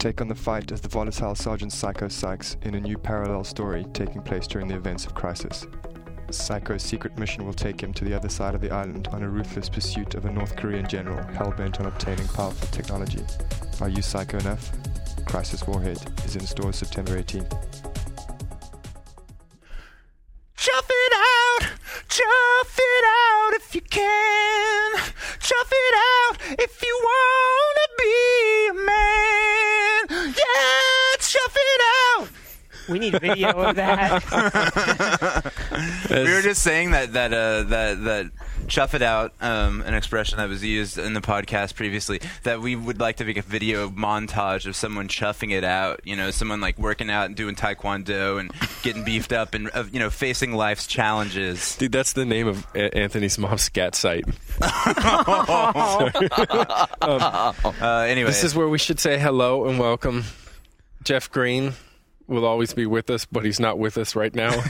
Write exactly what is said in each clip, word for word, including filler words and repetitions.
take on the fight as the volatile Sergeant Psycho Sykes in a new parallel story taking place during the events of Crisis. Psycho's secret mission will take him to the other side of the island on a ruthless pursuit of a North Korean general hell-bent on obtaining powerful technology. Are you psycho enough? Crisis Warhead is in stores September eighteenth. Chuff it out, chuff it out if you can. Chuff it out if you wanna be a man. Yeah, chuff it out. We need video of that. We were just saying that that uh, that that chuff it out, um, an expression that was used in the podcast previously. That we would like to make a video montage of someone chuffing it out. You know, someone like working out and doing taekwondo and getting beefed up and uh, you know facing life's challenges. Dude, that's the name of a- Anthony's mom's scat site. um, uh, anyway, this is where we should say hello and welcome. Jeff Green will always be with us, but he's not with us right now.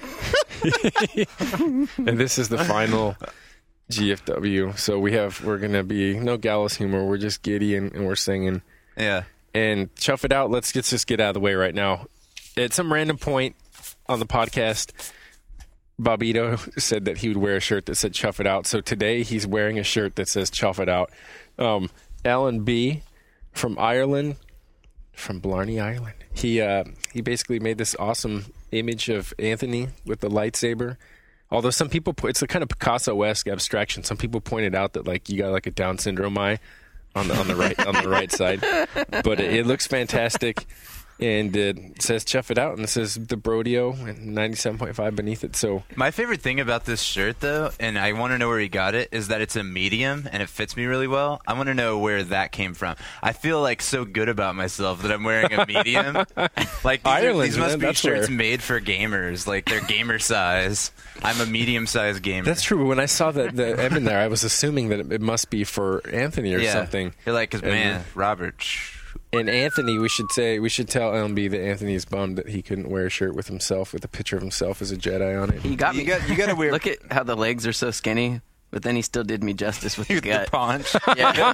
And this is the final G F W. So we have, we're going to be, no gallows humor. We're just giddy and, and we're singing. Yeah. And chuff it out. Let's, let's just get out of the way right now. At some random point on the podcast, Bobito said that he would wear a shirt that said chuff it out. So today he's wearing a shirt that says chuff it out. Um, Alan B. from Ireland, from Blarney, Ireland. He uh, he basically made this awesome image of Anthony with the lightsaber. Although some people, it's a kind of Picasso-esque abstraction. Some people pointed out that like you got like a Down syndrome eye on the on the right on the right side, but it, it looks fantastic. And it says chuff it out, and it says the Brodeo and ninety-seven point five beneath it. So my favorite thing about this shirt, though, and I want to know where he got it, is that it's a medium and it fits me really well. I want to know where that came from. I feel like so good about myself that I'm wearing a medium. Like these, Ireland, are, these must man, be that's shirts where... made for gamers. Like they're gamer size. I'm a medium-sized gamer. That's true. When I saw the, the M in there, I was assuming that it must be for Anthony or yeah. something. You're like, because man, and, Robert. Shh. And Anthony, we should say, we should tell L M B that Anthony is bummed that he couldn't wear a shirt with himself, with a picture of himself as a Jedi on it. You got me. You got, you got to wear. Look at how the legs are so skinny, but then he still did me justice with the gut. The paunch. Yeah.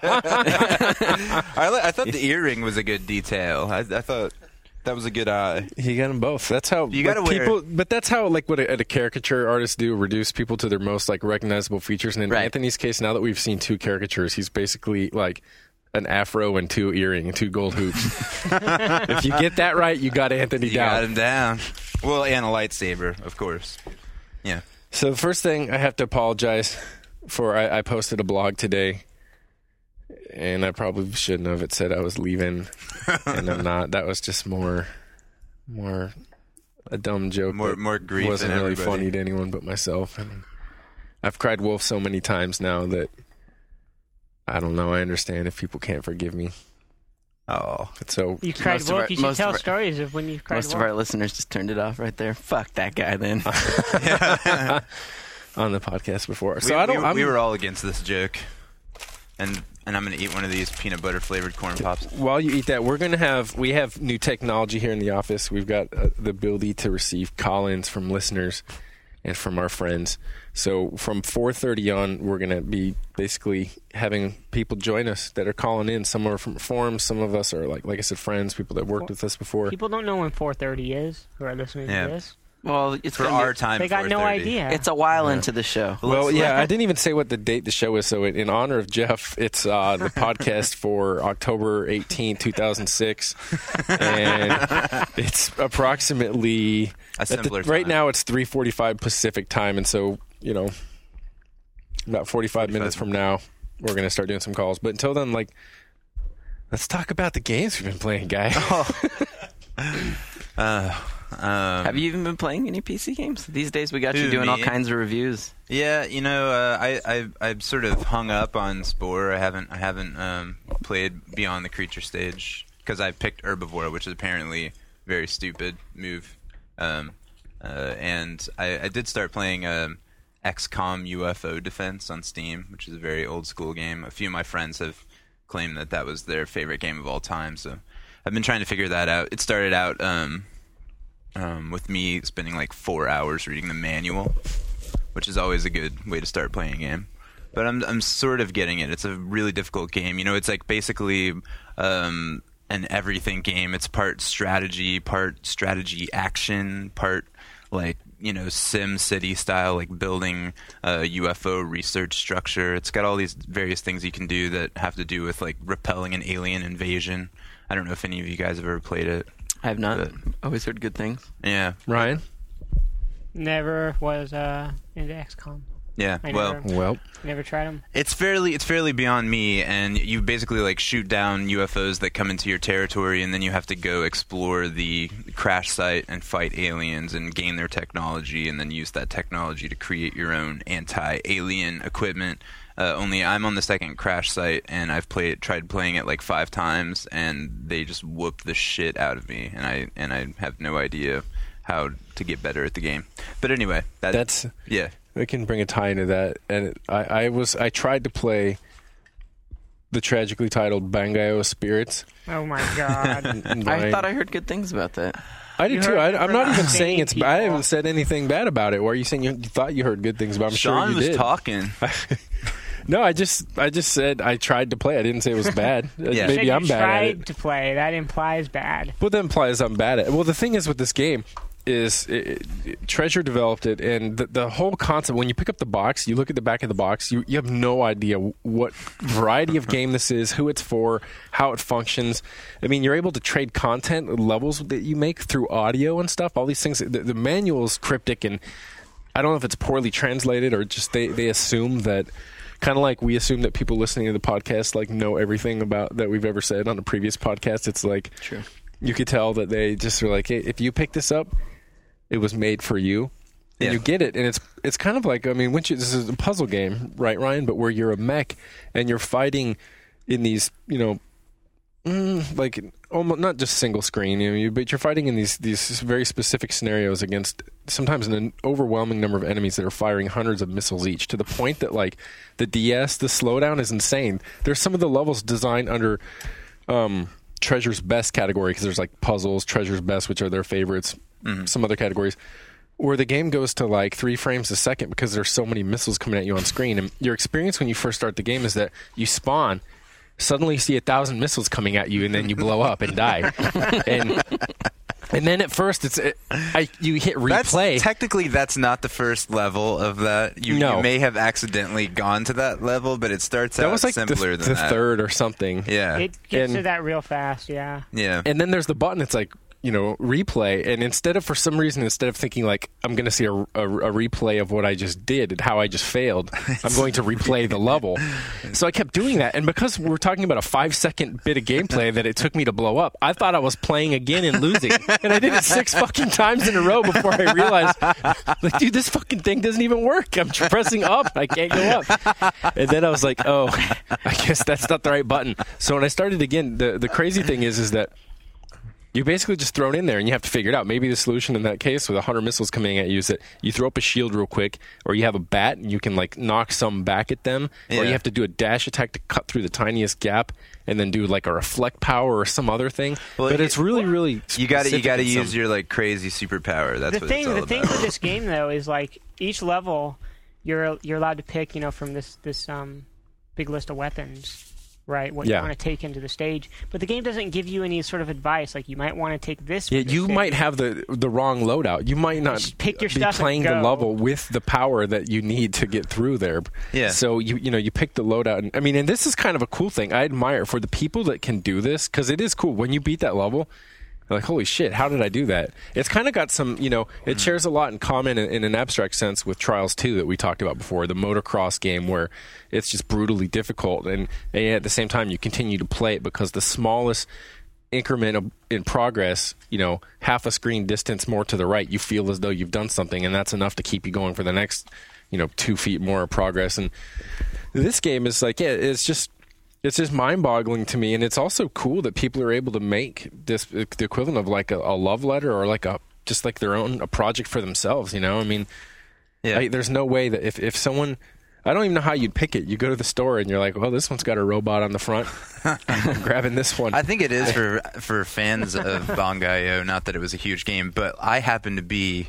I, I thought the earring was a good detail. I, I thought that was a good eye. He got them both. That's how you got to wear. People, but that's how like what a, a caricature artists do: reduce people to their most like recognizable features. And in right. Anthony's case, now that we've seen two caricatures, he's basically like an afro and two earring and two gold hoops. If you get that right, you got Anthony you down. got him down. Well, and a lightsaber, of course. Yeah. So the first thing I have to apologize for, I, I posted a blog today, and I probably shouldn't have. It said I was leaving, and I'm not. That was just more, more a dumb joke. More, more grief wasn't than really everybody. funny to anyone but myself. And I've cried wolf so many times now that I don't know. I understand if people can't forgive me. Oh, so you cried most wolf. Our, you should tell our, stories of when you've cried Most wolf. of our listeners just turned it off right there. Fuck that guy then. On the podcast before, so we, I don't. We, I'm, we were all against this joke, and and I'm gonna eat one of these peanut butter flavored corn pops. While you eat that, we're gonna have we have new technology here in the office. We've got uh, the ability to receive call-ins from listeners and from our friends. So from four thirty on, we're going to be basically having people join us that are calling in. Some are from forums. Some of us are, like like I said, friends, people that worked with us before. People don't know when four thirty is who are listening yeah. to this. Well, it's for our time. They got no idea. It's a while yeah. into the show. Well, yeah, I didn't even say what the date the show is. So in, in honor of Jeff, it's uh, the podcast for October eighteenth, two thousand six. And it's approximately... A simpler the, right time. now, it's three forty-five Pacific time. And so, you know, about forty-five minutes from now, we're going to start doing some calls. But until then, like, let's talk about the games we've been playing, guy. Oh. uh, um, Have you even been playing any P C games? These days we got who, you doing me? all kinds of reviews. Yeah, you know, uh, I, I I've sort of hung up on Spore. I haven't I haven't um, played beyond the creature stage because I picked Herbivore, which is apparently a very stupid move. Um, uh, and I, I did start playing um, X COM U F O Defense on Steam, which is a very old school game. A few of my friends have claimed that that was their favorite game of all time, so I've been trying to figure that out. It started out um, um, with me spending like four hours reading the manual, which is always a good way to start playing a game. But I'm I'm sort of getting it. It's a really difficult game. You know, it's like basically um, an everything game. It's part strategy, part strategy action, part like, you know, Sim City style, like building a U F O research structure. It's got all these various things you can do that have to do with like repelling an alien invasion. I don't know if any of you guys have ever played it. I have not. But, Always heard good things. yeah. Ryan? Never was uh, into X COM. Yeah. I well, never, Well, never tried them. It's fairly it's fairly beyond me, and you basically like shoot down U F Os that come into your territory, and then you have to go explore the crash site and fight aliens and gain their technology, and then use that technology to create your own anti-alien equipment. Uh, only I'm on the second crash site, and I've played tried playing it like five times, and they just whooped the shit out of me, and I and I have no idea how to get better at the game. But anyway, that, that's yeah. I can bring a tie into that. And it, I, I was I tried to play the tragically titled Bangai-O Spirits. Oh my god. And I Ryan- thought I heard good things about that. I did You too. heard I, I'm from not the even same saying it's. people. I haven't said anything bad about it. Why are you saying you, you thought you heard good things about? I'm Sean sure you was did. talking. No, I just I just said I tried to play. I didn't say it was bad. Yeah. You said Maybe you I'm bad at tried it. to play. That implies bad. Well, that implies I'm bad at it. Well, the thing is with this game is it, it, Treasure developed it, and the, the whole concept, when you pick up the box, you look at the back of the box, you, you have no idea what variety of game this is, who it's for, how it functions. I mean, you're able to trade content, levels that you make through audio and stuff, all these things. The, the manual is cryptic, and I don't know if it's poorly translated or just they, they assume that, kind of like we assume that people listening to the podcast like know everything about that we've ever said on a previous podcast. It's like, True. you could tell that they just were like, hey, if you pick this up, it was made for you. And Yeah. you get it. And it's it's kind of like, I mean, once you, this is a puzzle game, right, Ryan? But where you're a mech and you're fighting in these, you know, mm, like almost not just single screen, you know, you, but you're fighting in these these very specific scenarios against sometimes an overwhelming number of enemies that are firing hundreds of missiles each, to the point that like the D S, the slowdown is insane. There's some of the levels designed under um, Treasure's Best category, because there's like puzzles, Treasure's Best, which are their favorites, mm-hmm. some other categories, where the game goes to like three frames a second because there's so many missiles coming at you on screen. And your experience when you first start the game is that you spawn, suddenly you see a thousand missiles coming at you, and then you blow up and die. and and then at first it's it, I, you hit replay. That's, technically, that's not the first level of that. You, No. you may have accidentally gone to that level, but it starts that out was like simpler the, than the that. third or something. Yeah, It gets And- to that real fast, yeah. yeah. And then there's the button. It's like, you know, replay. And instead of, for some reason, instead of thinking like, I'm going to see a, a, a replay of what I just did and how I just failed, I'm going to replay the level. So I kept doing that. And because we're talking about a five second bit of gameplay that it took me to blow up, I thought I was playing again and losing. And I did it six fucking times in a row before I realized, like, dude, this fucking thing doesn't even work. I'm pressing up. I can't go up. And then I was like, oh, I guess that's not the right button. So when I started again, the, the crazy thing is, is that you're basically just thrown in there, and you have to figure it out. Maybe the solution in that case with one hundred missiles coming at you is that you throw up a shield real quick, or you have a bat and you can like knock some back at them, Yeah. or you have to do a dash attack to cut through the tiniest gap, and then do like a reflect power or some other thing. Well, but you- it's really, really You got to you specific got to in use some- your like crazy superpower. That's the what thing, it's all the thing about. with this game though is like each level, you're you're allowed to pick, you know, from this this um big list of weapons, right? What Yeah. you want to take into the stage, but the game doesn't give you any sort of advice. Like you might want to take this. Yeah, for the you stage. might have the the wrong loadout. You might not Just pick your be stuff and playing the go. level with the power that you need to get through there. Yeah. So you you know you pick the loadout, and I mean, and this is kind of a cool thing. I admire for the people that can do this, because it is cool when you beat that level. You're like, holy shit, how did I do that? It's kind of got some, you know, it shares a lot in common in, in an abstract sense with Trials two that we talked about before, the motocross game where it's just brutally difficult, and, and at the same time you continue to play it because the smallest increment of, in progress, you know, half a screen distance more to the right, you feel as though you've done something, and that's enough to keep you going for the next, you know, two feet more of progress. And this game is like, yeah, it's just, it's just mind-boggling to me, and it's also cool that people are able to make this the equivalent of like a, a love letter or like a just like their own a project for themselves. You know, I mean, Yeah. I, there's no way that if if someone, I don't even know how you'd pick it. You go to the store and you're like, well, this one's got a robot on the front. I'm grabbing this one. I think it is for for fans of Bangai-O. Not that it was a huge game, but I happen to be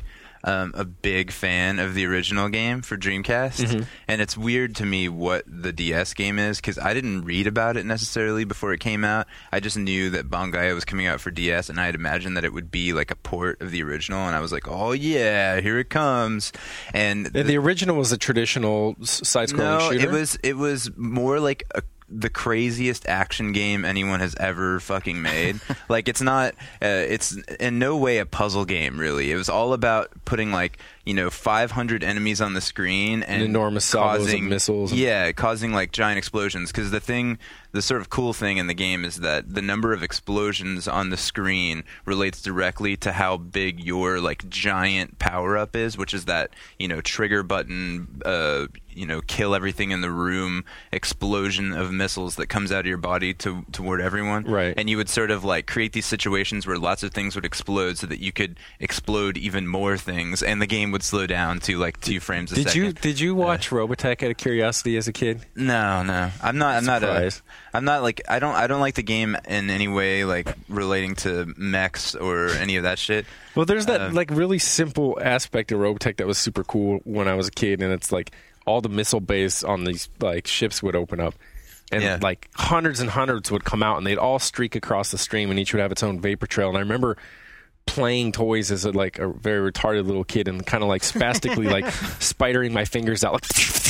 um, a big fan of the original game for Dreamcast, Mm-hmm. and it's weird to me what the D S game is because I didn't read about it necessarily before it came out. I just knew that Bangai-O was coming out for D S, and I had imagined that it would be like a port of the original, and I was like, oh yeah, here it comes. And The, the original was a traditional s- side-scrolling no, shooter. it was it was more like a the craziest action game anyone has ever fucking made. Like, it's not, uh, it's in no way a puzzle game, really. It was all about putting, like, you know, five hundred enemies on the screen and An enormous salvos of causing missiles. Yeah, causing, like, giant explosions. Because the thing, the sort of cool thing in the game is that the number of explosions on the screen relates directly to how big your, like, giant power-up is, which is that, you know, trigger button, uh, you know, kill everything in the room explosion of missiles that comes out of your body to, toward everyone. Right. And you would sort of like create these situations where lots of things would explode so that you could explode even more things, and the game would slow down to like two frames a Did second. you did you watch Robotech out of curiosity as a kid? No, no. I'm not I'm not a Surprise. I'm not like I don't I don't like the game in any way like relating to mechs or any of that shit. Well, there's that Uh, like really simple aspect of Robotech that was super cool when I was a kid, and it's like all the missile bays on these like ships would open up, and Yeah. like hundreds and hundreds would come out, and they'd all streak across the stream, and each would have its own vapor trail. And I remember playing toys as a, like a very retarded little kid, and kind of like spastically like spidering my fingers out, like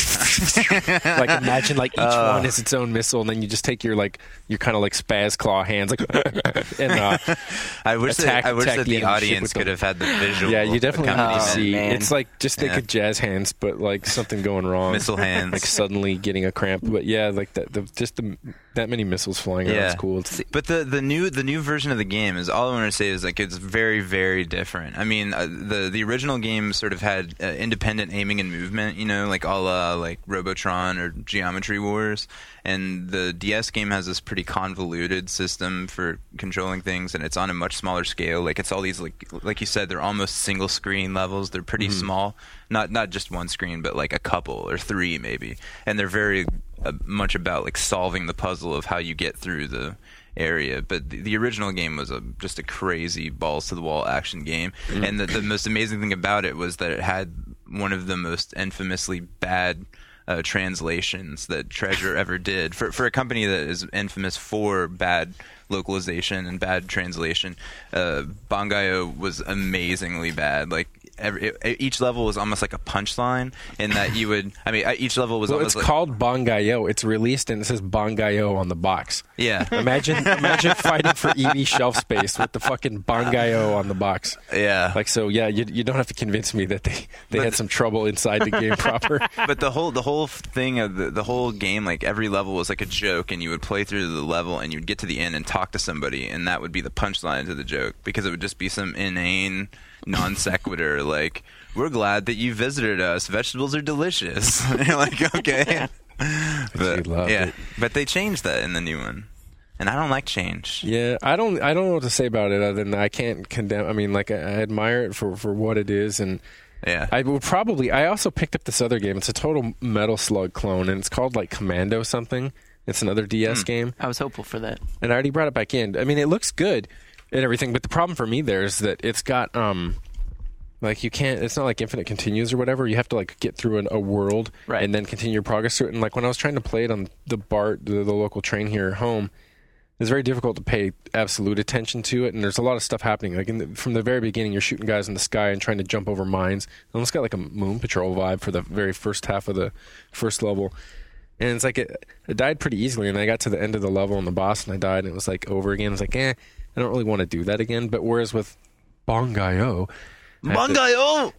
like imagine like each Uh. one is its own missile, and then you just take your like your kind of like spaz claw hands like and uh, I wish attack- that I wish attack that the the enemy ship audience with could them. have had the visual. yeah, you definitely need to accompaniment. see. man. It's like just think Yeah. of jazz hands, but like something going wrong. Missile hands. like suddenly getting a cramp. But yeah, like that. The, just the, that many missiles flying around is cool. It's, But the the new the new version of the game is all I want to say is like it's very very different. I mean, uh, the the original game sort of had uh, independent aiming and movement, you know, like a la like Robotron or Geometry Wars. And the D S game has this pretty convoluted system for controlling things, and it's on a much smaller scale. Like it's all these like like you said, they're almost single screen levels. They're pretty small, not not just one screen, but like a couple or three maybe. And they're very uh, much about like solving the puzzle of how you get through the area. But the, the original game was a just a crazy balls to the wall action game, and the, the most amazing thing about it was that it had one of the most infamously bad Uh, translations that Treasure ever did for for a company that is infamous for bad localization and bad translation. Uh, Bangai-O was amazingly bad. Like every, it, each level was almost like a punchline in that you would. I mean, each level was well, almost it's like, called Bangai-O. It's released and it says Bangai-O on the box. yeah, Imagine imagine fighting for E V shelf space with the fucking Bangai-O on the box. yeah. Like so, yeah. You you don't have to convince me that they, they But had some trouble inside the game proper. But the whole the whole thing of the, the whole game, like every level was like a joke, and you would play through the level, and you'd get to the end and talk to somebody, and that would be the punchline to the joke, because it would just be some inane non sequitur like, "We're glad that you visited us. Vegetables are delicious." And you're like, okay, but, loved yeah, it. but they changed that in the new one, and I don't like change. Yeah, I don't I don't know what to say about it other than I can't condemn. I mean, like I, I admire it for, for what it is, and Yeah, I would probably. I also picked up this other game. It's a total Metal Slug clone, and it's called like Commando something. It's another D S game, I was hopeful for that. and I already brought it back in. I mean, it looks good and everything, but the problem for me there is that it's got um, like you can't. It's not like Infinite Continues or whatever. You have to like get through an, a world Right. and then continue your progress through it. And like when I was trying to play it on the BART, the, the local train here at home, it's very difficult to pay absolute attention to it, and there's a lot of stuff happening. Like in the, from the very beginning, you're shooting guys in the sky and trying to jump over mines. It almost got like a Moon Patrol vibe for the very first half of the first level. And it's like it, it died pretty easily, and I got to the end of the level and the boss, and I died, and it was like over again. I was like, eh, I don't really want to do that again. But whereas with Bangai-O, I have to- Bangai-O,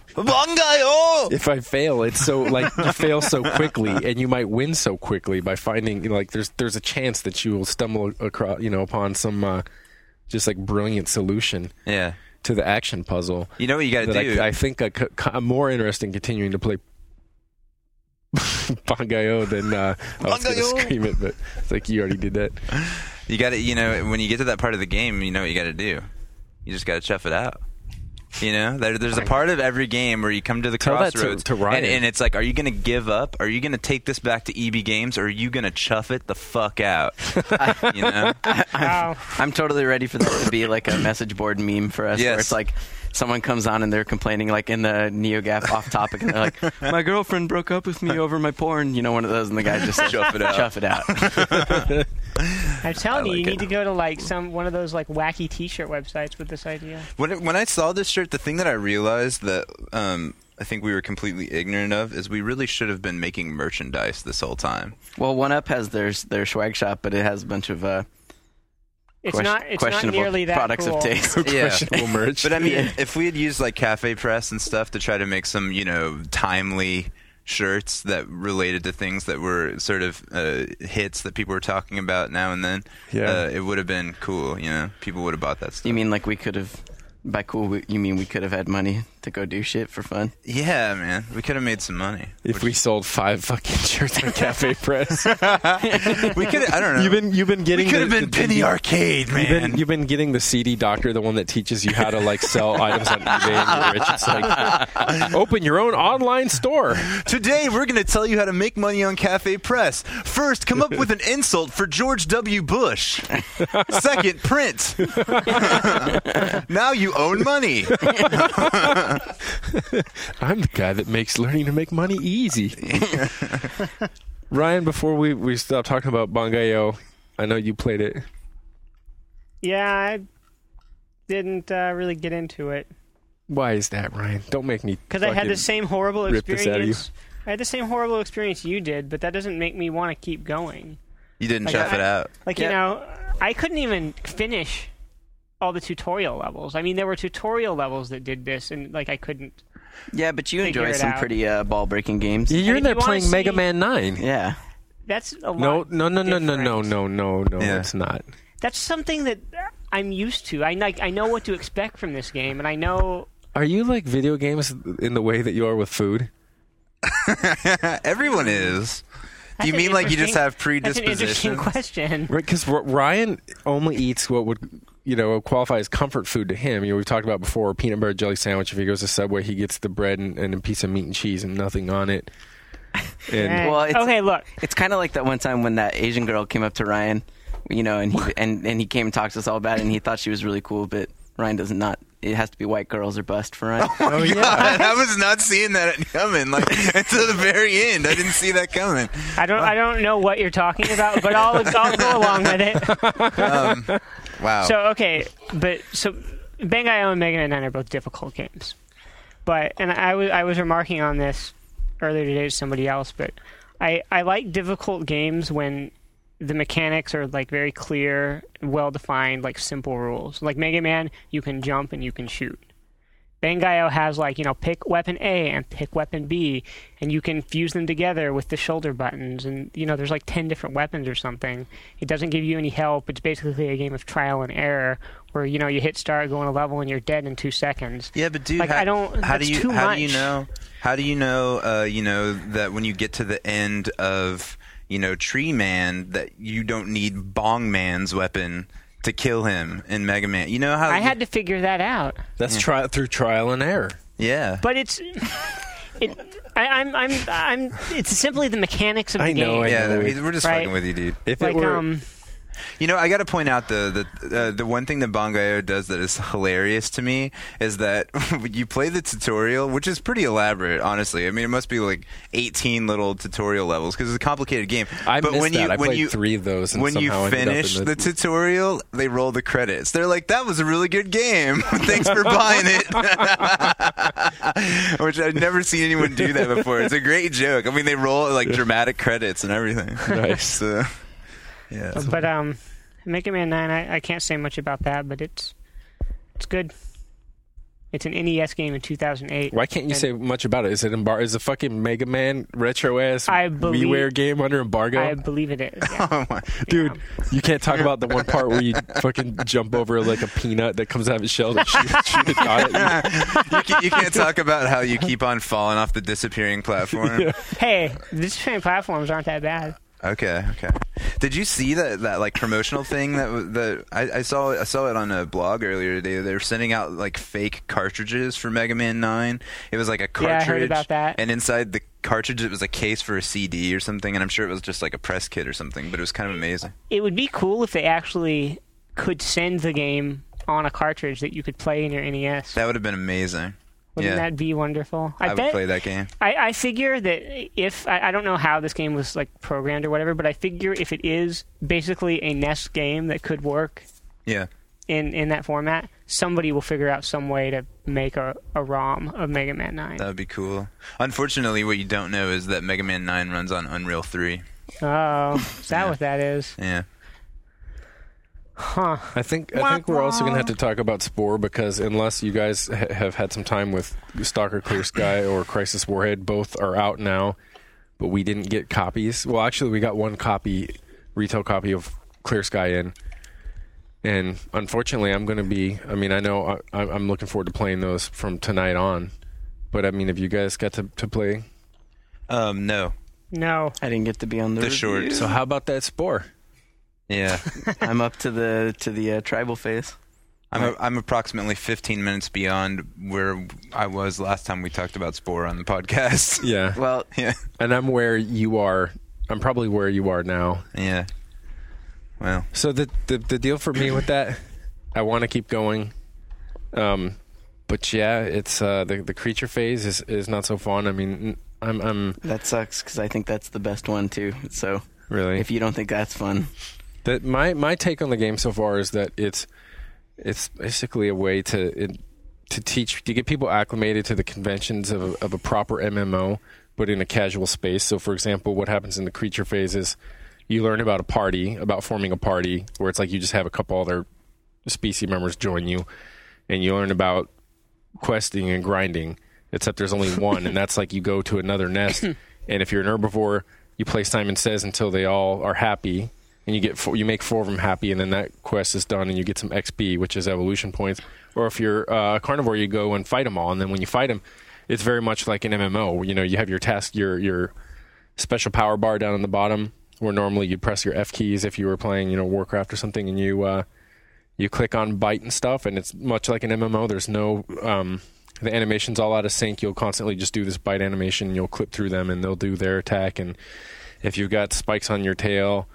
Bangai-O. if I fail, it's so like you fail so quickly, and you might win so quickly by finding, you know, like there's there's a chance that you will stumble across, you know, upon some uh, just like brilliant solution Yeah, to the action puzzle. you know what you got to That do. I, I think I, c- I'm more interested in continuing to play Bangai-O than uh, I was going to Bangai-O. scream it, but it's like you already did that. You got to, you know, when you get to that part of the game, you know what you got to do. You just got to chuff it out. You know, there, there's a part of every game where you come to the Tell that to- crossroads, to Ryan. and, and it's like, are you going to give up? Are you going to take this back to E B Games, or are you going to chuff it the fuck out? You know? Wow. I'm totally ready for that to be like a message board meme for us, Yes. where it's like someone comes on and they're complaining, like in the NeoGaf off topic, and they're like, "My girlfriend broke up with me over my porn." You know, one of those, and the guy just says, Chuff it out. Chuff it out. I'm telling I you, you like need it. to go to like some one of those like wacky T-shirt websites with this idea. When it, when I saw this shirt, the thing that I realized that um, I think we were completely ignorant of is we really should have been making merchandise this whole time. Well, One Up has their their swag shop, but it has a bunch of uh, It's question- not. It's not questionable nearly that products cool. of taste. Yeah. Questionable merch. But I mean, if we had used like Cafe Press and stuff to try to make some, you know, timely shirts that related to things that were sort of uh, hits that people were talking about now and then, Yeah. uh, it would have been cool. You know, people would have bought that stuff. You mean like we could have? By cool, we- you mean we could have had money to go do shit for fun? Yeah, man, we could have made some money. if we sold five fucking shirts on Cafe Press, We could. I don't know. you've been you've been we getting. could the- have been the- Penny Arcade, You've man. been, you've been getting the C D Doctor, the one that teaches you how to like sell items on eBay and get rich. It's like open your own online store. Today, we're going to tell you how to make money on Cafe Press. First, come up with an insult for George W. Bush. Second, print. Now you own money. I'm the guy that makes learning to make money easy. Ryan, before we, we stop talking about Bangayo, I know you played it. Yeah, I didn't uh, really get into it Why is that, Ryan? Don't make me. because I had fucking the same horrible rip this out of you. experience. I had the same horrible experience you did, but that doesn't make me want to keep going. You didn't Like, chuff I- it out. Like, Yeah. you know, I couldn't even finish all the tutorial levels. I mean, there were tutorial levels that did this, and, like, I couldn't. Yeah, but you Figure enjoy it some out. pretty uh, ball breaking games. You're if there you wanna playing Mega see- Man nine. Yeah. That's a lot. No, no, no, no, no, no, different. no, no, no. Yeah. It's not. That's something that I'm used to. I, like, I know what to expect from this game, and I know. Are you like video games in the way that you are with food? Everyone is. Do That's you an mean like you just interesting- have That's an interesting predispositions? question. Right, because Ryan only eats what would, you know, qualify as comfort food to him. You know, we've talked about before, peanut butter jelly sandwich. If he goes to Subway, he gets the bread and, and a piece of meat and cheese and nothing on it. And Eh, Well, it's- okay, look. It's kind of like that one time when that Asian girl came up to Ryan, you know, and he and, and he came and talked to us all about it, and he thought she was really cool, but Ryan does not. It has to be white girls or bust for Ryan. oh yeah, I was not seeing that coming. Like until the very end, I didn't see that coming. I don't. I don't know what you're talking about, but I'll I'll go along with it. Um, wow. So okay, but so Bangai-O and Mega Man nine are both difficult games, but and I was I was remarking on this earlier today to somebody else, but I I like difficult games when the mechanics are like very clear, well defined, like simple rules. Like Mega Man, you can jump and you can shoot. Bangai-O has like, you know, pick weapon A and pick weapon B, and you can fuse them together with the shoulder buttons, and you know there's like ten different weapons or something. It doesn't give you any help. It's basically a game of trial and error where, you know, you hit start, go on a level, and you're dead in two seconds. Yeah, but dude, Like, how, I don't- How do that's you? too how do you much. know? How do you know? Uh, you know that when you get to the end of, you know, Tree Man, that you don't need Bong Man's weapon to kill him in Mega Man. You know how I had to figure that out. that's tri- through trial and error. Yeah. But it's it. I, I'm I'm I'm. It's simply the mechanics of the I know, game. I yeah, know. I mean, we're just Right. fucking with you, dude. If Like it were, um. You know, I got to point out the the uh, the one thing that Bangai-O does that is hilarious to me is that you play the tutorial, which is pretty elaborate, honestly. I mean, it must be like eighteen little tutorial levels because it's a complicated game. I but missed when that. you I when played you three of those, and when you somehow ended up in finish the- the tutorial, they roll the credits. They're like, "That was a really good game. Thanks for buying it." Which I've never seen anyone do that before. It's a great joke. I mean, they roll like dramatic credits and everything. Nice. So, yeah. But um, Mega Man nine, I, I can't say much about that, but it's it's good. It's an N E S game in two thousand eight. Why can't you And say much about it? Is it embar- Is a fucking Mega Man retro ass I believe- WiiWare game under embargo? I believe it is. Yeah. Oh my. Dude, you can't talk about the one part where you fucking jump over like a peanut that comes out of its shell and shoot, shoot a dot at you, can, you can't talk about how you keep on falling off the disappearing platform. you. Hey, these train platforms aren't that bad. Okay, okay. Did you see that, that like promotional thing that that I, I saw I saw it on a blog earlier today. They were sending out like fake cartridges for Mega Man nine. It was like a cartridge, Yeah, I heard about that. and inside the cartridge it was a case for a C D or something, and I'm sure it was just like a press kit or something, but it was kind of amazing. It would be cool if they actually could send the game on a cartridge that you could play in your N E S. That would have been amazing. Wouldn't yeah. that be wonderful? I, I, would bet, play that game. I, I figure that if I, I don't know how this game was like programmed or whatever, but I figure if it is basically a N E S game that could work Yeah. in, in that format, somebody will figure out some way to make a, a ROM of Mega Man nine. That would be cool. Unfortunately, what you don't know is that Mega Man nine runs on Unreal three. Oh, is that Yeah. what that is? Yeah. Huh. I think I think we're also going to have to talk about Spore, because unless you guys ha- have had some time with Stalker Clear Sky or Crisis Warhead, both are out now, but we didn't get copies. Well, actually, we got one copy, retail copy of Clear Sky in, and unfortunately, I'm going to be. I mean, I know I, I'm looking forward to playing those from tonight on, but I mean, have you guys got to, to play? Um. No. No. I didn't get to be on the, The review. short. So how about that Spore? Yeah. I'm up to the to the uh, tribal phase. I'm a, I'm approximately fifteen minutes beyond where I was last time we talked about Spore on the podcast. Yeah. Well, Yeah. And I'm where you are. I'm probably where you are now. Yeah. Well. So the the, the deal for me with that, I want to keep going. Um, but yeah, it's uh, the the creature phase is, is not so fun. I mean, I'm I'm that sucks because I think that's the best one too. So really if you don't think that's fun, that my my take on the game so far is that it's it's basically a way to it, to teach to get people acclimated to the conventions of a, of a proper M M O, but in a casual space. So, for example, what happens in the creature phase is you learn about a party, about forming a party, where it's like you just have a couple other species members join you, and you learn about questing and grinding. Except there's only one, and that's like you go to another nest, and if you're an herbivore, you play Simon Says until they all are happy. And you get four, you make four of them happy, and then that quest is done, and you get some X P, which is evolution points. Or if you're uh, a carnivore, you go and fight them all, and then when you fight them, it's very much like an M M O. You know, you have your task, your your special power bar down on the bottom, where normally you'd press your F keys if you were playing, you know, Warcraft or something, and you uh, you click on bite and stuff, and it's much like an M M O. There's no um, the animation's all out of sync. You'll constantly just do this bite animation. You'll clip through them, and they'll do their attack. And if you've got spikes on your tail,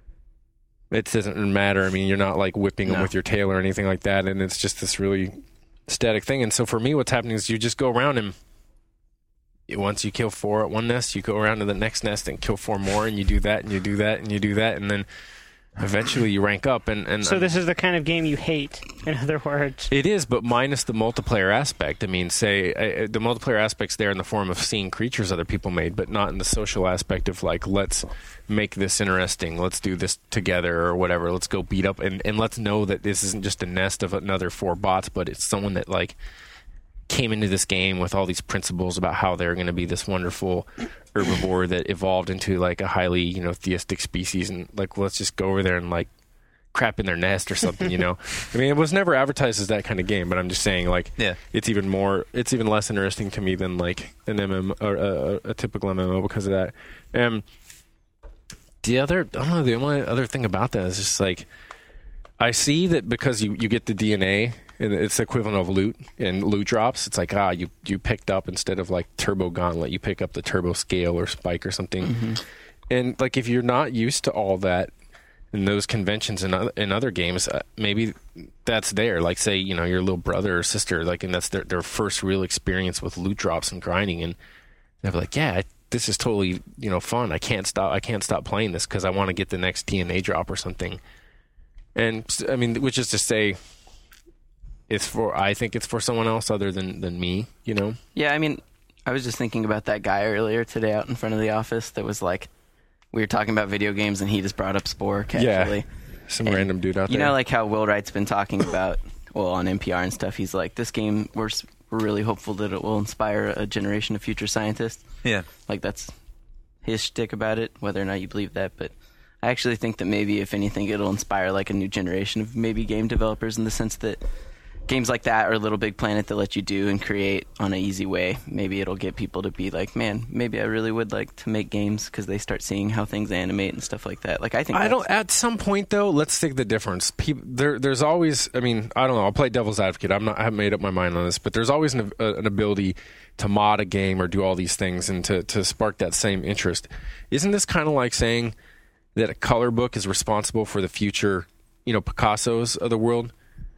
it doesn't matter. I mean, you're not like whipping them No. with your tail or anything like that, and it's just this really static thing. And so for me, what's happening is you just go around and once you kill four at one nest, you go around to the next nest and kill four more, and you do that, and you do that, and you do that, and then eventually you rank up. And, and So this is the kind of game you hate, in other words. it is, but minus the multiplayer aspect. I mean, say uh, the multiplayer aspect's there in the form of seeing creatures other people made, but not in the social aspect of like, let's make this interesting, let's do this together or whatever, let's go beat up, and, and let's know that this isn't just a nest of another four bots, but it's someone that like came into this game with all these principles about how they're going to be this wonderful herbivore that evolved into like a highly, you know, theistic species, and like let's just go over there and like crap in their nest or something, you know. I mean, it was never advertised as that kind of game, but I'm just saying like Yeah. it's even more it's even less interesting to me than like an M M O or a, a typical M M O because of that. Um the other I don't know, the only other thing about that is just like I see that because you, you get the D N A and it's the equivalent of loot and loot drops. It's like, ah, you, you picked up instead of like Turbo Gauntlet, you pick up the Turbo Scale or Spike or something. Mm-hmm. And like if you're not used to all that in those conventions in other, in other games, uh, maybe that's there. Like say, you know, your little brother or sister, like, and that's their, their first real experience with loot drops and grinding. And they're like, yeah, this is totally, you know, fun. I can't stop. I can't stop playing this because I want to get the next D N A drop or something. And I mean, which is to say, it's for. I think it's for someone else other than, than me. You know. yeah. I mean, I was just thinking about that guy earlier today out in front of the office that was like, we were talking about video games and he just brought up Spore casually. Yeah. Some And random dude out You there. know, like how Will Wright's been talking about, well, on N P R and stuff. He's like, this game, we're s- we're really hopeful that it will inspire a generation of future scientists. Yeah. Like that's his shtick about it, whether or not you believe that. But I actually think that maybe, if anything, it'll inspire like a new generation of maybe game developers in the sense that games like that or Little Big Planet that let you do and create on an easy way, maybe it'll get people to be like, man, maybe I really would like to make games because they start seeing how things animate and stuff like that. Like I think I that's, don't. At some point, though, let's take the difference. People, there, there's always. I mean, I don't know. I'll play devil's advocate. I'm not. I haven't made up my mind on this, but there's always an, uh, an ability to mod a game or do all these things and to to spark that same interest. Isn't this kind of like saying that a color book is responsible for the future, you know, Picassos of the world?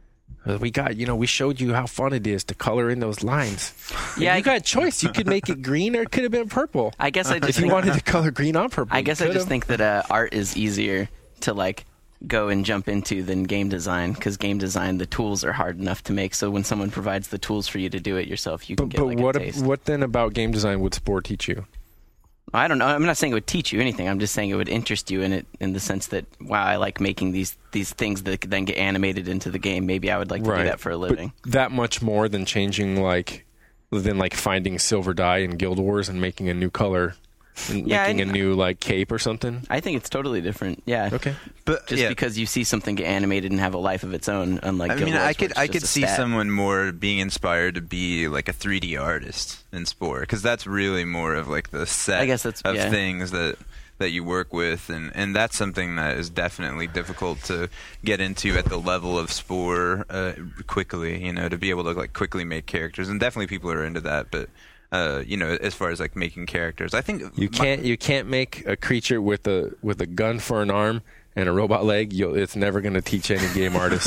We got, you know, we showed you how fun it is to color in those lines. Yeah, you I- got a choice. You could make it green or it could have been purple. I guess I just If you think, wanted to color green on purple, I you guess I could just have. think that uh, art is easier to like go and jump into than game design because game design the tools are hard enough to make. So when someone provides the tools for you to do it yourself, you can But, get but like what a taste. what then about game design would Spore teach you? I don't know. I'm not saying it would teach you anything. I'm just saying it would interest you in it in the sense that, wow, I like making these these things that then get animated into the game. Maybe I would like to do that for a living. But that much more than changing like than like finding silver dye in Guild Wars and making a new color and Yeah, making I- a new like cape or something. I think it's totally different. Yeah. Okay. But Just yeah. because you see something get animated and have a life of its own, unlike I Guild mean, Wars, I where could it's I just could a see stat. someone more being inspired to be like a three D artist in Spore because that's really more of like the set I guess that's- of yeah. things that that you work with, and, and that's something that is definitely difficult to get into at the level of Spore uh, quickly. You know, to be able to like quickly make characters, and definitely people are into that, but. Uh, you know, as far as like making characters, I think You my- can't you can't make a creature with a with a gun for an arm and a robot leg. You'll, it's never going to teach any game artist.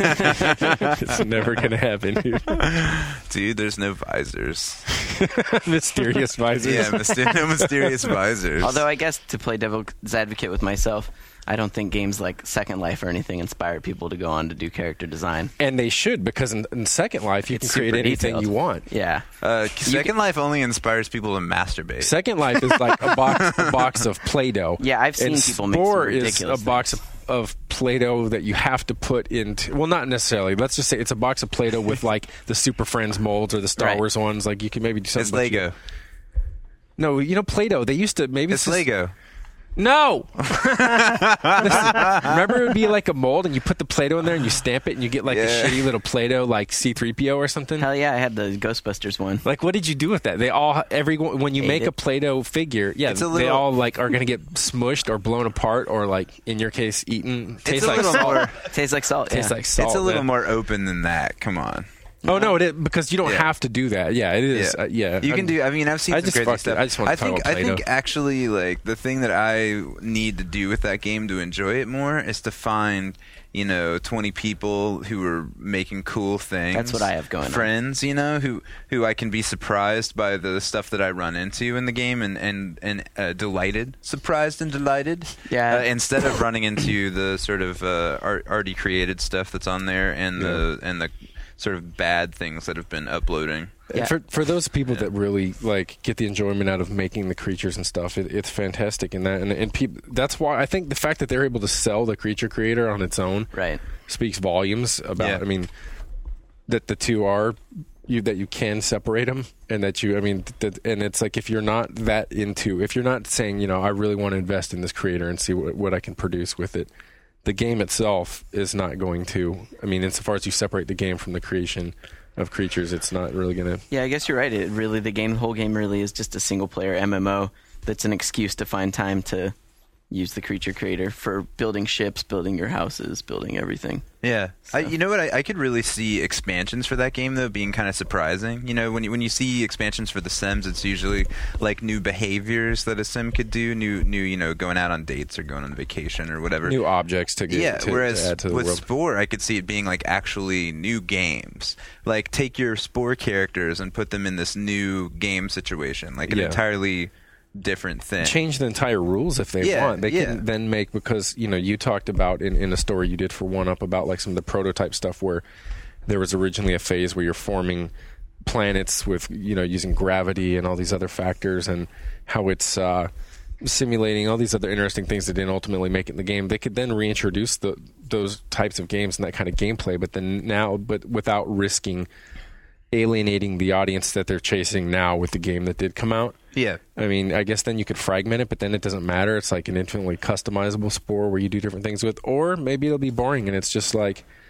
It's never going to happen. Dude. dude. There's no visors. Mysterious visors. Yeah, myster- no mysterious visors. Although I guess to play devil's advocate with myself, I don't think games like Second Life or anything inspire people to go on to do character design. And they should, because in, in Second Life you It's can create super anything detailed. you want. Yeah. uh, Second Life only inspires people to masturbate. Second Life is like a box a box of Play-Doh. Yeah, I've seen and people make Spore some is ridiculous a box of, of Play-Doh that you have to put into. Well, not necessarily. Let's just say it's a box of Play-Doh with like the Super Friends molds or the Star Right. Wars ones. Like you can maybe do something. It's but you- Lego. No, you know Play-Doh. They used to maybe It's just- Lego. No. Listen, remember it would be like a mold, and you put the Play-Doh in there, and you stamp it, and you get like Yeah. a shitty little Play-Doh, like C three P O or something. Hell yeah, I had the Ghostbusters one. Like, what did you do with that? They all, every when you Ate make it. a Play-Doh figure, yeah, It's a they little- all like are gonna get smushed or blown apart, or like in your case, eaten. Tastes a like little salt. more- Tastes like salt. Tastes yeah. like salt. It's a little man. more open than that. Come on. Oh no, it is, because you don't Yeah. have to do that. Yeah, it is. Yeah, Uh, yeah. You can I'm- do. I mean, I've seen I some just crazy fucked it. stuff. I just wanted to talk think. about I think Play-Doh. actually, like the thing that I need to do with that game to enjoy it more is to find, you know, twenty people who are making cool things. That's what I have going on. Friends, you know, who who I can be surprised by the stuff that I run into in the game, and and and uh, delighted, surprised and delighted. Yeah. Uh, instead of running into the sort of uh, art, already created stuff that's on there, and the and the sort of bad things that have been uploading. And Yeah. For for those people that really like get the enjoyment out of making the creatures and stuff, it, it's fantastic in that, and and peop, that's why I think the fact that they're able to sell the creature creator on its own Right. speaks volumes about. Yeah. I mean, that the two are you that you can separate them, and that you. I mean, that, and it's like if you're not that into, if you're not saying, you know, I really want to invest in this creator and see what what I can produce with it. The game itself is not going to. I mean, insofar as you separate the game from the creation of creatures, it's not really going to. Yeah, I guess you're right. It really, the game, the whole game really is just a single player M M O that's an excuse to find time to use the creature creator for building ships, building your houses, building everything. Yeah, I, you know what? I, I could really see expansions for that game though being kind of surprising. You know, when you, when you see expansions for The Sims, it's usually like new behaviors that a sim could do, new new you know going out on dates or going on vacation or whatever. New objects to get Yeah, to, whereas to add to the with world. Spore, I could see it being like actually new games. Like take your Spore characters and put them in this new game situation, like an Yeah. entirely different thing. Change the entire rules if they Yeah, want. They yeah. can then make, because you know you talked about in, in a story you did for One Up about like some of the prototype stuff where there was originally a phase where you're forming planets with, you know, using gravity and all these other factors, and how it's uh, simulating all these other interesting things that didn't ultimately make it in the game. They could then reintroduce the, those types of games and that kind of gameplay, but then now, but without risking alienating the audience that they're chasing now with the game that did come out. Yeah. I mean, I guess then you could fragment it, but then it doesn't matter. It's like an infinitely customizable Spore where you do different things with, or maybe it'll be boring and it's just like,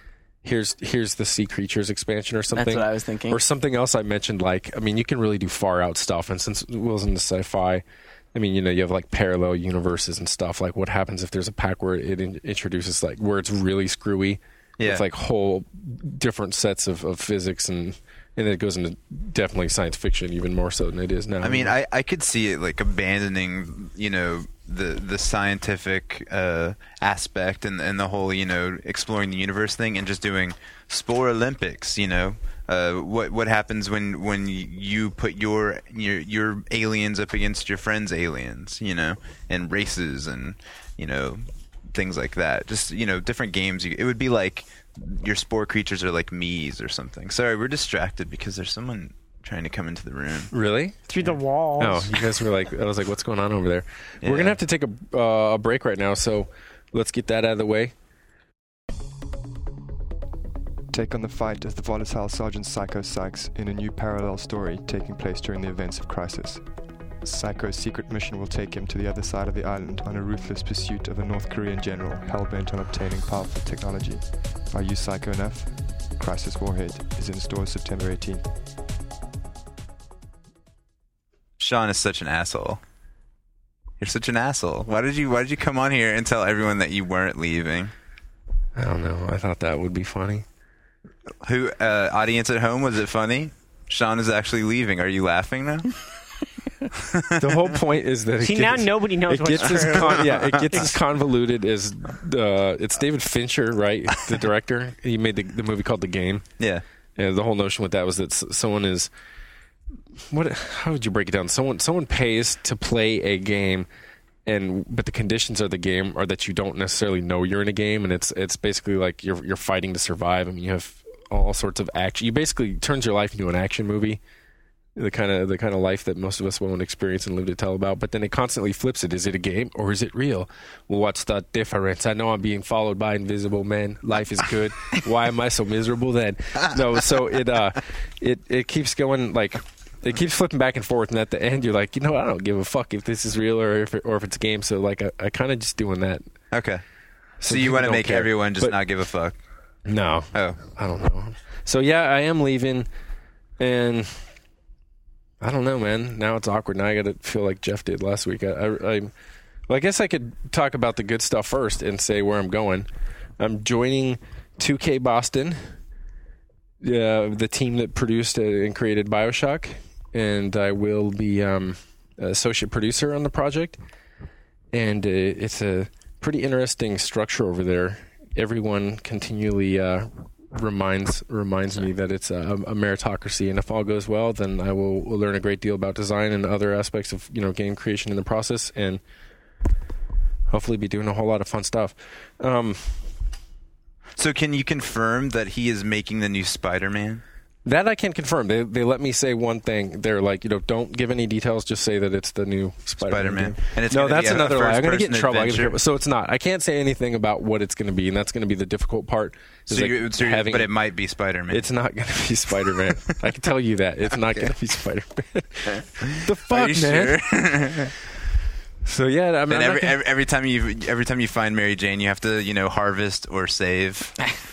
here's here's the Sea Creatures expansion or something. That's what I was thinking. Or something else I mentioned, like, I mean, you can really do far out stuff. And since Will's into sci-fi, I mean, you know, you have like parallel universes and stuff. Like, what happens if there's a pack where it in- introduces, like, where it's really screwy? Yeah. It's like whole different sets of, of physics, and and it goes into definitely science fiction even more so than it is now. I mean, I, I could see it like abandoning, you know, the the scientific uh, aspect and and the whole, you know, exploring the universe thing, and just doing Spore Olympics. You know, uh, what what happens when when you put your your your aliens up against your friends' aliens? You know, and races and you know things like that. Just, you know, different games. You, it would be like your Spore creatures are like Mii's or something. Sorry, we're distracted because there's someone trying to come into the room. Really? Through the walls. Oh, you guys were like, I was like, what's going on over there? Yeah. We're going to have to take a, uh, a break right now, so let's get that out of the way. Take on the fight as the volatile Sergeant Psycho Sykes in a new parallel story taking place during the events of Crisis. Psycho's secret mission will take him to the other side of the island on a ruthless pursuit of a North Korean general hell-bent on obtaining powerful technology. Are you psycho enough? Crisis Warhead is in stores September eighteenth. Sean is such an asshole. You're such an asshole. Why did you Why did you come on here and tell everyone that you weren't leaving? I don't know. I thought that would be funny. Who uh, audience at home, was it funny? Sean is actually leaving. Are you laughing now? The whole point is that it See, gets, now nobody knows it what's gets as true. con- yeah, it gets as convoluted as uh, it's David Fincher, right? The director. He made the, the movie called The Game. Yeah. And the whole notion with that was that s- someone is what? How would you break it down? Someone someone pays to play a game, and but the conditions of the game are that you don't necessarily know you're in a game, and it's it's basically like you're you're fighting to survive. I mean, you have all sorts of action. You basically turns your life into an action movie. The kind of the kind of life that most of us won't experience and live to tell about. But then it constantly flips it. Is it a game or is it real? Well, what's the difference? I know I'm being followed by invisible men. Life is good. Why am I so miserable then? No, so it uh, it it keeps going like it keeps flipping back and forth. And at the end, you're like, you know, I don't give a fuck if this is real or if it, or if it's a game. So like, I, I kind of just doing that. Okay. So Some you people want to don't make care. everyone just But- not give a fuck? No, Oh. I don't know. So yeah, I am leaving, and I don't know, man. Now it's awkward. Now I got to feel like Jeff did last week. I, I, I, well, I guess I could talk about the good stuff first and say where I'm going. I'm joining two K Boston, uh, the team that produced and created BioShock, and I will be um, an associate producer on the project. And uh, it's a pretty interesting structure over there. Everyone continually uh, reminds reminds me that it's a, a meritocracy, and if all goes well, then I will, will learn a great deal about design and other aspects of you know game creation in the process, and hopefully be doing a whole lot of fun stuff. Um, So can you confirm that he is making the new Spider-Man? that I can confirm. They they let me say one thing. They're like, you know, don't give any details. Just say that it's the new Spider-Man. Spider-Man. game. And it's no, gonna that's be a another lie. I'm going to get in first-person trouble. I gotta be adventure? careful. So it's not. I can't say anything about what it's going to be, and that's going to be the difficult part. is So like you, so you- having- but it might be Spider-Man. It's not going to be Spider-Man. I can tell you that. It's not going to be Spider-Man. The fuck, Are you man? sure? So yeah, I mean, And I'm every, not gonna- every every time you every time you find Mary Jane, you have to you know harvest or save.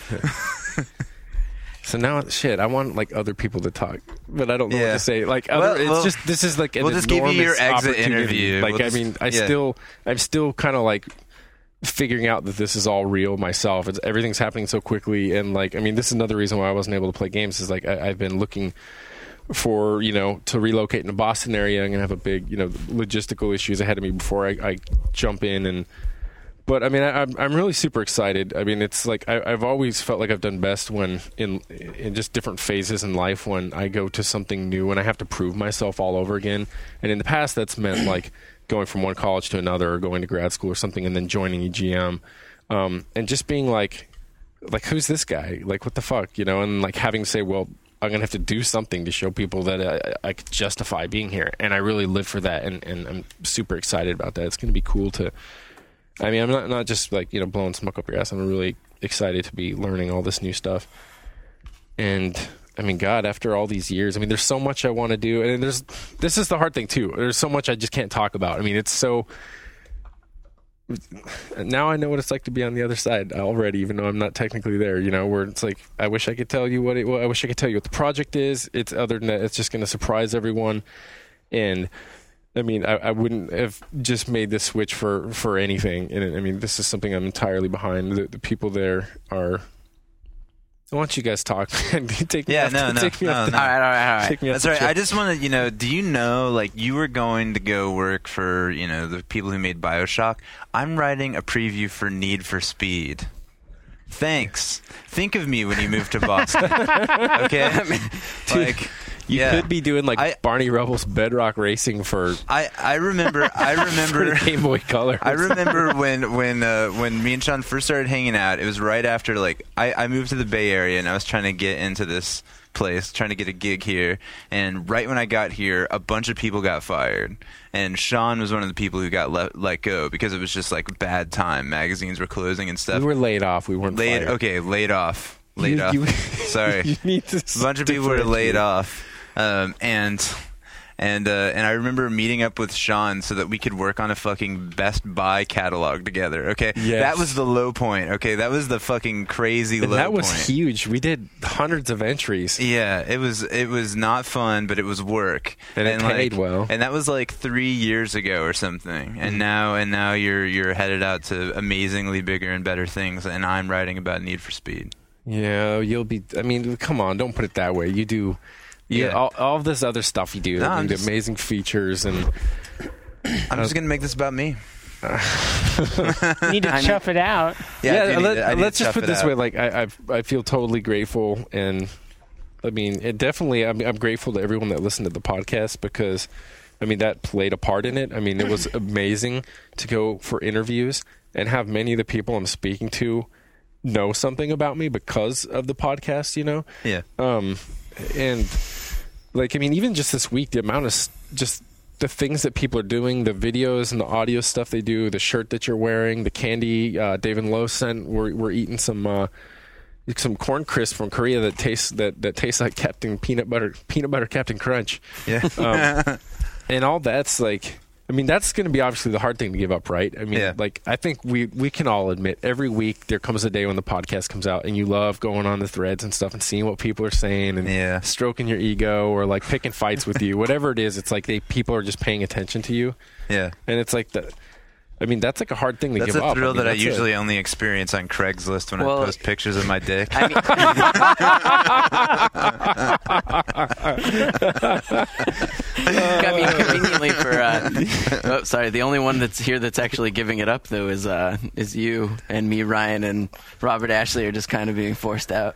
so now, shit, I want like other people to talk, but I don't know Yeah. what to say. Like, Well, other, it's well, just this is like an we'll just give you your enormous exit opportunity. interview. Like, We'll I just- mean, I yeah. still, I'm still kind of like figuring out that this is all real myself. It's, everything's happening so quickly, and like, I mean, this is another reason why I wasn't able to play games. Is like I, I've been looking for you know to relocate in the Boston area. I'm gonna have a big you know logistical issues ahead of me before I, I jump in and. But I mean, I, I'm I'm really super excited. I mean, it's like I, I've always felt like I've done best when in in just different phases in life when I go to something new and I have to prove myself all over again. And in the past, that's meant like going from one college to another, or going to grad school or something, and then joining E G M, um, and just being like, like who's this guy? Like what the fuck, you know? And like having to say, well, I'm gonna have to do something to show people that I, I could justify being here, and I really live for that, and, and I'm super excited about that. It's gonna be cool to. I mean, I'm not not just like you know blowing smoke up your ass. I'm really excited to be learning all this new stuff. And I mean, God, after all these years, I mean, there's so much I want to do, and there's this is the hard thing too. There's so much I just can't talk about. I mean, it's so. I mean, I'm not not just like you know blowing smoke up your ass. I'm really excited to be learning all this new stuff. And I mean, God, after all these years, I mean, there's so much I want to do, and there's so much I just can't talk about. I mean, it's so. now I know what it's like to be on the other side already, even though I'm not technically there, you know, where it's like, I wish I could tell you what it, well, I wish I could tell you what the project is. It's other than that, it's just going to surprise everyone. And I mean, I, I wouldn't have just made this switch for, for anything. And I mean, this is something I'm entirely behind. The, the people there are, I want you guys to talk. take me Yeah, off, no, no, take me no, off no. the- All right, all right, all right. take me off That's the right. trip. I just want to, you know, do you know, like, you were going to go work for, you know, the people who made BioShock? I'm writing a preview for Need for Speed. Thanks. Think of me when you move to Boston. Okay? Like, You yeah. could be doing like I- Barney Rubble's Bedrock Racing for, I, I remember, I for remember... the Game Boy Color. I remember when when uh, when me and Sean first started hanging out. It was right after, like, I, I moved to the Bay Area and I was trying to get into this place, trying to get a gig here. And right when I got here, a bunch of people got fired. And Sean was one of the people who got let let go because it was just like bad time. Magazines were closing and stuff. We were laid off. We weren't laid. fired. Okay, laid off. Laid You- off. you- Sorry. You need to A bunch of people were laid differentiate. off, um, and and uh, and I remember meeting up with Sean so that we could work on a fucking Best Buy catalog together. Okay, Yes. that was the low point. Okay, that was the fucking crazy And low that was point. huge. We did hundreds of entries. Yeah, it was it was not fun, but it was work, And it like, paid well. And that was like three years ago or something. And Mm. now and now you're you're headed out to amazingly bigger and better things. And I'm writing about Need for Speed. Yeah, you'll be. I mean, come on, don't put it that way. You do. You, Yeah. all, all of this other stuff you do. No, I I'm mean, the just- amazing features and I'm just gonna make this about me. You need to I chuff it out. Yeah, I do need let, to- I need us to just tough put it it this out. way. Like I, I, I feel totally grateful, and I mean, it definitely. I'm, I'm grateful to everyone that listened to the podcast because, I mean, that played a part in it. I mean, it was amazing to go for interviews and have many of the people I'm speaking to know something about me because of the podcast. You know. Yeah. Um, and like, I mean, even just this week, the amount of s- just the things that people are doing, the videos and the audio stuff they do, the shirt that you're wearing, the candy uh, Dave and Lo sent. We're, we're eating some uh, some corn crisp from Korea that tastes that, that tastes like Captain Peanut Butter Peanut Butter Captain Crunch. Yeah. Um, and all that's like, I mean, that's going to be obviously the hard thing to give up, right? I mean, Yeah. like, I think we, we can all admit every week there comes a day when the podcast comes out and you love going on the threads and stuff and seeing what people are saying and Yeah. stroking your ego or like picking fights with you, whatever it is. It's like they people are just paying attention to you, Yeah. and it's like the. I mean, that's like a hard thing to That's give a up. thrill I mean, that I that's a- usually only experience on Craigslist when Well- I post pictures of my dick. I mean, I mean, conveniently for. Uh, oh, sorry. The only one that's here that's actually giving it up though is uh, is you and me, Ryan, and Robert Ashley are just kind of being forced out.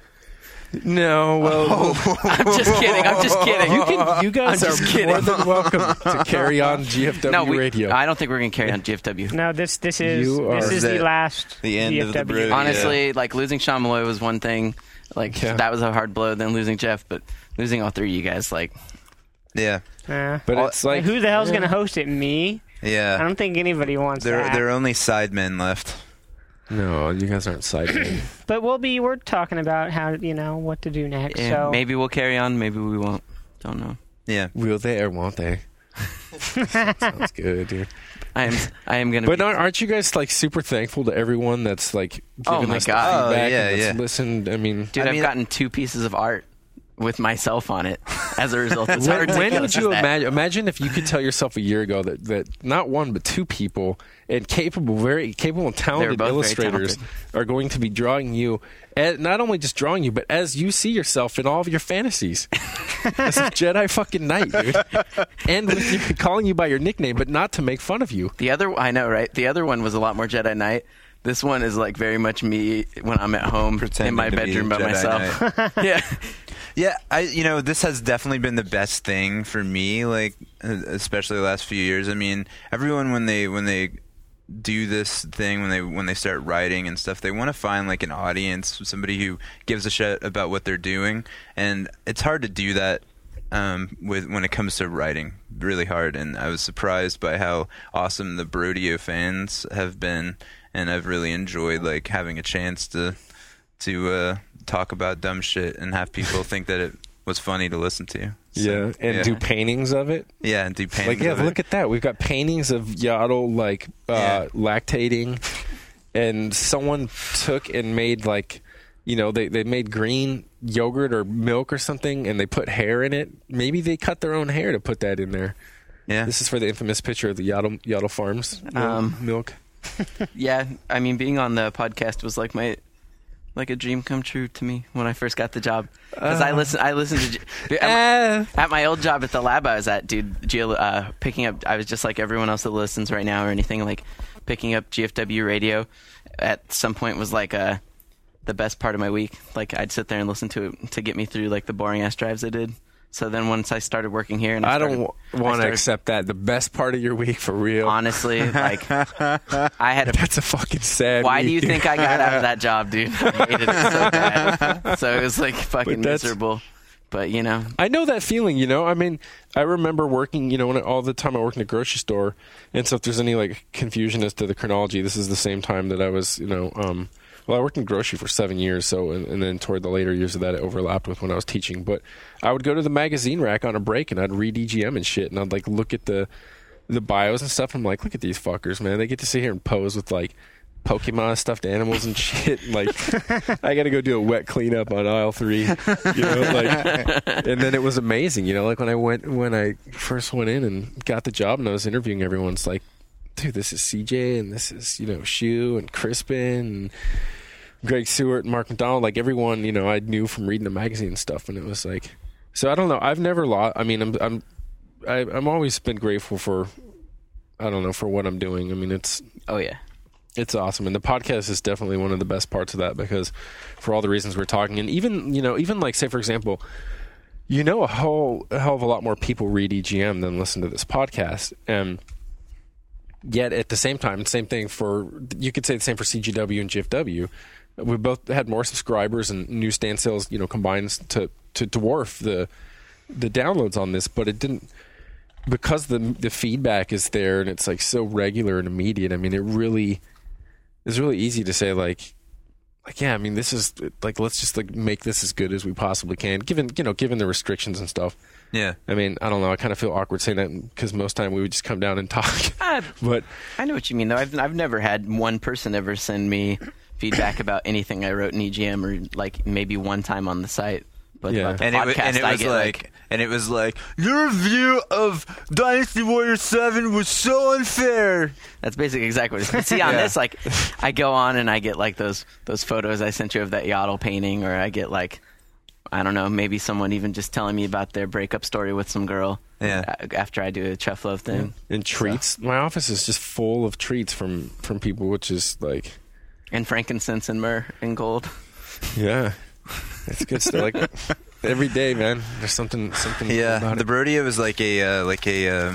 No, well, I'm just kidding. I'm just kidding. you can. You guys I'm are just kidding. more than welcome to carry on G F W no, we, Radio. I don't think we're gonna carry on G F W. No, this this is You this are is the- the last the end of the D F W. road. Honestly, like losing Sean Malloy was one thing. Like Yeah. that was a hard blow. Then losing Jeff, but losing all three of you guys, like Yeah. Uh, but All- it's like who the hell's gonna host it? Me? I Yeah. don't think anybody wants There, that. there are only sidemen left. no, you guys aren't sidemen. But we'll be. We're talking about how you know what to do next. yeah, so maybe we'll carry on. Maybe we won't. Don't know. Yeah. Will they or won't they? Sounds good, dude. I am. I am gonna. But be, aren't aren't you guys like super thankful to everyone that's like Oh giving my us the God. feedback Oh, yeah, and that's yeah. listened? I mean, dude, I I've mean- gotten two pieces of art with myself on it as a result. Of when, when ridiculous would you is that? imagine? Imagine if you could tell yourself a year ago that, that not one but two people and capable, very capable and talented both very illustrators talented. are going to be drawing you, and not only just drawing you, but as you see yourself in all of your fantasies, as a Jedi fucking Knight, dude, and with you, calling you by your nickname, but not to make fun of you. The other, I know, right? The other one was a lot more Jedi Knight. This one is like very much me when I'm at home Pretending in my to be bedroom by Jedi myself. yeah. Yeah, I you know this has definitely been the best thing for me, like uh, especially the last few years. I mean, everyone when they when they do this thing when they when they start writing and stuff, they want to find like an audience, somebody who gives a shit about what they're doing, and it's hard to do that um, with when it comes to writing, really hard. And I was surprised by how awesome the Brodio fans have been, and I've really enjoyed like having a chance to to uh, talk about dumb shit and have people think that it was funny to listen to. So, yeah, and yeah. do paintings of it. Yeah, and do paintings. Like, yeah, of look it. at that. We've got paintings of Yaddle, like, uh, Yeah. lactating. And someone took and made, like, you know, they, they made green yogurt or milk or something, and they put hair in it. Maybe they cut their own hair to put that in there. Yeah. This is for the infamous picture of the Yaddle, Yaddle Farms milk. Um, milk. Yeah, I mean, being on the podcast was like my like a dream come true to me when I first got the job. Because I listen, I listened to G- at, my, at my old job at the lab I was at, dude. G- uh, picking up, I was just like everyone else that listens right now or anything, like picking up G F W radio. At some point was like uh, the best part of my week. Like I'd sit there and listen to it to get me through like the boring ass drives I did. So then once I started working here, and I, I started, don't w- want to accept that. The best part of your week, for real. Honestly, like I had. That's a fucking sad. Why week, do you dude. think I got out of that job, dude? I hated it so bad. So it was like fucking that's- miserable. But you know, I know that feeling, you know. I mean, I remember working, you know, when I, all the time I worked in a grocery store, and so if there's any like confusion as to the chronology, this is the same time that I was, you know, um, well, I worked in grocery for seven years, so and, and then toward the later years of that, it overlapped with when I was teaching. But I would go to the magazine rack on a break, and I'd read E G M and shit, and I'd like look at the the bios and stuff. I'm like, look at these fuckers, man. They get to sit here and pose with like Pokemon stuffed animals and shit. Like, I got to go do a wet cleanup on aisle three, you know. Like, and then it was amazing, you know. Like when I went when I first went in and got the job, and I was interviewing everyone. It's like, dude, this is C J, and this is, you know, Shu and Crispin and Greg Stewart and Mark McDonald. Like everyone, you know, I knew from reading the magazine and stuff. And it was like, so I don't know. I've never lost. I mean, I'm I'm I, I'm always been grateful for, I don't know, for what I'm doing. I mean, it's oh yeah. It's awesome, and the podcast is definitely one of the best parts of that because, for all the reasons we're talking, and even you know, even like say for example, you know, a whole a hell of a lot more people read E G M than listen to this podcast, and yet at the same time, same thing for you could say the same for C G W and G F W. We both had more subscribers and newsstand sales, you know, combined to to dwarf the the downloads on this, but it didn't. Because the the feedback is there and it's like so regular and immediate. I mean, it really. It's really easy to say like, like yeah. I mean, this is like let's just like make this as good as we possibly can, given you know, given the restrictions and stuff. Yeah. I mean, I don't know. I kind of feel awkward saying that because most time we would just come down and talk. Uh, but I know what you mean, though. I've I've never had one person ever send me feedback about anything I wrote in E G M, or like maybe one time on the site. But Yeah. about the And it, wa- podcast, and it I was get like, like and it was like, your review of Dynasty Warriors seven was so unfair. that's basically exactly what it is. See, on Yeah. this, like, I go on and I get like those those photos I sent you of that Yaddle painting, or I get like, I don't know, maybe someone even just telling me about their breakup story with some girl. Yeah. a- After I do a Chef Love thing. and treats. My office is just full of treats from from people, which is like, And frankincense and myrrh and gold. yeah, it's good stuff. Like every day, man. There's something something. Yeah, about the it. Brodia was like a uh, like a uh,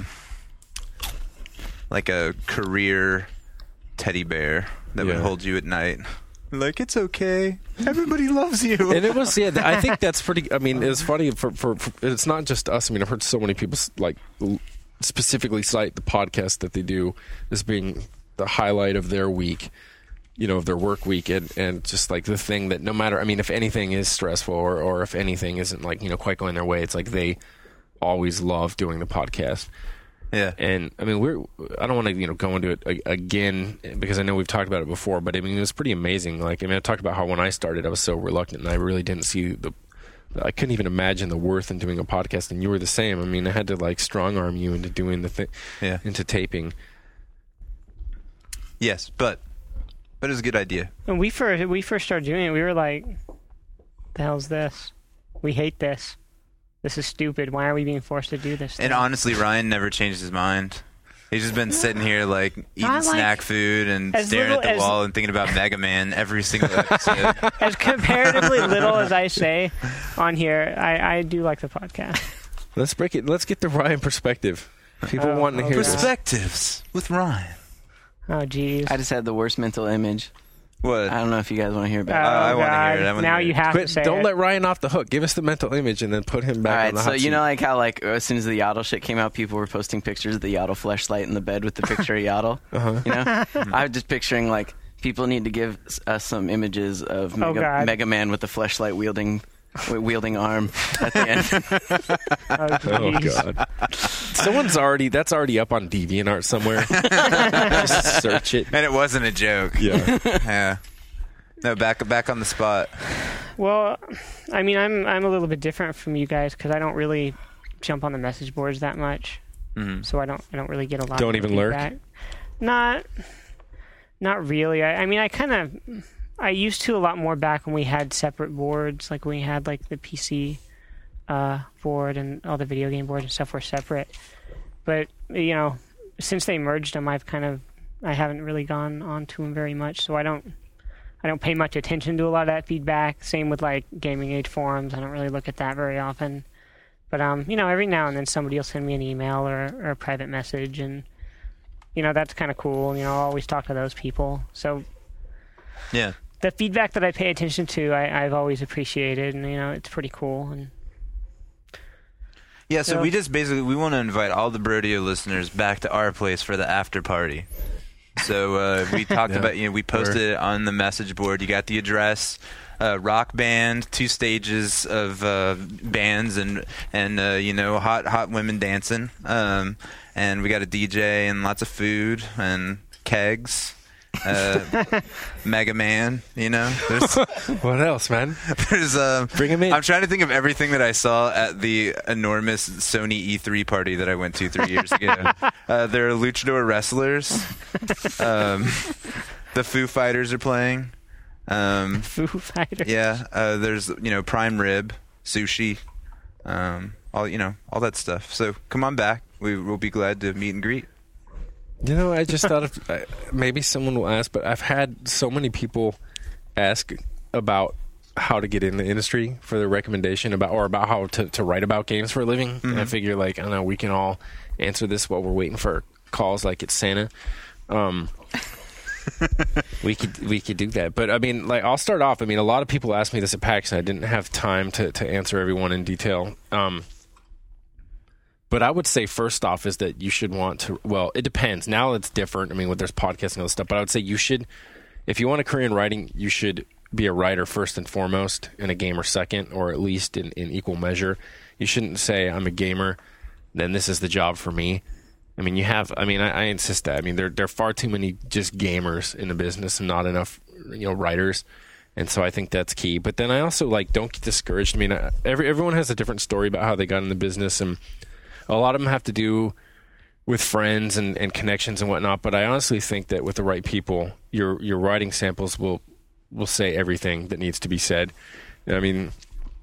like a career teddy bear that would Yeah. hold you at night. Like, it's okay. Everybody loves you. And it was, yeah. I think that's pretty. I mean, it's funny for, for, for. It's not just us. I mean, I've heard so many people like specifically cite the podcast that they do as being the highlight of their week, you know, of their work week, and, and just like the thing that no matter. I mean, if anything is stressful or or if anything isn't like you know quite going their way, it's like they always love doing the podcast. Yeah. And I mean, we're. I don't want to, you know, go into it a- again because I know we've talked about it before. But I mean, it was pretty amazing. Like, I mean, I talked about how when I started, I was so reluctant, and I really didn't see the. I couldn't even imagine the worth in doing a podcast, and you were the same. I mean, I had to like strong arm you into doing the thing, Yeah. into taping. Yes, but but it was a good idea. When we first we first started doing it, we were like, "The hell's this? We hate this. This is stupid. Why are we being forced to do this?" And thing?" honestly, Ryan never changed his mind. He's just been sitting here like eating I like- snack food and as staring little at the as- wall and thinking about Mega Man every single episode. as comparatively little as I say on here, I, I do like the podcast. Let's break it. Let's get the Ryan perspective. People Oh, want to oh, hear God. this. Perspectives with Ryan. Oh, jeez. I just had the worst mental image. What? I don't know if you guys want to hear Oh, about it. I wanna God. hear it. I wanna Now hear you it. have to Quit, say don't it. let Ryan off the hook. Give us the mental image and then put him back All on right, the so hot you seat. know, like how like as soon as the Yaddle shit came out, people were posting pictures of the Yaddle fleshlight in the bed with the picture of Yaddle. Uh-huh. You know, I was just picturing like people need to give us some images of Oh, Mega, God. Mega Man with the fleshlight wielding wielding arm at the end. Oh God! Someone's already that's already up on DeviantArt somewhere. Just search it. And it wasn't a joke. Yeah. Yeah. No, back back on the spot. Well, I mean, I'm I'm a little bit different from you guys because I don't really jump on the message boards that much, Mm-hmm. so I don't I don't really get a lot. Don't of even lurk? feedback. Not, not really. I, I mean, I kind of I used to a lot more back when we had separate boards, like when we had like the P C uh, board and all the video game boards and stuff were separate. But you know, since they merged them, I've kind of I haven't really gone on to them very much, so I don't. I don't pay much attention to a lot of that feedback. Same with like Gaming Age forums. I don't really look at that very often. But um, you know, every now and then somebody will send me an email or, or a private message, and you know that's kind of cool. You know, I'll always talk to those people. So Yeah. the feedback that I pay attention to, I, I've always appreciated, and you know, it's pretty cool. And Yeah, so Yeah. we just basically we want to invite all the Brodeo listeners back to our place for the after party. So uh, we talked Yeah. about, you know, we posted it on the message board. You got the address, uh, rock band, two stages of uh, bands, and and uh, you know, hot hot women dancing. Um, and we got a D J and lots of food and kegs. Uh, Mega Man, you know. There's What else, man? there's uh, Bring him in. I'm trying to think of everything that I saw at the enormous Sony E three party that I went to three years ago. Uh, there are luchador wrestlers. Um, the Foo Fighters are playing. Um, Foo Fighters. yeah, uh, there's you know prime rib, sushi, um, all you know all that stuff. So come on back. We will be glad to meet and greet. You know, I just thought of uh, maybe someone will ask, but I've had so many people ask about how to get in the industry for their recommendation about or about how to, to write about games for a living. Mm-hmm. And I figure, like, I don't know, we can all answer this while we're waiting for calls like it's Santa. Um, we could we could do that. But, I mean, like, I'll start off. I mean, a lot of people asked me this at PAX, and I didn't have time to, to answer everyone in detail. Um But I would say first off is that you should want to, well, it depends. Now it's different. I mean, with there's podcasts and all this stuff, but I would say you should, if you want a career in writing, you should be a writer first and foremost and a gamer second, or at least in, in equal measure. You shouldn't say, I'm a gamer, then this is the job for me. I mean, you have, I mean, I, I insist that. I mean, there, there are far too many just gamers in the business and not enough, you know, writers. And so I think that's key. But then I also, like, don't get discouraged. I mean, every everyone has a different story about how they got in the business, and a lot of them have to do with friends and, and connections and whatnot. But I honestly think that with the right people, your your writing samples will will say everything that needs to be said. I mean,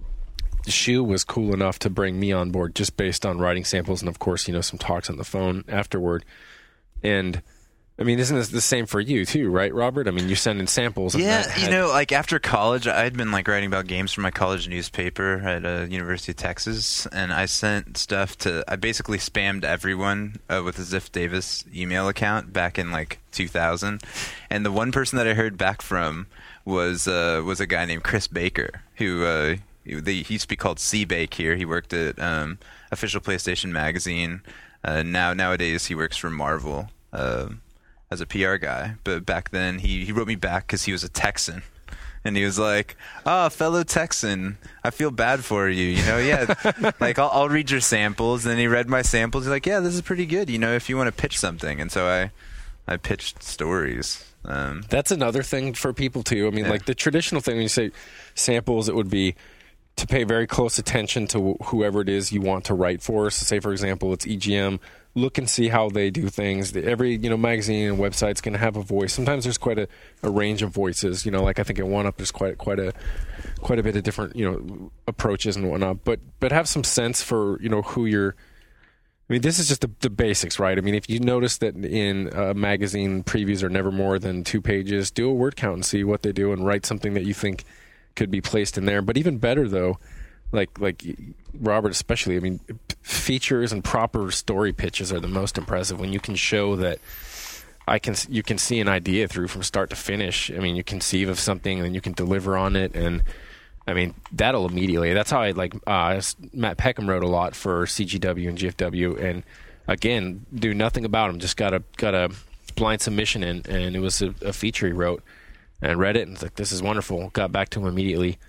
Shu was cool enough to bring me on board just based on writing samples and, of course, you know, some talks on the phone afterward. And I mean, isn't this the same for you too, right, Robert? I mean, you send in samples. And Yeah, that had, you know, like after college, I'd been like writing about games for my college newspaper at uh, University of Texas, and I sent stuff to. I basically spammed everyone uh, with a Ziff Davis email account back in like two thousand, and the one person that I heard back from was uh, was a guy named Chris Baker, who uh, he, they, he used to be called C-Bake here. He worked at um, Official PlayStation Magazine. Uh, now nowadays he works for Marvel. Uh, as a P R guy, but back then he, he wrote me back because he was a Texan, and he was like, "Oh, fellow Texan, I feel bad for you, you know, yeah, like I'll, I'll read your samples." And he read my samples. He's like, "Yeah, this is pretty good, you know, if you want to pitch something." And so I, I pitched stories. Um, That's another thing for people too. I mean, Yeah. like the traditional thing when you say samples, it would be to pay very close attention to wh- whoever it is you want to write for. So say, for example, it's E G M. Look and see how they do things. The- Every you know magazine and website's going to have a voice. Sometimes there's quite a, a range of voices. You know, like I think at One Up there's quite quite a quite a bit of different you know approaches and whatnot. But but have some sense for you know who you're. I mean, this is just the, the basics, right? I mean, if you notice that in a magazine previews are never more than two pages, do a word count and see what they do, and write something that you think could be placed in there. But even better, though, like like Robert especially, I mean, features and proper story pitches are the most impressive when you can show that I can you can see an idea through from start to finish. I mean, you conceive of something and then you can deliver on it, and I mean that'll immediately. That's how I like uh, Matt Peckham wrote a lot for C G W and G F W, and again, do nothing about him. Just got a got a blind submission in, and it was a, a feature he wrote, and read it and was like, this is wonderful. Got back to him immediately.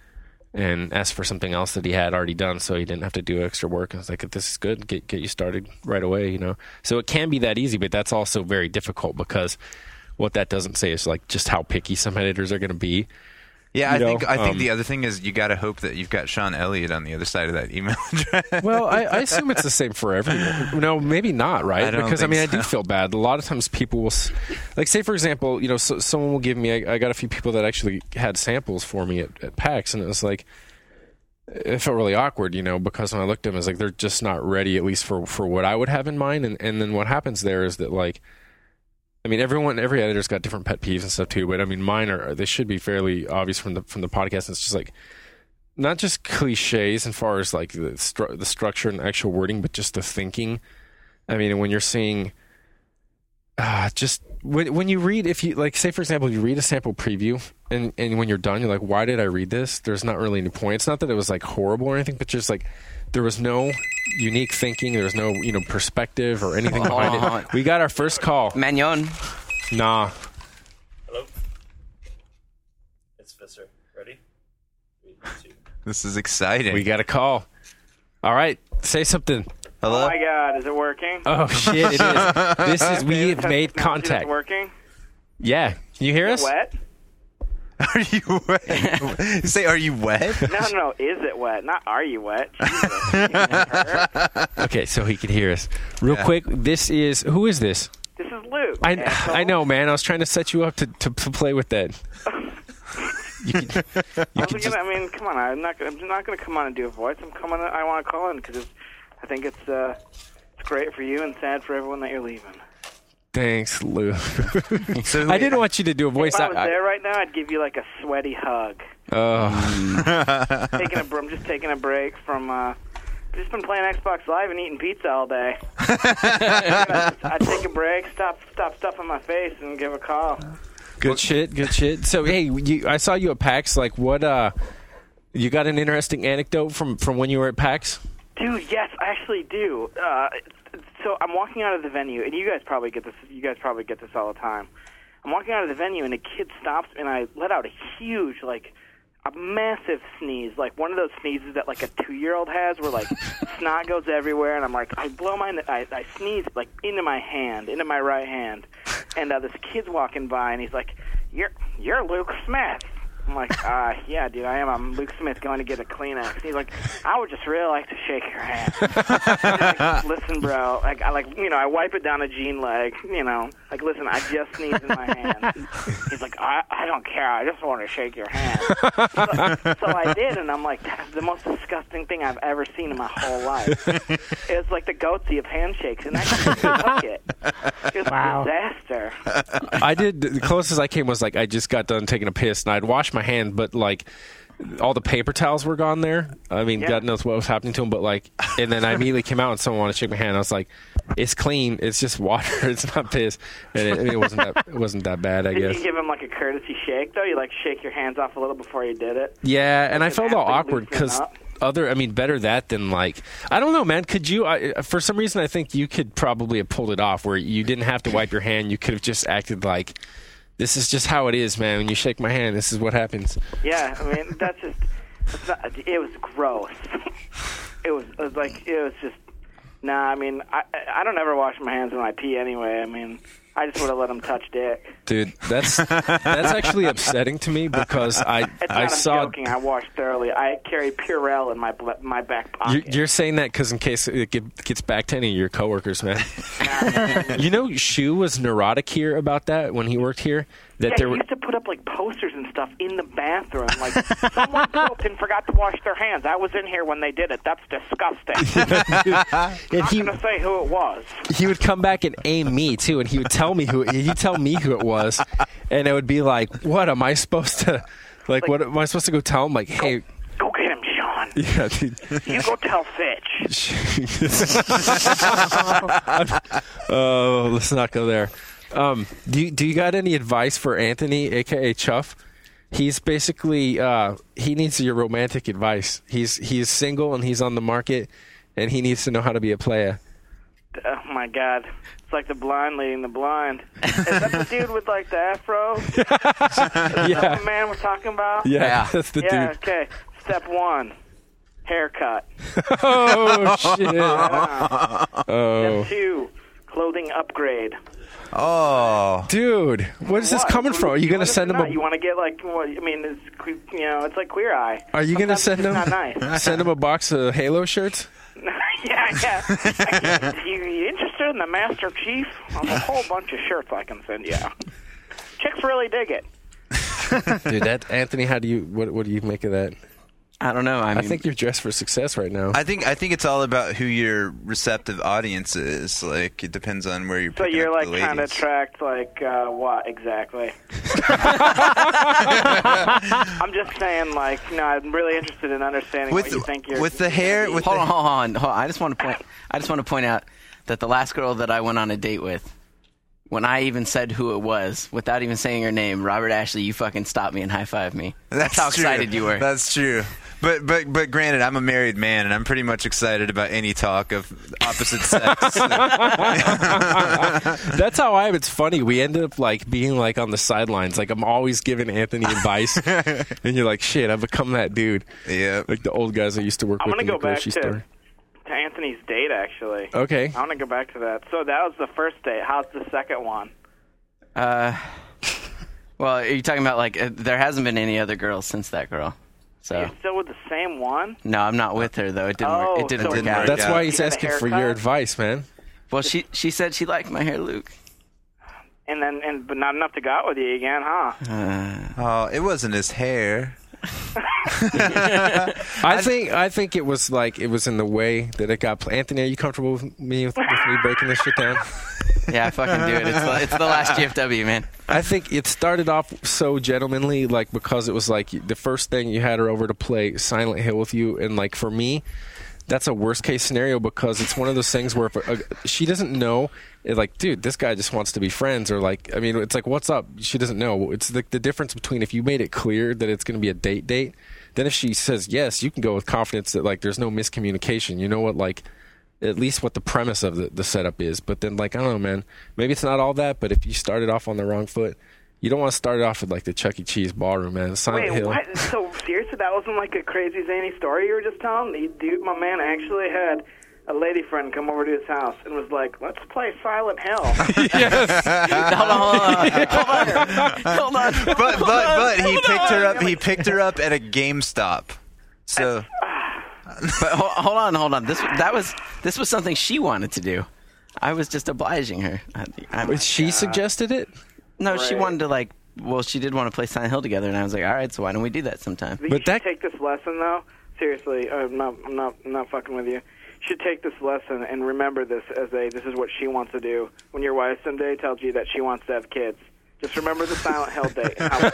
and asked for something else that he had already done, so he didn't have to do extra work. I was like, this is good, get get you started right away, you know. So it can be that easy, but that's also very difficult because what that doesn't say is like just how picky some editors are going to be. Yeah, I You know, think I think um, the other thing is you got to hope that you've got Sean Elliott on the other side of that email address. Well, I, I assume it's the same for everyone. No, maybe not, right? I don't because I think mean, I so. do feel bad. A lot of times, people will, s- like, say for example, you know, so, someone will give me. I, I got a few people that actually had samples for me at, at PAX, and it was like, it felt really awkward, you know, because when I looked at them, it's like they're just not ready, at least for for what I would have in mind. And and then what happens there is that, like, I mean, everyone, every editor's got different pet peeves and stuff too. But I mean, mine are they should be fairly obvious from the from the podcast. It's just like not just cliches as far as like the stru- the structure and actual wording, but just the thinking. I mean, when you're seeing, uh, just when when you read, if you like, say for example, you read a sample preview, and and when you're done, you're like, why did I read this? There's not really any point. It's not that it was like horrible or anything, but just like there was no unique thinking. There was no, you know, perspective or anything behind it. We got our first call. Magnon. Nah. Hello? It's Visser. Ready? Three, two. This is exciting. We got a call. All right. Say something. Hello? Oh my God, is it working? Oh, shit. It is. This is, we have Test made technology that's contact. working? Yeah. Can you hear us? Wet? Are you wet? You say, are you wet? No, no, no. Is it wet? Not are you wet? Jesus. Okay, so he can hear us. Real Yeah. quick, this is, who is this? This is Luke. I, asshole. I know, man. I was trying to set you up to, to, to play with that. You can, you I, can wasn't just, gonna, I mean, come on. I'm not. Gonna, I'm not going to come on and do a voice. I'm coming. I want to call in because I think it's uh, it's great for you and sad for everyone that you're leaving. thanks, Lou. So I didn't want you to do a voice. If I was I- I- there right now, I'd give you like a sweaty hug. oh. taking a, I'm just taking a break from. Uh, I've just been playing Xbox Live and eating pizza all day. I'd take a break, stop, stop stuffing my face, and give a call. Good shit, good shit. So, hey, you, I saw you at PAX. Like, what, uh, you got an interesting anecdote from, from when you were at PAX? Dude, yes, I actually do. Uh, so I'm walking out of the venue, and you guys probably get this. You guys probably get this all the time. I'm walking out of the venue, and a kid stops, and I let out a huge, like, a massive sneeze, like one of those sneezes that like a two-year-old has, where like snot goes everywhere, and I'm like, I blow my, I, I sneeze like into my hand, into my right hand, and uh, this kid's walking by, and he's like, "You're, you're Luke Smith." I'm like, uh, yeah, dude, I am. I'm Luke Smith going to get a Kleenex. And he's like, I would just really like to shake your hand. Like, listen, bro, like, I like, you know, I wipe it down a jean leg, you know, like, listen, I just sneezed in my hand. He's like, I, I don't care. I just want to shake your hand. So, so I did, and I'm like, that's the most disgusting thing I've ever seen in my whole life. It was like the goatsy of handshakes, and I couldn't took it. It was Wow. a disaster. I did, the closest I came was like, I just got done taking a piss, and I'd washed my hand, but like, all the paper towels were gone there. I mean, Yeah. God knows what was happening to them, but like, and then I immediately came out and someone wanted to shake my hand. I was like, it's clean. It's just water. It's not piss. And it, it wasn't that, it wasn't that bad, I Did guess. you give him like a courtesy shake, though? You like shake your hands off a little before you did it? Yeah, and I Like felt an all athlete awkward loosening because up. other, I mean, better that than like, I don't know, man. Could you, I, for some reason, I think you could probably have pulled it off where you didn't have to wipe your hand. You could have just acted like, this is just how it is, man. When you shake my hand, this is what happens. Yeah, I mean, that's just, it's not, it was gross. it, was, it was like, it was just, nah, I mean, I, I don't ever wash my hands when I pee anyway. I mean, I just would have let them touch dick. Dude, that's that's actually upsetting to me because I It's I not, saw. I'm joking. I wash thoroughly. I carry Purell in my ble- my back You're, pocket. you're saying that because in case it get, gets back to any of your coworkers, man. You know, Shu was neurotic here about that when he worked here. That yeah, there he were. used to put up like posters and stuff in the bathroom. Like, someone pooped and forgot to wash their hands. I was in here when they did it. That's disgusting. I'm And not he going to say who it was. he would come back and aim me too, and he would tell me who he'd tell me who it was, and it would be like, what am I supposed to, like, what am I supposed to go tell him? Like, hey, Go get him, Sean. yeah, dude. You go tell Fitch. Oh, let's not go there. Um, do you, do you got any advice for Anthony, aka Chuff? He's basically uh, he needs your romantic advice. He's he's single and he's on the market, and he needs to know how to be a player. Oh my God, it's like the blind leading the blind. Is that the dude with like the afro? Is that Yeah, the man we're talking about? yeah, Yeah. that's the yeah. dude. Okay. Step one, haircut. Oh shit! Uh, Oh, Step two, clothing upgrade. Oh, dude, where's this What? coming from? Are you gonna What if send it's him not? a? You want to get like? What, I mean, it's que- you know, it's like Queer Eye. Are you gonna Sometimes send it's him? Not nice. Send him a box of Halo shirts? yeah, yeah. you, you interested in the Master Chief? There's a whole bunch of shirts I can send you. Chicks really dig it. Dude, that Anthony, how do you? What, what do you make of that? I don't know. I, I mean, think you're dressed for success right now. I think I think it's all about who your receptive audience is. Like it depends on where you're. So picking you're up like the trying to ladies. attract like uh, what exactly? I'm just saying, like, no, I'm really interested in understanding with what you think you're. with the hair. With hold the, on, hold on, hold on. I just want to point. I just want to point out that the last girl that I went on a date with, when I even said who it was, without even saying her name, Robert Ashley, you fucking stopped me and high fived me. That's, how true. excited you were. That's true. But but but granted, I'm a married man, and I'm pretty much excited about any talk of opposite sex. That's how I am. It's funny. We ended up like being like on the sidelines. Like I'm always giving Anthony advice, and you're like, shit, I've become that dude. Yeah. Like the old guys I used to work I'm with gonna in the go back grocery to, store. to Anthony's date, actually. Okay. I want to go back to that. So that was the first date. How's the second one? Uh, well, are you talking about like uh, there hasn't been any other girls since that girl? So You're still with the same one? no, I'm not with her though. It didn't. Oh, work. It didn't so work didn't out. work That's out. why You he's get a asking for haircut? your advice, man. Well, she she said she liked my hair, Luke. And then, and but not enough to go out with you again, huh? Uh, Oh, it wasn't his hair. I think I think it was like it was in the way that it got. Pl- Anthony, are you comfortable with me with, with me breaking this shit down? yeah, I fucking do it. It's the, it's the last G F W, man. I think it started off so gentlemanly, like because it was like the first thing you had her over to play Silent Hill with you, and like for me, that's a worst case scenario because it's one of those things where if a, a, she doesn't know, it, like, dude, this guy just wants to be friends, or like, I mean, it's like, what's up? She doesn't know. It's the, the difference between if you made it clear that it's going to be a date date, then if she says yes, you can go with confidence that like there's no miscommunication. You know what, like. At least what the premise of the, the setup is. But then, like, I don't know, man. Maybe it's not all that, but if you started off on the wrong foot, you don't want to start it off with, like, the Chuck E. Cheese ballroom, man. Silent Wait, Hill. what? So seriously, that wasn't like a crazy zany story you were just telling? The dude, my man actually had a lady friend come over to his house and was like, let's play Silent Hill. Yes. hold on, hold on, hold on. But but but he picked her up. He picked her up at a GameStop. So But hold, hold on, hold on. This that was this was something she wanted to do. I was just obliging her. I, I, But she suggested it? no, she Right. wanted to like. Well, she did want to play Silent Hill together, and I was like, all right, so why don't we do that sometime? You But should that- take this lesson, though. Seriously, I'm not, I'm not, I'm not fucking with you. You should take this lesson and remember this as a, this is what she wants to do. When your wife someday tells you that she wants to have kids, just remember the Silent Hill date. And how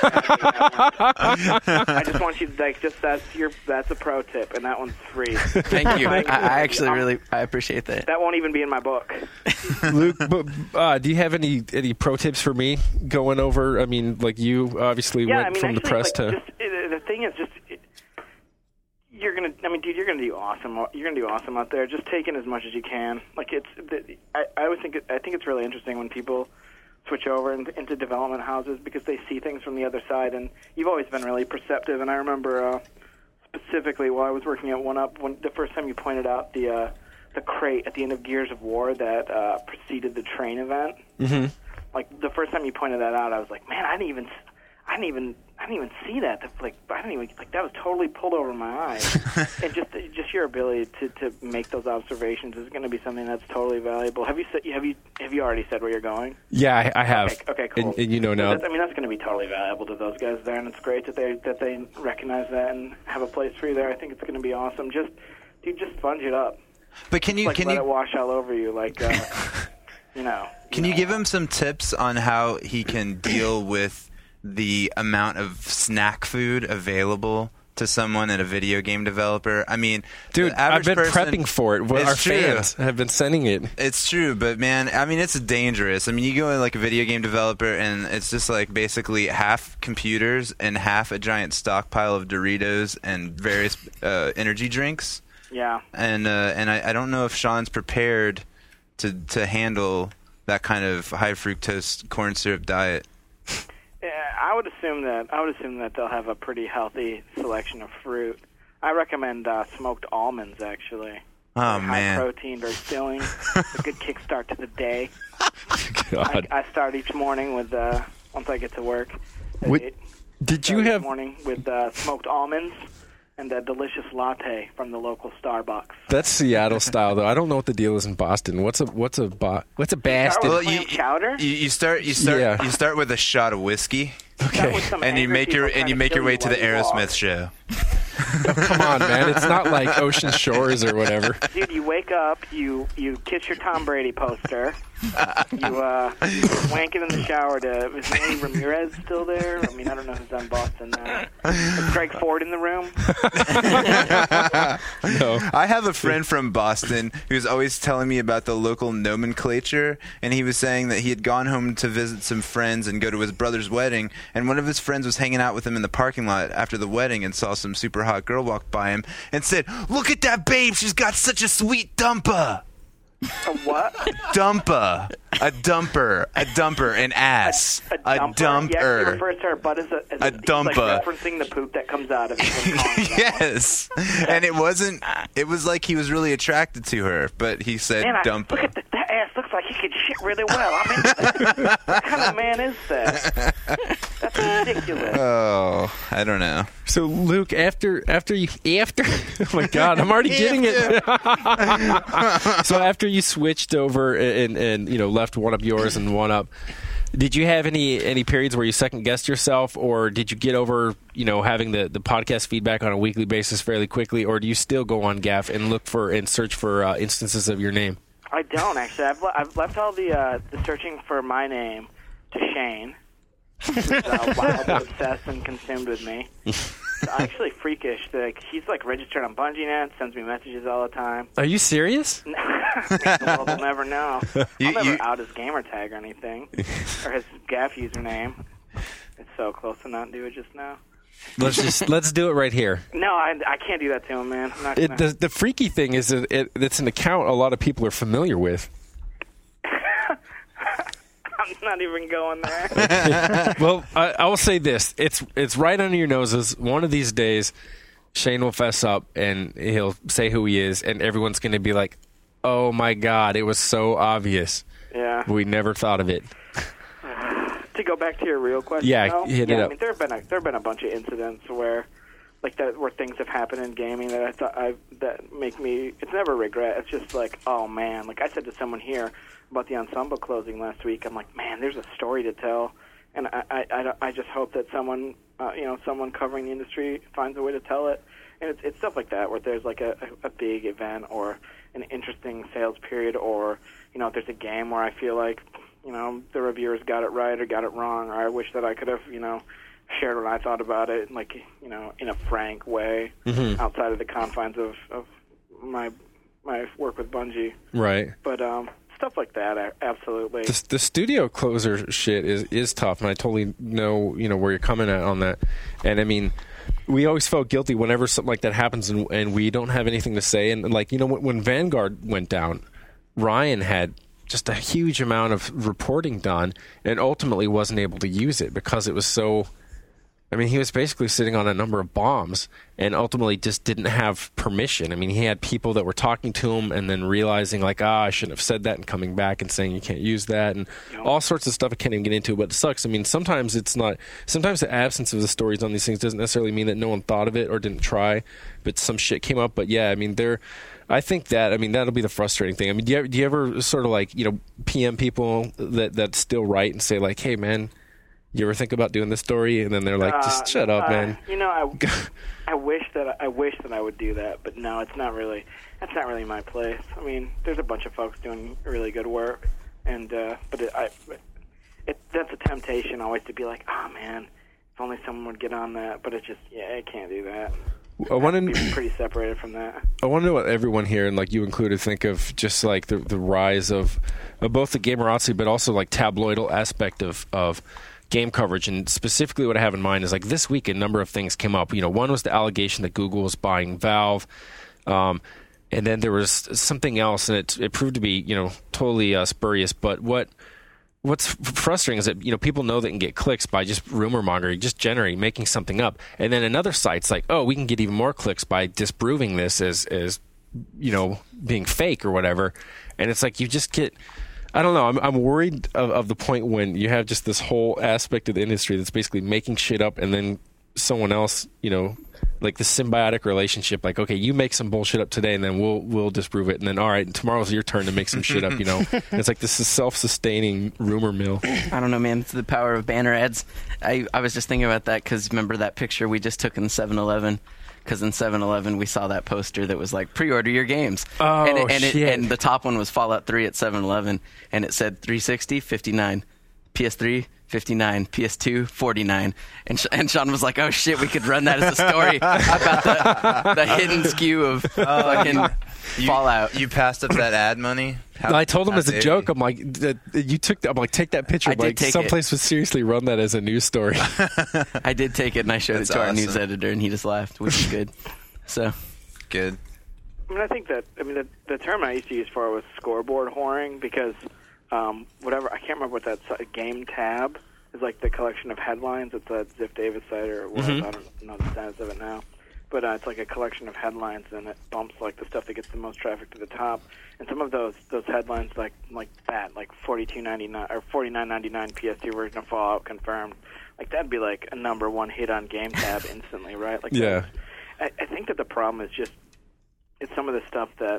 I just want you to, like, just that's your, that's a pro tip, and that one's free. Thank you. I, I actually I'm- really I appreciate that. That won't even be in my book. Luke, but, uh, do you have any, any pro tips for me going over? I mean, like, you obviously Yeah, went I mean, from actually, the press like, to. just, it, the thing is, just it, you're gonna. I mean, dude, you're gonna do awesome. You're gonna do awesome out there. Just take in as much as you can. Like it's. The, I, I would think. It, I think it's really interesting when people switch over into, into development houses because they see things from the other side. And you've always been really perceptive. And I remember uh, specifically while I was working at One Up, when the first time you pointed out the uh, the crate at the end of Gears of War that uh, preceded the train event. Mm-hmm. Like the first time you pointed that out, I was like, man, I didn't even, I didn't even, I didn't even see that. That's like, I didn't even like that was totally pulled over my eyes. And just, just your ability to, to make those observations is going to be something that's totally valuable. Have you said, have you, have you already said where you're going? Yeah, I, I have. Okay, okay, cool. And, and you know So now. that's, I mean, that's going to be totally valuable to those guys there, and it's great that they that they recognize that and have a place for you there. I think it's going to be awesome. Just, dude, just sponge it up. but can you Like can let you it wash all over you, like, uh, you know. Can you give him some tips on how he can deal with the amount of snack food available to someone at a video game developer? I mean, Dude, the I've average been person- prepping for it. Well, It's our true. fans have been sending it. It's true, but man, I mean, it's dangerous. I mean, you go in like a video game developer, and it's just like basically half computers and half a giant stockpile of Doritos and various uh, energy drinks. Yeah. And uh, and I, I don't know if Sean's prepared to to handle that kind of high fructose corn syrup diet. Yeah, I would assume that I would assume that they'll have a pretty healthy selection of fruit. I recommend uh, smoked almonds, actually. Oh, High man. protein, very filling. It's a good kickstart to the day. I, God. I start each morning with, uh, once I get to work. I Wait, eat- Did you start each have? morning with uh, smoked almonds and a delicious latte from the local Starbucks. That's Seattle style, though. I don't know what the deal is in Boston. What's a what's a bo- what's a Boston? Well, clam chowder? You, you start you start Yeah. you start with a shot of whiskey, Start with some and you angry make your people and you trying make your kill way to the while you walk. Aerosmith show. Come on, man. It's not like Ocean Shores or whatever. Dude, you wake up, you you kiss your Tom Brady poster, you uh, you wank it in the shower to, is Manny Ramirez still there? I mean, I don't know who's on Boston now. Is Greg Ford in the room? No. I have a friend from Boston who's always telling me about the local nomenclature, and he was saying that he had gone home to visit some friends and go to his brother's wedding, and one of his friends was hanging out with him in the parking lot after the wedding and saw some super hot girl walk by him and said, "Look at that babe, she's got such a sweet dumper." A what? Dumper. A dumper. A dumper. An ass. A, A dumper? dumper. He actually refers to her butt as a, as A a, he's dumper. like referencing the poop that comes out of it. when calling someone. Yes. And it wasn't, it was like he was really attracted to her, but he said Man, I, dumper. look at that. That ass looks like he could shit really well. I'm into that. What kind of man is that? That's ridiculous. Oh, I don't know. So Luke, after after you after oh my God, I'm already getting it. So after you switched over and and you know left one up yours and one up, did you have any any periods where you second guessed yourself, or did you get over you know having the the podcast feedback on a weekly basis fairly quickly, or do you still go on Gaff and look for and search for uh, instances of your name? I don't actually. I've le- I've left all the uh, the searching for my name to Shane, who's uh, wildly obsessed and consumed with me. It's actually freakish. Like he's like registered on BungieNet, sends me messages all the time. Are you serious? The world will never know. You- I'll never you- out his gamer tag or anything, or his Gaff username. It's so close to not do it just now. Let's just let's do it right here. No, I, I can't do that to him, man. I'm not It, gonna. the the freaky thing is that it, it's an account a lot of people are familiar with. I'm not even going there. Well, I, I will say this: it's it's right under your noses. One of these days, Shane will fess up and he'll say who he is, and everyone's going to be like, "Oh my God, it was so obvious. Yeah. We never thought of it." To go back to your real question, Yeah, though, hit yeah, it I up. mean, there have been a, there have been a bunch of incidents where, like that, where things have happened in gaming that I thought I that make me. It's never regret. It's just like, oh man, like I said to someone here about the Ensemble closing last week. I'm like, man, there's a story to tell, and I I, I, don't- I just hope that someone, uh, you know, someone covering the industry finds a way to tell it. And it's, it's stuff like that where there's like a, a, a big event or an interesting sales period, or you know, there's a game where I feel like, you know, the reviewers got it right or got it wrong, or I wish that I could have, you know, shared what I thought about it, like, you know, in a frank way, Mm-hmm. outside of the confines of, of my my work with Bungie. Right. But um, stuff like that, a- absolutely. The, the studio closer shit is is tough, and I totally know you know where you're coming at on that. And I mean, we always felt guilty whenever something like that happens, and, and we don't have anything to say. And like you know, when, when Vanguard went down, Ryan had just a huge amount of reporting done, and ultimately wasn't able to use it because it was so. I mean, he was basically sitting on a number of bombs and ultimately just didn't have permission. I mean, he had people that were talking to him and then realizing, like, ah, I shouldn't have said that, and coming back and saying you can't use that, and all sorts of stuff I can't even get into, but it sucks. I mean, sometimes it's not, sometimes the absence of the stories on these things doesn't necessarily mean that no one thought of it or didn't try, but some shit came up. But yeah, I mean, there, I think that, I mean, that'll be the frustrating thing. I mean, do you, ever- do you ever sort of like, you know, P M people that, that still write and say, like, hey, man, you ever think about doing this story? And then they're like, just Uh, shut up, uh, man. You know, I, I wish that I wish that I would do that, but no, it's not really. That's not really my place. I mean, there's a bunch of folks doing really good work, and uh, but it, I, it that's a temptation always to be like, oh man, if only someone would get on that. But it's just, yeah, I can't do that. I want Be to pretty separated from that. I want to know what everyone here, and like you included, think of just like the the rise of, of both the gamerocracy, but also like tabloidal aspect of of game coverage. And specifically what I have in mind is like this week a number of things came up. You know, one was the allegation that Google was buying Valve, um, and then there was something else, and it it proved to be you know totally uh, spurious. But what what's f- frustrating is that, you know, people know they can get clicks by just rumor mongering, just generating, making something up. And then another site's like, oh, we can get even more clicks by disproving this as, as you know, being fake or whatever. And it's like you just get, I don't know, I'm, I'm worried of, of the point when you have just this whole aspect of the industry that's basically making shit up, and then someone else, you know, like the symbiotic relationship, like, okay, you make some bullshit up today and then we'll we'll disprove it, and then all right, tomorrow's your turn to make some shit up, you know. And it's like this is self-sustaining rumor mill. I don't know, man. It's the power of banner ads. I, I was just thinking about that because remember that picture we just took in seven eleven? Because in seven eleven we saw that poster that was like, pre-order your games. Oh, and it, and, it, shit. and the top one was Fallout three at seven eleven, and it said three sixty, fifty-nine, P S three, fifty-nine, P S two, forty-nine. And, Sh- and Sean was like, oh shit, we could run that as a story about the, the hidden skew of fucking You, Fallout. You passed up that ad money? How, I told him how as a dare joke, you? I'm like, that- you took, I'm like, take that picture. I I'm did like, take someplace would seriously run that as a news story. I did take it and I showed That's it to our awesome. news editor and he just laughed, which is good. So, Good. I mean, I think that I mean the, the term I used to use for it was scoreboard whoring because um, whatever I can't remember what that si- game tab is like the collection of headlines. It's a Ziff Davis site or what Mhm. I don't know the status of it now, but uh, it's like a collection of headlines and it bumps like the stuff that gets the most traffic to the top. And some of those those headlines like like that like forty-two ninety-nine or forty-nine ninety-nine P S two version of Fallout confirmed. Like that'd be like a number one hit on game tab instantly, right? Like Yeah. that's- I, I think that the problem is just it's some of the stuff that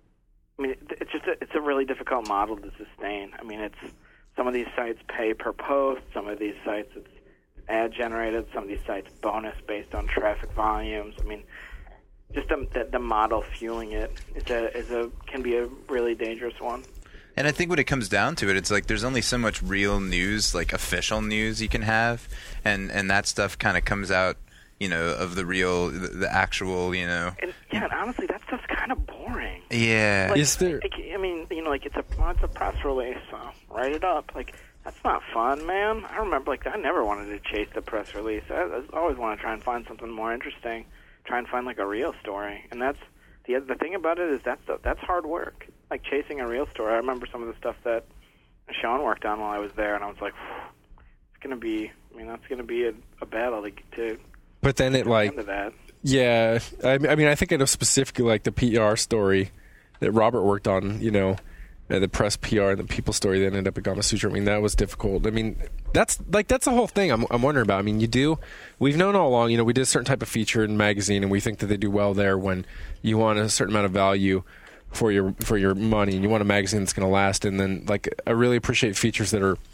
I mean, it, it's just a, it's a really difficult model to sustain. I mean, it's some of these sites pay per post, some of these sites it's ad generated, some of these sites bonus based on traffic volumes. I mean, just the the, the model fueling it is a is a can be a really dangerous one. And I think when it comes down to it, it's like there's only so much real news, like official news you can have, and and that stuff kind of comes out, you know, of the real, the, the actual, you know. And yeah, and honestly, that stuff's kind of boring. Yeah. Like, Is there- like, I mean, you know, like it's a well, it's a press release, so write it up. Like that's not fun, man. I remember, like I never wanted to chase the press release. I, I always want to try and find something more interesting, try and find like a real story. And that's the the thing about it is that's that's hard work. Like chasing a real story. I remember some of the stuff that Sean worked on while I was there, and I was like, it's gonna be. I mean, that's gonna be a, a battle to to. But then it like, Into that. yeah, I, I mean, I think I know specifically like the P R story that Robert worked on, you know, uh, the press P R and the people story that ended up at Gama Sutra. I mean, that was difficult. I mean, that's like, that's the whole thing I'm, I'm wondering about. I mean, you do, we've known all along, you know, we did a certain type of feature in magazine and we think that they do well there when you want a certain amount of value for your, for your money and you want a magazine that's going to last. And then like, I really appreciate features that are,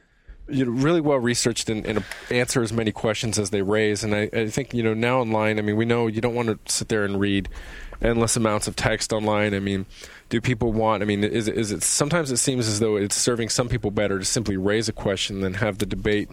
you know, really well researched and, and answer as many questions as they raise. And I, I think, you know, now online, I mean, we know you don't want to sit there and read endless amounts of text online. I mean, do people want, I mean, is, is it, sometimes it seems as though it's serving some people better to simply raise a question than have the debate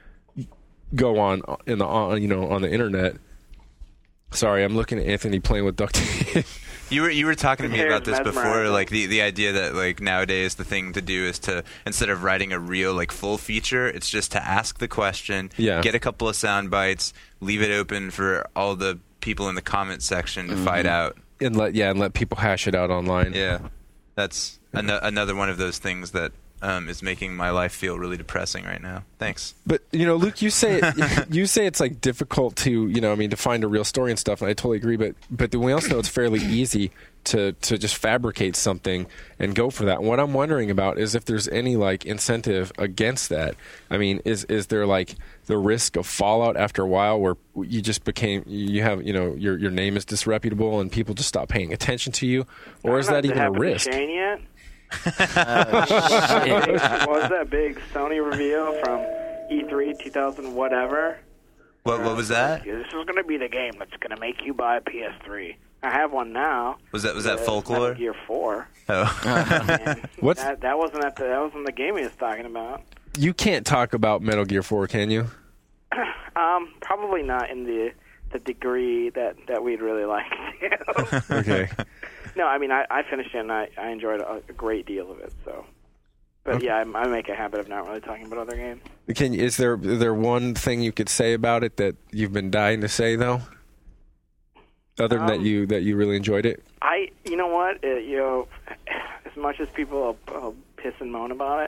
go on in the, on, you know, on the internet. Sorry, I'm looking at Anthony playing with duct tape. You were you were talking to me Hair's about this before, mesmerizing. like the, the idea that like nowadays the thing to do is to, instead of writing a real like full feature, it's just to ask the question, Yeah. get a couple of sound bites, leave it open for all the people in the comment section to fight out. and let, yeah, and let people hash it out online. Yeah, that's an- another one of those things that um, is making my life feel really depressing right now. Thanks. But you know, Luke, you say it, you say it's like difficult to, you know, I mean, to find a real story and stuff, and I totally agree. But but then we also know it's fairly easy to to just fabricate something and go for that. And what I'm wondering about is if there's any like incentive against that. I mean, is is there like the risk of fallout after a while where you just became you have you know your your name is disreputable and people just stop paying attention to you, or is that even a risk? Shane yet? uh, shit. What was that big Sony reveal from E three two thousand whatever? What what was that? This is going to be the game that's going to make you buy a P S three. I have one now. Was that was that Uh, folklore? Metal Gear four. Oh. And What's- that, that wasn't at the that wasn't the game he was talking about. You can't talk about Metal Gear four, can you? Um, probably not in the the degree that, that we'd really like to. Okay. No, I mean I, I finished it and I, I enjoyed a, a great deal of it. So, but Okay. yeah, I, I make a habit of not really talking about other games. Can is there is there one thing you could say about it that you've been dying to say though? Other than that Um, you that you really enjoyed it? I, you know what, uh, you know, as much as people will, will piss and moan about it,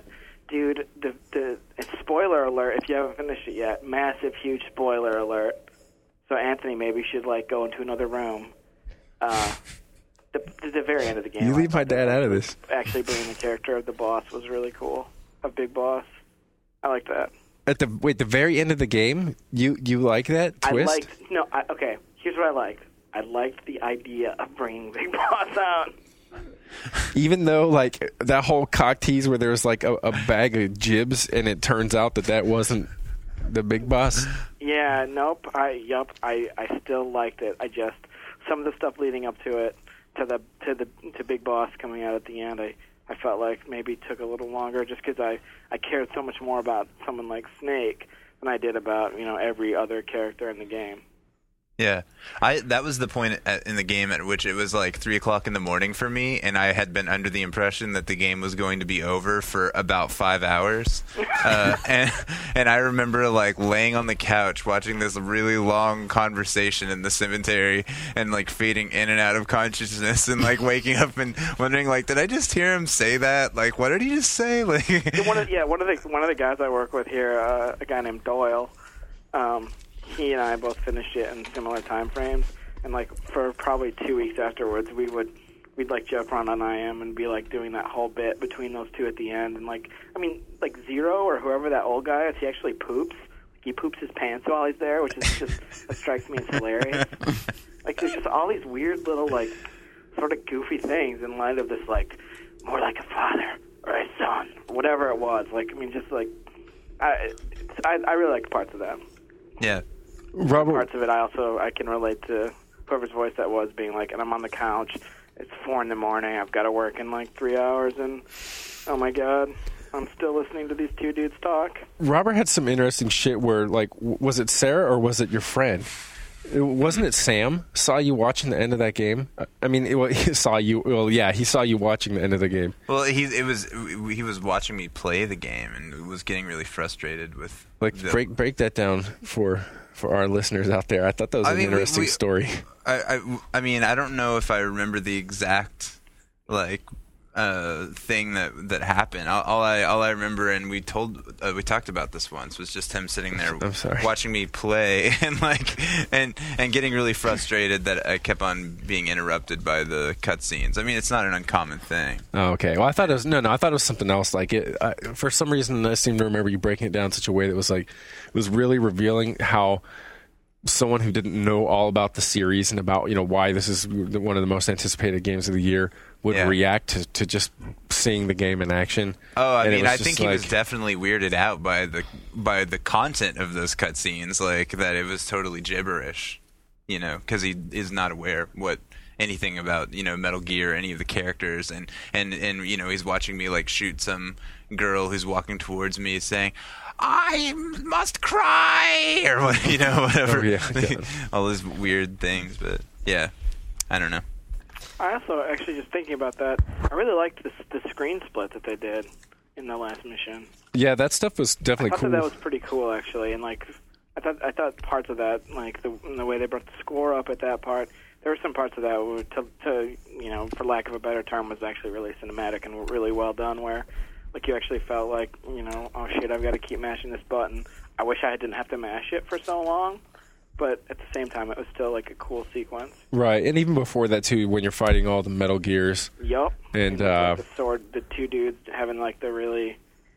dude, the the spoiler alert. If you haven't finished it yet, massive, huge spoiler alert. So Anthony maybe should like go into another room. Uh, the the very end of the game. You leave my dad out of this. Actually, bringing the character of the boss was really cool. A big boss. I like that. At the wait, the very end of the game, you you like that twist? I liked no. I, okay, here's what I liked. I liked the idea of bringing Big Boss out. Even though, like, that whole cock tease where there was, like, a, a bag of jibs, and it turns out that that wasn't the Big Boss? Yeah, nope. I, yup, I, I still liked it. I just, some of the stuff leading up to it, to the, to the, to Big Boss coming out at the end, I, I felt like maybe took a little longer just because I, I cared so much more about someone like Snake than I did about, you know, every other character in the game. Yeah, I that was the point at, in the game at which it was like three o'clock in the morning for me, and I had been under the impression that the game was going to be over for about five hours. uh, and and I remember like laying on the couch watching this really long conversation in the cemetery, and like fading in and out of consciousness, and like waking up and wondering like, did I just hear him say that? Like, what did he just say? Like, one of, yeah, one of the one of the guys I work with here, uh, a guy named Doyle. Um, He and I both finished it in similar time frames, and like for probably two weeks afterwards, we would we'd like joke around on I M and be like doing that whole bit between those two at the end, and like I mean like Zero or whoever that old guy is, he actually poops. He poops his pants while he's there, which is just that strikes me as hilarious. Like there's just all these weird little like sort of goofy things in light of this like more like a father or a son, whatever it was. Like I mean just like I I, I really liked parts of that. yeah. Robert, Parts of it I also I can relate to whoever's voice that was being like, and I'm on the couch, it's four in the morning, I've got to work in like three hours, and oh my god, I'm still listening to these two dudes talk. Robert had some interesting shit where, like, w- was it Sarah or was it your friend? It, wasn't it Sam saw you watching the end of that game? I mean, it, well, he saw you. Well, yeah, he saw you watching the end of the game. Well, he it was he was watching me play the game and was getting really frustrated with Like, the, break break that down for for our listeners out there. I thought that was I an mean, we- interesting we- story. I, I, I mean, I don't know if I remember the exact like uh, thing that that happened. All, all I all I remember, and we told uh, we talked about this once, was just him sitting there I'm sorry. watching me play and like and and getting really frustrated that I kept on being interrupted by the cutscenes. I mean, it's not an uncommon thing. Oh, okay. Well, I thought it was no, no. I thought it was something else. Like it, I, for some reason, I seem to remember you breaking it down in such a way that was like it was really revealing how someone who didn't know all about the series and about you know why this is the- one of the most anticipated games of the year would Yeah. react to, to just seeing the game in action. Oh, I And it mean, was I just think he was like- definitely weirded out by the by the content of those cutscenes, like that it was totally gibberish, you know, because he is not aware what anything about you know Metal Gear, any of the characters, and and and you know he's watching me like shoot some girl who's walking towards me, saying, "I must cry," or what, you know, whatever. Oh, yeah, yeah. All those weird things, but yeah, I don't know. I also actually just thinking about that, I really liked the the screen split that they did in the last mission. Yeah, that stuff was I definitely thought cool. that, that was pretty cool actually, and like I thought I thought parts of that, like the the way they brought the score up at that part, there were some parts of that were to, to you know, for lack of a better term, was actually really cinematic and really well done. Where like you actually felt like, you know, oh shit, I've got to keep mashing this button. I wish I didn't have to mash it for so long, but at the same time, it was still like a cool sequence. Right, and even before that too, when you're fighting all the Metal Gears. Yup. And, like, uh, the sword, the two dudes having like the really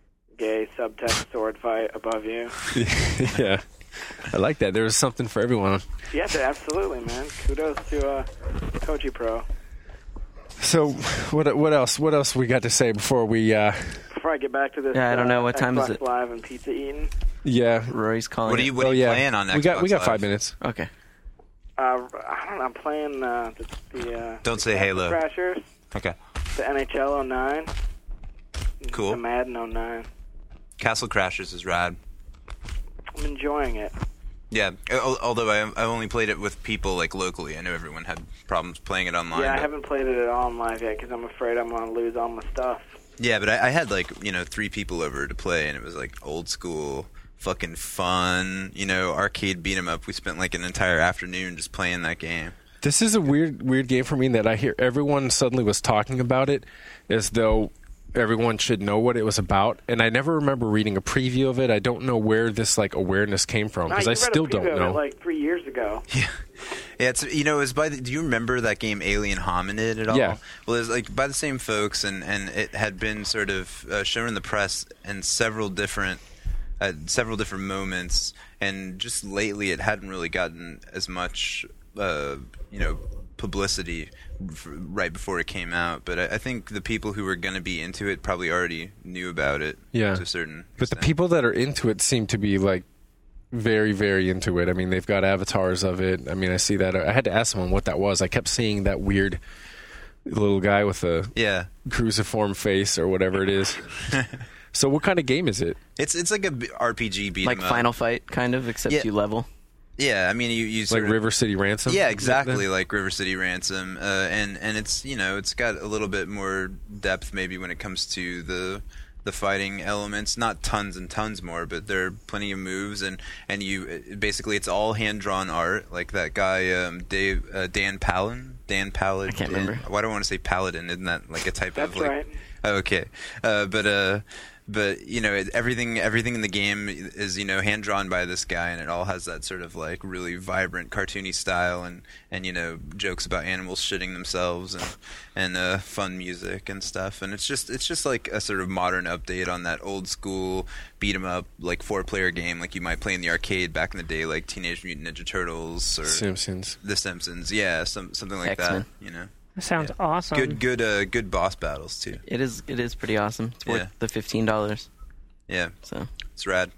gay subtext sword fight above you. Yeah, I like that. There was something for everyone. Yes, absolutely, man. Kudos to uh, Koji Pro. So, what what else? What else we got to say before we? Uh, Before I get back to this, Yeah, I don't know. uh, What time is Xbox it? Live and pizza eating. yeah. Rory's calling. What are you it. what oh are you yeah. playing on Xbox we got we got Live? five minutes. Okay. Uh, I don't know. I'm playing uh, the, the uh, Don't say the Halo. Crashers, Okay, the N H L oh nine, cool. the Madden oh nine. Castle Crashers is rad. I'm enjoying it. Yeah, al- although I I only played it with people like locally. I know everyone had problems playing it online. yeah, I but- haven't played it at all in live yet because I'm afraid I'm going to lose all my stuff. Yeah, but I, I had like you know three people over to play, and it was like old school, fucking fun. You know, arcade beat 'em up. We spent like an entire afternoon just playing that game. This is a weird weird game for me that I hear everyone suddenly was talking about it as though everyone should know what it was about, and I never remember reading a preview of it. I don't know where this like awareness came from because Nah, I you read a still preview don't of know. It, like three years ago. Yeah, yeah. It's you know, it was by. The, do you remember that game Alien Hominid at all? Yeah. Well, it was like by the same folks, and, and it had been sort of uh, shown in the press in several different, uh, several different moments, and just lately it hadn't really gotten as much, uh, you know, publicity f- right before it came out. But I, I think the people who were going to be into it probably already knew about it. Yeah. To a certain. But the extent. people that are into it seem to be like very, very into it. I mean, they've got avatars of it. I mean, I see that. I had to ask someone what that was. I kept seeing that weird little guy with a Yeah. cruciform face or whatever it is. So what kind of game is it? It's it's like a b- R P G beat 'em Like up. Final Fight, kind of, except Yeah. you level. Yeah, I mean, you you Like sort of, River City Ransom? Yeah, Is that exactly the- like River City Ransom, uh, and and it's you know it's got a little bit more depth maybe when it comes to the the fighting elements. Not tons and tons more, but there are plenty of moves, and and you basically it's all hand drawn art. Like that guy um, Dave uh, Dan Palin, Dan Paladin. I can't remember. Why do I want to say Paladin? Isn't that like a type That's of like? right. Okay, uh, but uh, but you know it, everything everything in the game is you know hand drawn by this guy, and it all has that sort of like really vibrant cartoony style, and, and you know jokes about animals shitting themselves, and and uh, fun music and stuff, and it's just it's just like a sort of modern update on that old school beat 'em up like four player game like you might play in the arcade back in the day, like Teenage Mutant Ninja Turtles or Simpsons. The Simpsons, yeah, some something like X-Men. that, you know. That sounds Yeah. awesome. Good, good, uh, good boss battles too. It is. It is pretty awesome. It's worth Yeah. the fifteen dollars. Yeah, So it's rad.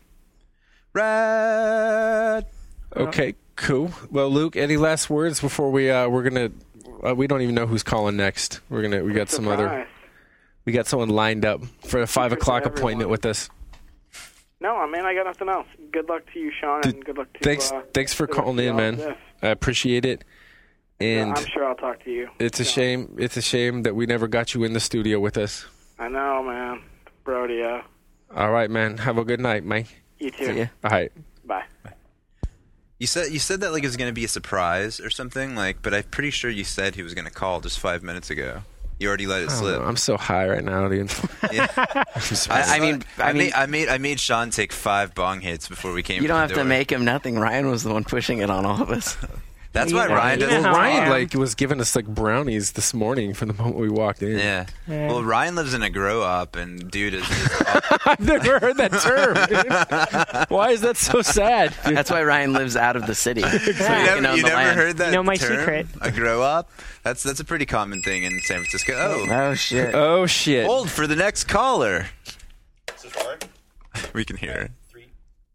Rad. Okay, cool. Well, Luke, any last words before we uh, we're gonna uh, we don't even know who's calling next. We're gonna we got some other Surprise. we got someone lined up for a five Secret to o'clock everyone. appointment with us. No, I mean I got nothing else. Good luck to you, Sean, Dude, and good luck to Thanks, uh, thanks for the rest calling of in, y'all. man. Yes. I appreciate it. And I'm sure I'll talk to you. it's a So, shame. It's a shame that we never got you in the studio with us. I know, man. Brody, uh, All right, man. Have a good night, Mike. you too. see ya. All right. Bye. You said you said that like it was going to be a surprise or something, like, but I'm pretty sure you said he was going to call just five minutes ago. You already let it I don't slip. know. I'm so high right now, dude. Yeah. I'm so- I- I mean- I, I mean- made I made I made Sean take five bong hits before we came. You to don't the have to door. make him nothing. Ryan was the one pushing it on all of us. That's You why know- Ryan you doesn't. know well, how I Ryan am. like was giving us like brownies this morning from the moment we walked in. Yeah. Yeah. Well, Ryan lives in a grow up, and dude is. I've never heard that term. Dude. Why is that so sad? dude? That's why Ryan lives out of the city. So you he can never, own you the never land. heard that You know my term? secret. A grow up. That's that's a pretty common thing in San Francisco. Oh, Oh shit! Oh shit! hold for the next caller. Is this Ryan? We can hear it. Three.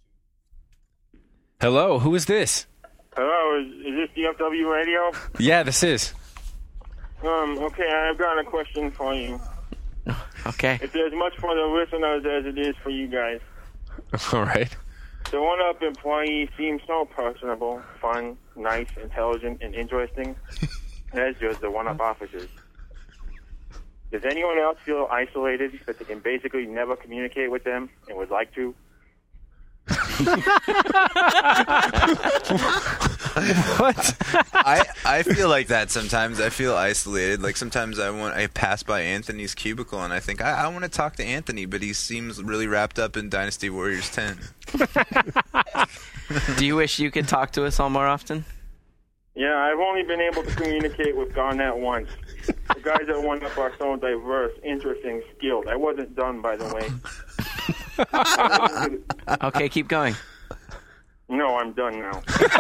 Hello, who is this? Hello, is, is this D F W Radio? Yeah, this is. Um, okay, I've got a question for you. Okay. It's as much for the listeners as it is for you guys. All right. The one-up employee seems so personable, fun, nice, intelligent, and interesting, as does the one-up officers. Does anyone else feel isolated that they can basically never communicate with them and would like to? What? I, I feel like that sometimes. I feel isolated. Like sometimes I want I pass by Anthony's cubicle and I think I, I want to talk to Anthony, but he seems really wrapped up in Dynasty Warriors ten. Do you wish you could talk to us all more often? Yeah, I've only been able to communicate with Garnett once. The guys that one up are so diverse, interesting, skilled. I wasn't done, by the way. Okay, keep going. No, I'm done now.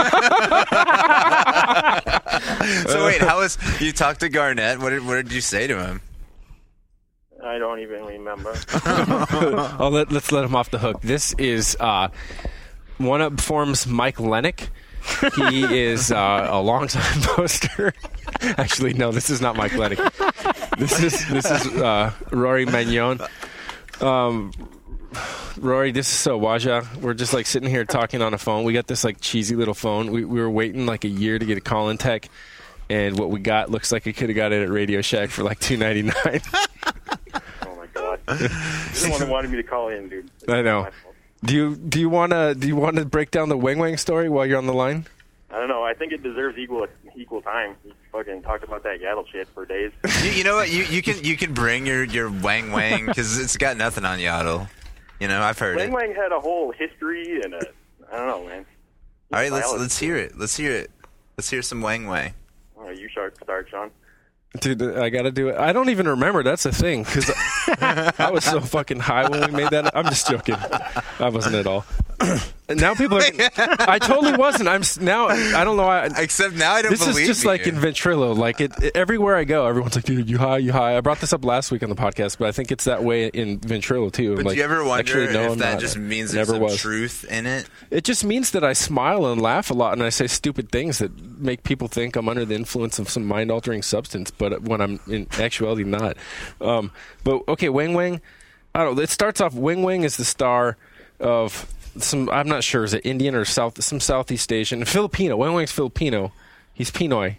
So wait, how was you talked to Garnett? What did what did you say to him? I don't even remember. Oh, let, let's let him off the hook. This is uh, One Up Forms Mike Lennick. He is uh, a longtime poster. Actually, no, this is not Mike Lennick. This is this is uh, Rory Magnon. Um, Rory, this is so Waja. We're just like sitting here talking on a phone. We got this like cheesy little phone. We we were waiting like a year to get a call-in tech, and what we got looks like we could have got it at Radio Shack for like two ninety-nine. Oh my god! You're the one who wanted me to call in, dude. I know. Do you do you wanna do you wanna break down the Wang Wang story while you're on the line? I don't know. I think it deserves equal equal time. You fucking talked about that Yaddle shit for days. You, you know what? You you can you can bring your your Wang Wang because it's got nothing on Yaddle. You know, I've heard Wang it. Wang had a whole history and a I don't know, man. All right, let's Biology. let's hear it. Let's hear it. Let's hear some Wang Wang. All right, you start, start, Sean. Dude, I gotta do it. I don't even remember. That's the thing, because I was so fucking high when we made that. I'm just joking. I wasn't at all. And now people are. I totally wasn't. I'm s- now. I don't know. I, Except now I don't this believe is just you. like in Ventrilo. Like it, it- everywhere I go, everyone's like, "Dude, you high? You high?" I brought this up last week on the podcast, but I think it's that way in Ventrilo too. But like, do you ever wonder actually, no, if I'm that not. just means I there's never some was. truth in it? It just means that I smile and laugh a lot, and I say stupid things that make people think I'm under the influence of some mind-altering substance. But when I'm in actuality not. Um, but okay, Wang Wang. I don't know. It starts off. Wang Wang is the star of some. I'm not sure. Is it Indian or South? Some Southeast Asian, Filipino. Wang Wang's Filipino. He's Pinoy.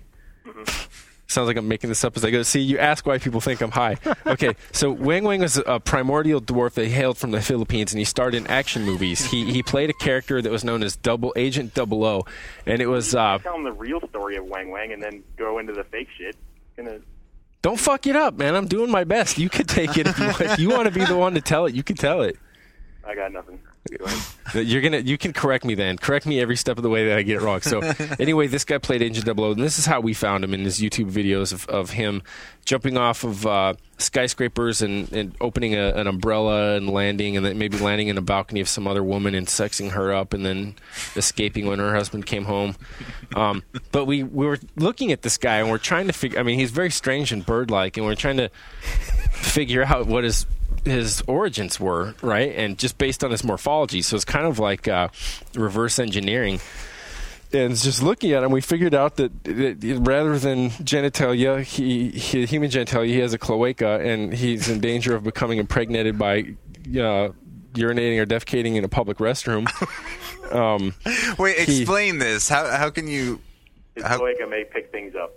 Sounds like I'm making this up as I go. See, you ask why people think I'm high. Okay, so Wang Wang was a primordial dwarf that hailed from the Philippines, and he starred in action movies. He he played a character that was known as Double Agent Double O, and it was. Uh, Tell them the real story of Wang Wang and then go into the fake shit. Gonna don't fuck it up, man. I'm doing my best. You could take it if you want. If you want to be the one to tell it, you can tell it. I got nothing. Go ahead. You're gonna, you can correct me then. Correct me every step of the way that I get it wrong. So, anyway, this guy played Agent Double O, and this is how we found him in his YouTube videos of, of him jumping off of uh, skyscrapers and, and opening a, an umbrella and landing, and then maybe landing in a balcony of some other woman and sexing her up, and then escaping when her husband came home. Um, but we we were looking at this guy, and we're trying to figure. I mean, he's very strange and bird-like, and we're trying to figure out what his his origins were, right? And just based on his morphology. So it's kind of like uh, reverse engineering. And just looking at him, we figured out that, that rather than genitalia, he, he human genitalia, he has a cloaca, and he's in danger of becoming impregnated by uh, urinating or defecating in a public restroom. Um, Wait, he- explain this. How how can you? His How- cloaca may pick things up.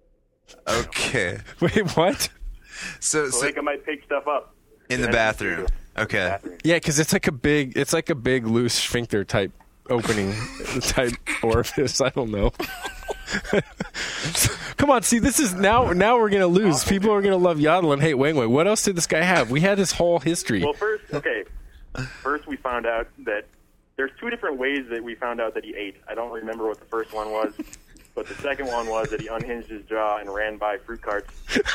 Okay, wait, what? so, so Cloaca might pick stuff up. in the bathroom. Okay. Bathroom. Yeah, because it's like a big, it's like a big loose sphincter type opening type orifice. I don't know. Come on, see, this is now. Now we're gonna lose. People are gonna love Yaddle and hate Wang Wang. What else did this guy have? We had his whole history. Well, first, okay. First, we found out that there's two different ways that we found out that he ate. I don't remember what the first one was, but the second one was that he unhinged his jaw and ran by fruit carts.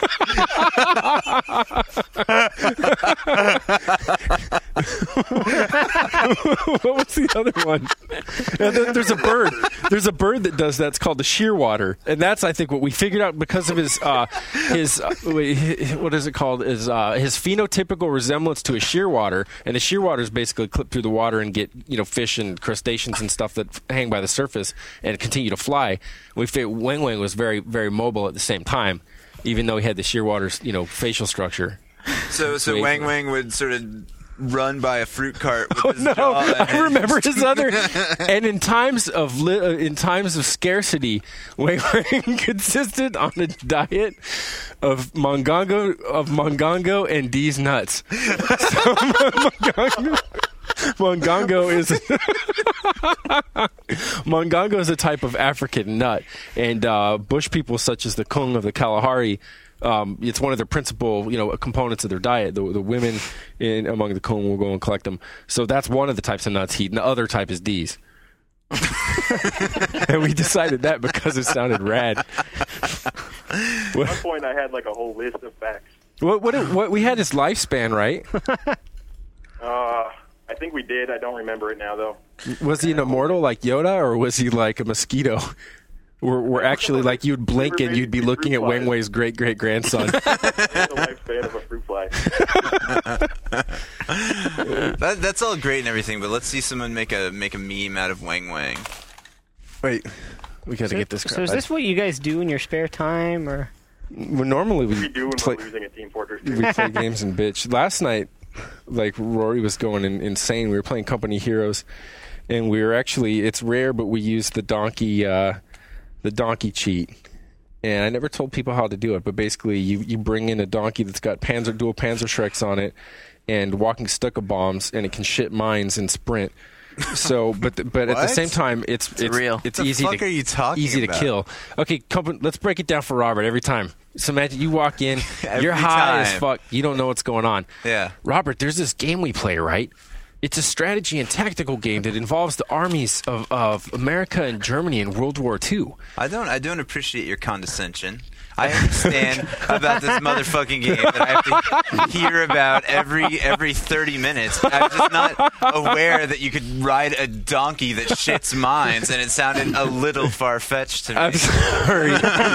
What was the other one? And then there's a bird. There's a bird that does that. It's called the shearwater, and that's I think what we figured out because of his uh, his uh, wait, hi- what is it called? Is uh, his phenotypical resemblance to a shearwater, and a shearwater is basically clip through the water and get you know fish and crustaceans and stuff that f- hang by the surface and continue to fly. We figured Wang Wang was very very mobile at the same time, even though he had the shearwater's you know facial structure. So so Amazing. Wang Wang would sort of run by a fruit cart with Oh his no! jaw I unhinged. remember his other. And in times of li- uh, in times of scarcity, Wang Wang consisted on a diet of mongongo of mongongo and D's nuts. So mongongo, mongongo is mongongo is a type of African nut, and uh, bush people such as the Kung of the Kalahari. Um, it's one of their principal, you know, components of their diet. The, the women in among the Kung will go and collect them. So that's one of the types of nuts he eat. And the other type is D's. And we decided that because it sounded rad. At one point, I had like a whole list of facts. What, what, what we had his lifespan, right? Uh, I think we did. I don't remember it now, though. Was he an immortal like Yoda, or was he like a mosquito? Where, where actually, like, you'd blink and you'd be looking at Wang Wei's great great grandson. The lifespan of a fruit fly. That, that's all great and everything, but let's see someone make a make a meme out of Wang Wang. Wait, we got to get this. So crap. is this what you guys do in your spare time, or? Well, normally we We do when play, we're losing a Team Fortress. we play games and bitch. Last night, like Rory was going in, insane. We were playing Company Heroes, and we were actually. It's rare, but we used the donkey, uh, the donkey cheat. And I never told people how to do it, but basically, you, you bring in a donkey that's got Panzer dual Panzer Shreks on it, and walking stucco bombs, and it can shit mines and sprint. So, but the, but at the What? same time, it's it's, real. it's the easy fuck to are you talking easy about? to kill. Okay, couple, let's break it down for Robert every time. So imagine you walk in, Every you're high as time. fuck, you don't know what's going on. Yeah. Robert, there's this game we play, right? It's a strategy and tactical game that involves the armies of, of America and Germany in World War Two. I don't. I don't appreciate your condescension. I understand about this motherfucking game that I have to hear about every every thirty minutes. I'm just not aware that you could ride a donkey that shits mines, and it sounded a little far fetched to me. I'm sorry.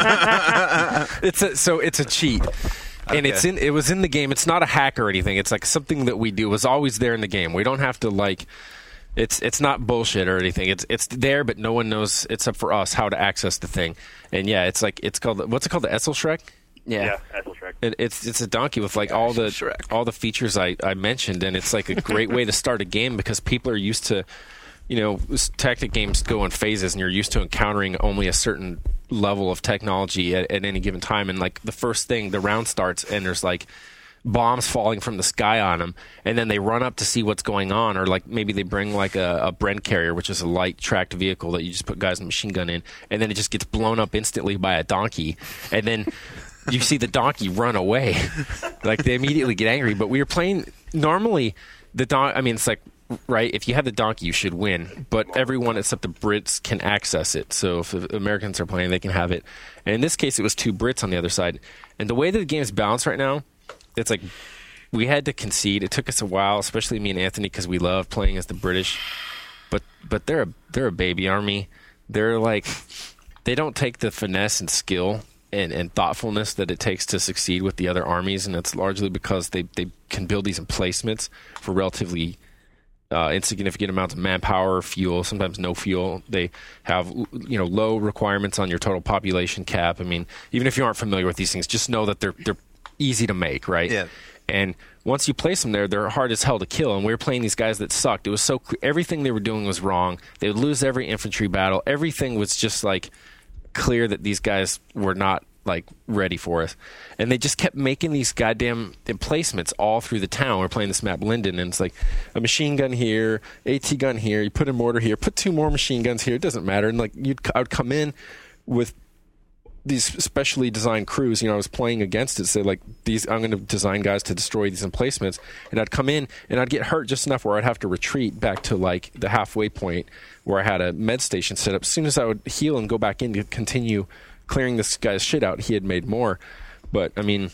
it's a, so it's a cheat. And Okay. it's in. It was in the game. It's not a hack or anything. It's like something that we do. It was always there in the game. We don't have to like. It's it's not bullshit or anything. It's it's there, but no one knows. It's up for us how to access the thing. And yeah, it's like it's called. What's it called? The Esselschreck. Yeah. Yeah, that's Shrek. It, it's it's a donkey with like all the Shrek. all the features I, I mentioned, and it's like a great way to start a game because people are used to, you know, s- tactic games go in phases, and you're used to encountering only a certain level of technology at, at any given time. And like the first thing, the round starts, and there's like bombs falling from the sky on them, and then they run up to see what's going on, or like maybe they bring like a, a Brent carrier, which is a light tracked vehicle that you just put guys in a machine gun in, and then it just gets blown up instantly by a donkey, and then you see the donkey run away. Like they immediately get angry. But we were playing normally the don. I mean, it's like right. If you have the donkey, you should win. But everyone except the Brits can access it. So if the Americans are playing, they can have it. And in this case, it was two Brits on the other side. And the way that the game is balanced right now, it's like we had to concede. It took us a while, especially me and Anthony, because we love playing as the British. But but they're a they're a baby army. They're like they don't take the finesse and skill and, and thoughtfulness that it takes to succeed with the other armies, and that's largely because they, they can build these emplacements for relatively uh, insignificant amounts of manpower, fuel, sometimes no fuel. They have you know low requirements on your total population cap. I mean, even if you aren't familiar with these things, just know that they're they're easy to make, right? Yeah. And once you place them there, they're hard as hell to kill. And we were playing these guys that sucked. It was so clear. Everything they were doing was wrong. They would lose every infantry battle. Everything was just like clear that these guys were not like ready for us. And they just kept making these goddamn emplacements all through the town. We're playing this map Linden, and it's like a machine gun here, AT gun here. You put a mortar here, put two more machine guns here. It doesn't matter. And like you'd, I would come in with these specially designed crews. You know, I was playing against it, say like these. I'm going to design guys to destroy these emplacements, and I'd come in and I'd get hurt just enough where I'd have to retreat back to like the halfway point where I had a med station set up. As soon as I would heal and go back in to continue clearing this guy's shit out, he had made more. But I mean,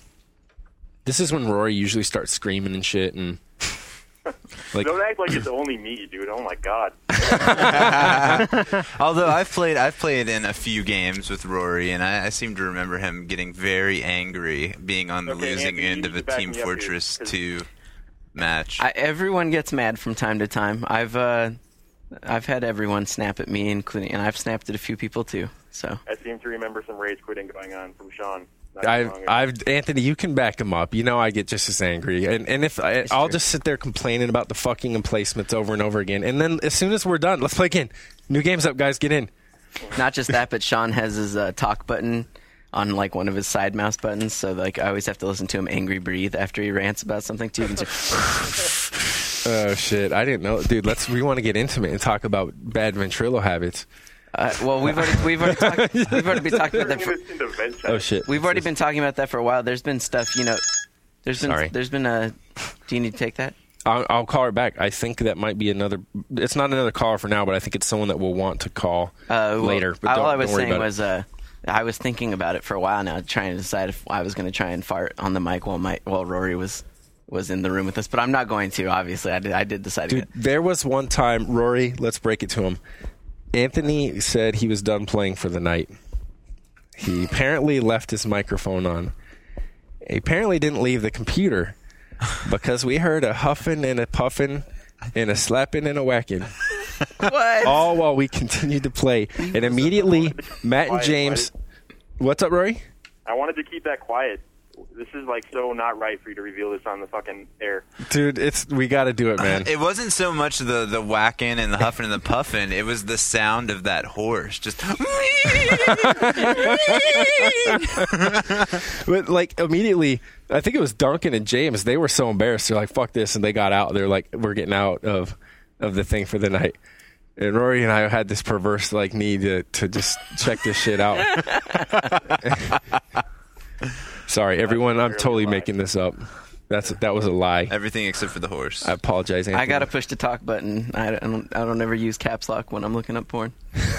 this is when Rory usually starts screaming and shit, and like Don't act like it's only me, dude. Oh my god. Although I've played, I've played in a few games with Rory, and I, I seem to remember him getting very angry, being on the Okay, losing Anthony, end you of a need to back Team me up here, Fortress 'cause- two match. I, everyone gets mad from time to time. I've uh, I've had everyone snap at me, including, and I've snapped at a few people too. So I seem to remember some rage quitting going on from Sean. Not too I've, long ago. I've, Anthony, you can back him up. You know, I get just as angry, and and if I, I'll just sit there complaining about the fucking emplacements over and over again, and then as soon as we're done, let's play again. New game's up, guys. Get in. not just that, but Sean has his uh, talk button on like one of his side mouse buttons, so like I always have to listen to him angry breathe after he rants about something too. You can just, Oh shit! I didn't know, dude. Let's we want to get intimate and talk about bad ventrilo habits. uh, well, we've already we've already talked we've already been talking about that for, Turning this into vent Oh chat. shit! we've already been talking about that for a while. There's been stuff, you know. There's been Sorry. there's been a. Do you need to take that? I'll, I'll call her back. I think that might be another. It's not another caller for now, but I think it's someone that will want to call Uh, well, later. But all don't, I was don't worry saying about was, uh, I was thinking about it for a while now, trying to decide if I was going to try and fart on the mic while my while Rory was was in the room with us. But I'm not going to. Obviously, I did. I did decide. Dude, to there was one time, Rory, let's break it to him. Anthony said he was done playing for the night. He apparently left his microphone on. He apparently didn't leave the computer because we heard a huffing and a puffing and a slapping and a whacking. What? All while we continued to play. And immediately, Matt and Quiet, James. What's up, Rory? I wanted to keep that quiet. This is like so not right for you to reveal this on the fucking air. Dude, it's we got to do it, man. It wasn't so much the, the whacking and the huffing and the puffing. It was the sound of that horse. Just. But like immediately, I think it was Duncan and James. They were so embarrassed. They're like, "Fuck this," and they got out. They're like, "We're getting out of of the thing for the night. And Rory and I had this perverse like need to, to just check this shit out. Sorry, everyone. I'm totally making this up. That's that was a lie. Everything except for the horse. I apologize, Anthony. I gotta push the talk button. I don't. I don't ever use caps lock when I'm looking up porn.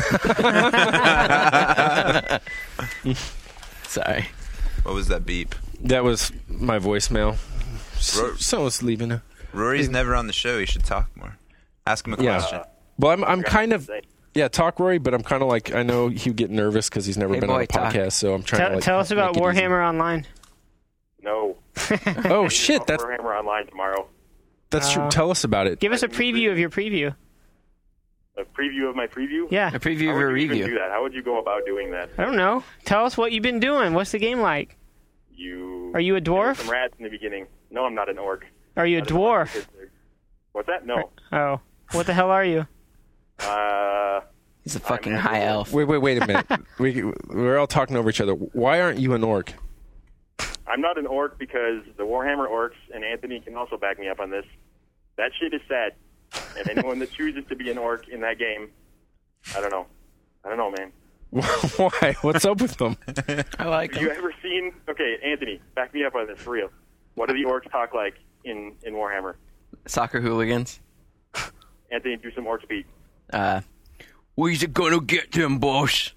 Sorry. What was that beep? That was my voicemail. Ro- Someone's leaving. Rory's never on the show. He should talk more. Ask him a Yeah. question. Well, I'm I'm kind of yeah. Talk, Rory, but I'm kind of like I know he'd get nervous because he's never Hey, been boy, on a talk. podcast, so I'm trying Tell, to like, tell us about make it easy. Warhammer Online. No. Oh shit! That's Warhammer Online tomorrow. that's true. Uh, Tell us about it. Give us a preview of your preview. A preview of my preview? Yeah. A preview How of a would you even review. do that? How would you go about doing that? I don't know. Tell us what you've been doing. What's the game like? You. Are you a There were dwarf? Some rats in the beginning. No, I'm not an orc. Are you a Not an orc. dwarf? What's that? No. Oh. What the hell are you? Uh, He's a fucking I'm high Andrew. elf. Wait, wait, wait a minute. we we're all talking over each other. Why aren't you an orc? I'm not an orc because the Warhammer orcs, and Anthony can also back me up on this, that shit is sad. And anyone that chooses to be an orc in that game, I don't know. I don't know, man. Why? What's up with them? I like Have you him. ever seen... Okay, Anthony, back me up on this, for real. What do the orcs talk like in, in Warhammer? Soccer hooligans. Anthony, do some orc speak. Uh, we's gonna get them, boss.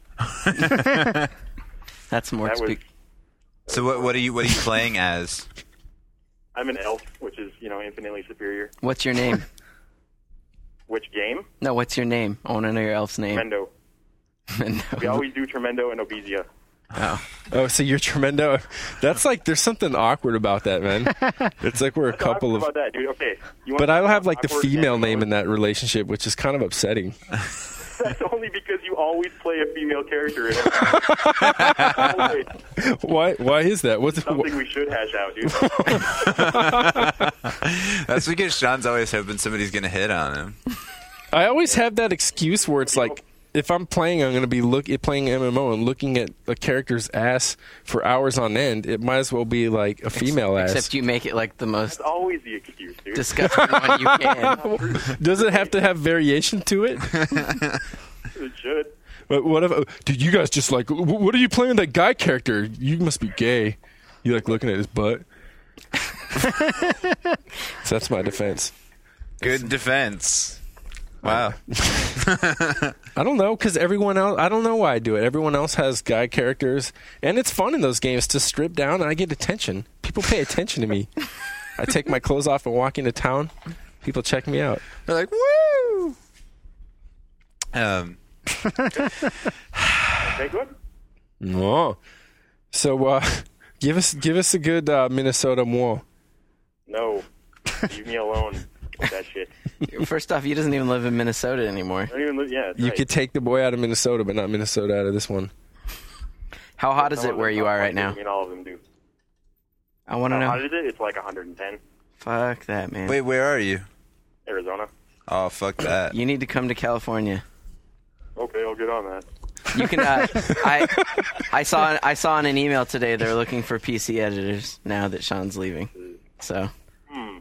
That's more That was... speak. So what what are you what are you playing as? I'm an elf, which is, you know, infinitely superior. What's your name? Which game? No, what's your name? I want to know your elf's name. Tremendo. We No. always do Tremendo and Obesia. Oh. Oh, so you're tremendo. That's like there's something awkward about that, man. It's like we're a couple Talk of. about that, dude. Okay. You want But I don't have like the awkward female game? name in that relationship, which is kind of upsetting. That's only because you always play a female character. In it. Why? Why is that? What's Something we should hash out, dude. That's because Sean's always hoping somebody's gonna hit on him. I always have that excuse where it's like, if I'm playing, I'm going to be look playing M M O and looking at a character's ass for hours on end. It might as well be like a female ass. Except you make it like the most It's always the excuse, dude. disgusting one you can. Does it have to have variation to it? It should. But what if, dude, you guys just like, wh- what are you playing that guy character? You must be gay. You like looking at his butt. So that's my defense. Good defense. Wow. I don't know, because everyone else, I don't know why I do it. Everyone else has guy characters, and it's fun in those games to strip down, and I get attention. People pay attention to me. I take my clothes off and walk into town. People check me out. They're like, woo! Um, Okay, good. No. So, uh, give us give us a good uh, Minnesota moi. No. Leave me alone with that shit. First off, he doesn't even live in Minnesota anymore. I don't even live, yeah, that's You right. could take the boy out of Minnesota, but not Minnesota out of this one. How hot is Some it of where them you not are right fun, now? I mean, all of them do. I want to How hot know. is it? It's like one hundred ten. Fuck that, man. wait, where are you? Arizona. Oh, fuck that. You need to come to California. Okay, I'll get on that. You can. Uh, I I saw I saw in an email today they're looking for P C editors now that Sean's leaving. So Hmm.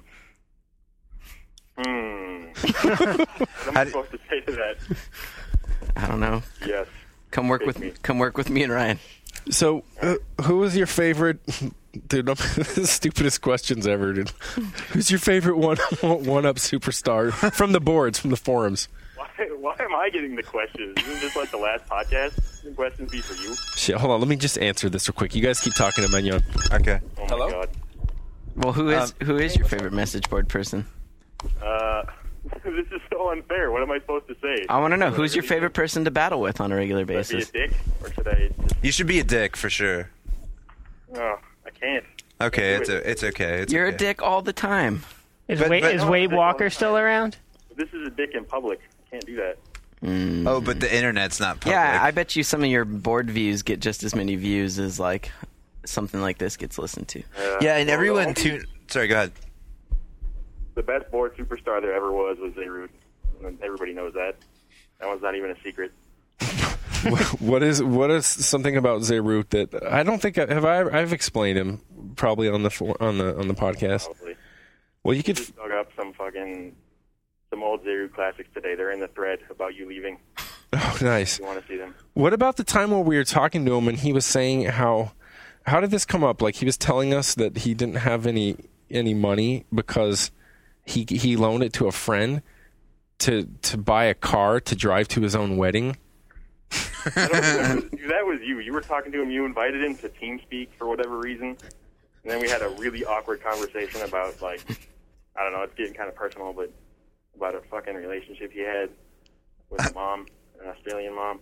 Hmm. What am How I do- supposed to say to that? I don't know. Yes. Come work Take with me. come work with me and Ryan. So, uh, who was your favorite? Dude, I'm, the stupidest questions ever, dude. Who's your favorite one one up superstar from the boards, from the forums? Why, why am I getting the questions? Isn't this like the last podcast? The questions be for you? Shit, hold on. Let me just answer this real quick. You guys keep talking to Magnon. Okay. Oh Hello? my god. Well, who is who is your favorite message board person? Uh, this is so unfair. What am I supposed to say? I want to know who's your favorite person to battle with on a regular Should I basis. be a dick? Or should I just... You should be a dick for sure. Oh, I can't. Okay, Can't it's do it. a, it's okay. It's You're a okay. dick all the time. Is, But- Wade, but- is Wade Walker still around? This is a dick in public. I can't do that. Oh, but the internet's not public. Yeah, I bet you some of your board views get just as many views as like something like this gets listened to. Uh, Yeah, and well, everyone the- tune. Sorry, go ahead. The best board superstar there ever was was Zeroot. And everybody knows that. That one's not even a secret. What is what is something about Zeroot that I don't think I, have I I've explained him probably on the for, on the on the podcast. Probably. Well, you could Just dug up some fucking some old Zeru classics today. They're in the thread about you leaving. Oh, nice. If you want to see them. What about the time when we were talking to him and he was saying how, how did this come up? Like he was telling us that he didn't have any any money because he he loaned it to a friend to to buy a car to drive to his own wedding. I don't remember. That was you. You were talking to him. You invited him to TeamSpeak for whatever reason, and then we had a really awkward conversation about like, I don't know. It's getting kind of personal, but about a fucking relationship he had with a mom, an Australian mom.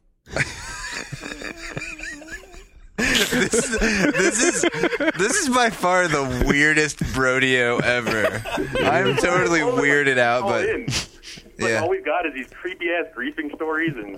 this, this is this is by far the weirdest Brodeo ever. I'm totally weirded out, but like, yeah. all we've got is these creepy ass griefing stories, and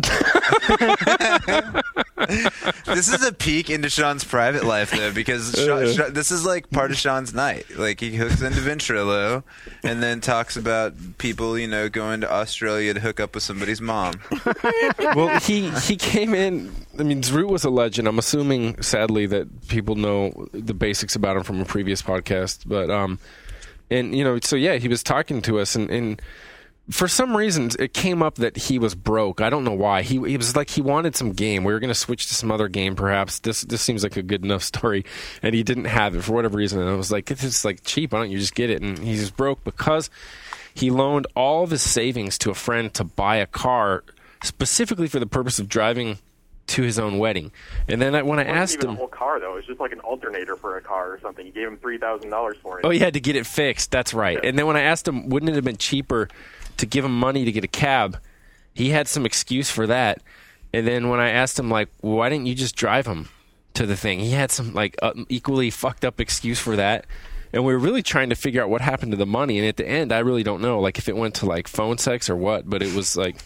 this is a peek into Sean's private life, though, because Sean, Sean, this is like part of Sean's night. Like he hooks into Ventrilo, and then talks about people, you know, going to Australia to hook up with somebody's mom. Well, he he came in. I mean, Zroot was a legend. I'm assuming, sadly, that people know the basics about him from a previous podcast. But um, and you know, so yeah, he was talking to us, and. and for some reason, it came up that he was broke. I don't know why. He he was like he wanted some game. We were going to switch to some other game, perhaps. This this seems like a good enough story, and he didn't have it for whatever reason. And I was like, this is like cheap. Why don't you just get it? And he's broke because he loaned all of his savings to a friend to buy a car specifically for the purpose of driving to his own wedding. And then I, when I it wasn't asked even him, a whole car though, it was just like an alternator for a car or something. You gave him three thousand dollars for it. oh, he had to get it fixed. That's right. Yeah. And then when I asked him, wouldn't it have been cheaper to give him money to get a cab? He had some excuse for that. And then when I asked him, like, well, why didn't you just drive him to the thing? He had some, like, uh, equally fucked up excuse for that. And we were really trying to figure out what happened to the money. And at the end, I really don't know, like, if it went to, like, phone sex or what. But it was, like,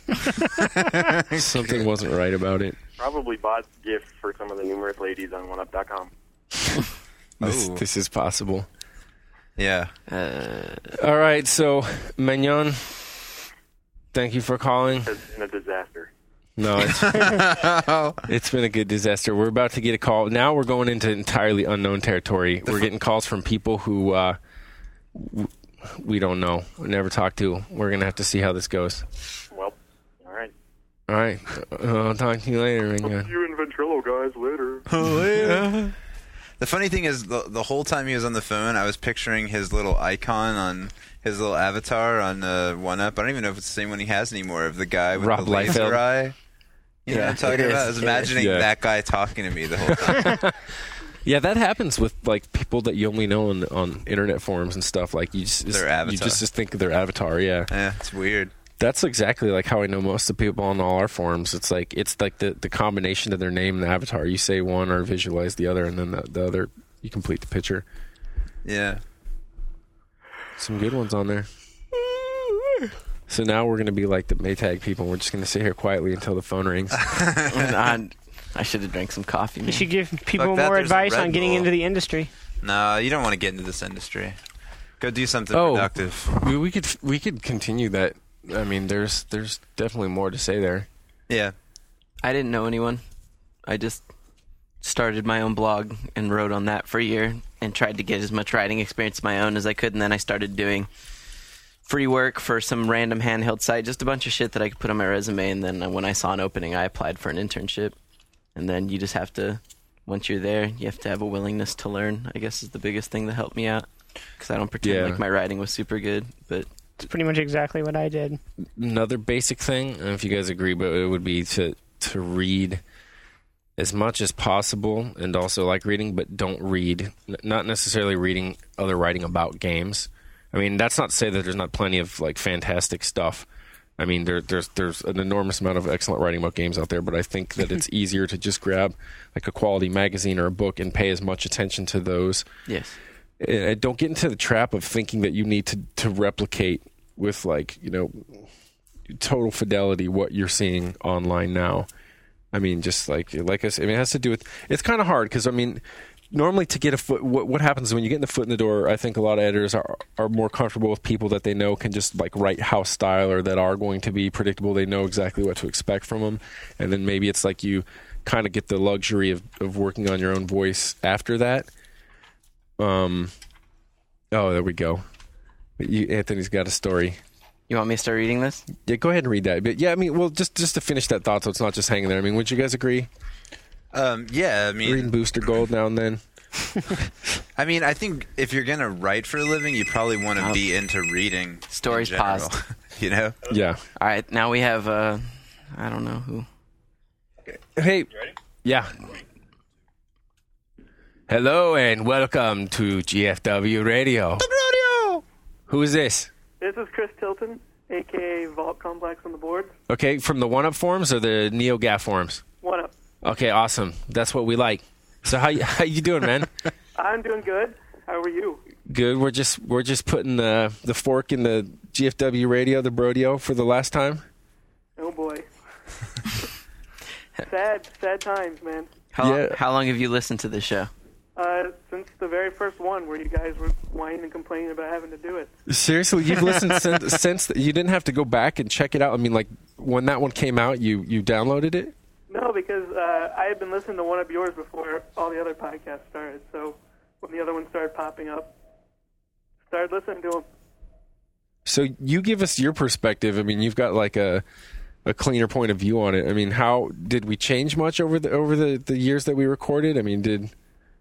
something wasn't right about it. Probably bought gifts for some of the numerous ladies on one up dot com. This, this is possible. Yeah. Uh, All right, so, Mignon, thank you for calling. It's been a disaster. No, it's, it's been a good disaster. We're about to get a call. Now we're going into entirely unknown territory. We're getting calls from people who uh, w- we don't know, we never talked to. We're going to have to see how this goes. Well, all right. All right. Uh, I'll talk to you later, Mignon. See you in Ventrilo, guys, later. The funny thing is, the, the whole time he was on the phone, I was picturing his little icon on his little avatar on uh, one up. I don't even know if it's the same one he has anymore, of the guy with Rob the laser Liefeld. eye. You know Yeah, what I'm talking it about? is. I was It imagining is. Yeah. that guy talking to me the whole time. Yeah, that happens with like people that you only know on, on internet forums and stuff. Like you just Their you avatar. just, just think of their avatar. Yeah, Yeah, it's weird. that's exactly like how I know most of the people on all our forums. It's like it's like the, the combination of their name and the avatar. You say one or visualize the other, and then the, the other you complete the picture. Yeah. Some good ones on there. So now we're going to be like the Maytag people. We're just going to sit here quietly until the phone rings. I, I should have drank some coffee. You Man. should give people Fuck that, more there's a advice Red on getting Bull. into the industry. No, you don't want to get into this industry. Go do something Oh. productive. we, we could we could continue that. I mean, there's there's definitely more to say there. Yeah. I didn't know anyone. I just started my own blog and wrote on that for a year and tried to get as much writing experience of my own as I could. And then I started doing free work for some random handheld site, just a bunch of shit that I could put on my resume. And then when I saw an opening, I applied for an internship. And then you just have to, once you're there, you have to have a willingness to learn, I guess is the biggest thing that helped me out. Because I don't pretend Yeah. like my writing was super good, but It's pretty much exactly what I did. Another basic thing, I don't know if you guys agree, but it would be to to read as much as possible, and also like reading, but don't read, n- not necessarily reading other writing about games. I mean, that's not to say that there's not plenty of like fantastic stuff. I mean, there, there's there's an enormous amount of excellent writing about games out there, but I think that it's easier to just grab like a quality magazine or a book and pay as much attention to those. yes. Uh, don't get into the trap of thinking that you need to, to replicate with like, you know, total fidelity what you're seeing online now. I mean, just like like I said, I mean, it has to do with, it's kind of hard because, I mean, normally to get a foot, what, what happens when you get the foot in the door, I think a lot of editors are, are more comfortable with people that they know can just like write house style or that are going to be predictable. They know exactly what to expect from them. And then maybe it's like you kind of get the luxury of, of working on your own voice after that. Um, oh, there we go. You, Anthony's got a story. You want me to start reading this? Yeah, go ahead and read that. But yeah, I mean, well, just just to finish that thought, so it's not just hanging there. I mean, would you guys agree? Um, yeah, I mean, reading Booster Gold now and then. I mean, I think if you're gonna write for a living, you probably want to Oh. be into reading. Stories in general, paused. You know? Yeah. All right, now we have, uh, I don't know who. Hey. Yeah. Hello and welcome to G F W Radio. Radio! Who is this? This is Chris Tilton, a k a. Vault Complex on the board. Okay, from the One Up forums or the NeoGaf forums? One up. Okay, awesome. That's what we like. So how how you doing, man? I'm doing good. How are you? Good. We're just we're just putting the the fork in the G F W Radio, the Brodio, for the last time. Oh boy. sad, sad times, man. How, Yeah. how long have you listened to this show? Uh, since the very first one where you guys were whining and complaining about having to do it. Seriously, you've listened since, since you didn't have to go back and check it out. I mean, like when that one came out, you you downloaded it. No, because uh, I had been listening to one of yours before all the other podcasts started. So when the other ones started popping up, started listening to them. So you give us your perspective. I mean, you've got like a a cleaner point of view on it. I mean, how did we change much over the over the, the years that we recorded? I mean, did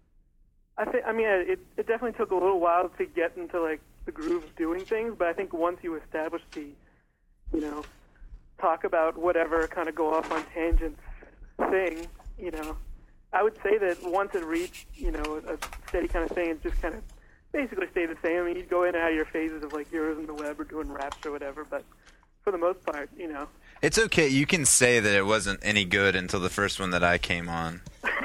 I think. I mean, it it definitely took a little while to get into like the groove of doing things, but I think once you establish the, you know, talk about whatever, kind of go off on tangents thing, you know, I would say that once it reached, you know, a steady kind of thing, it just kind of basically stayed the same. I mean, you'd go in and out of your phases of like heroes in the web or doing raps or whatever, but for the most part, you know. It's okay. You can say that it wasn't any good until the first one that I came on.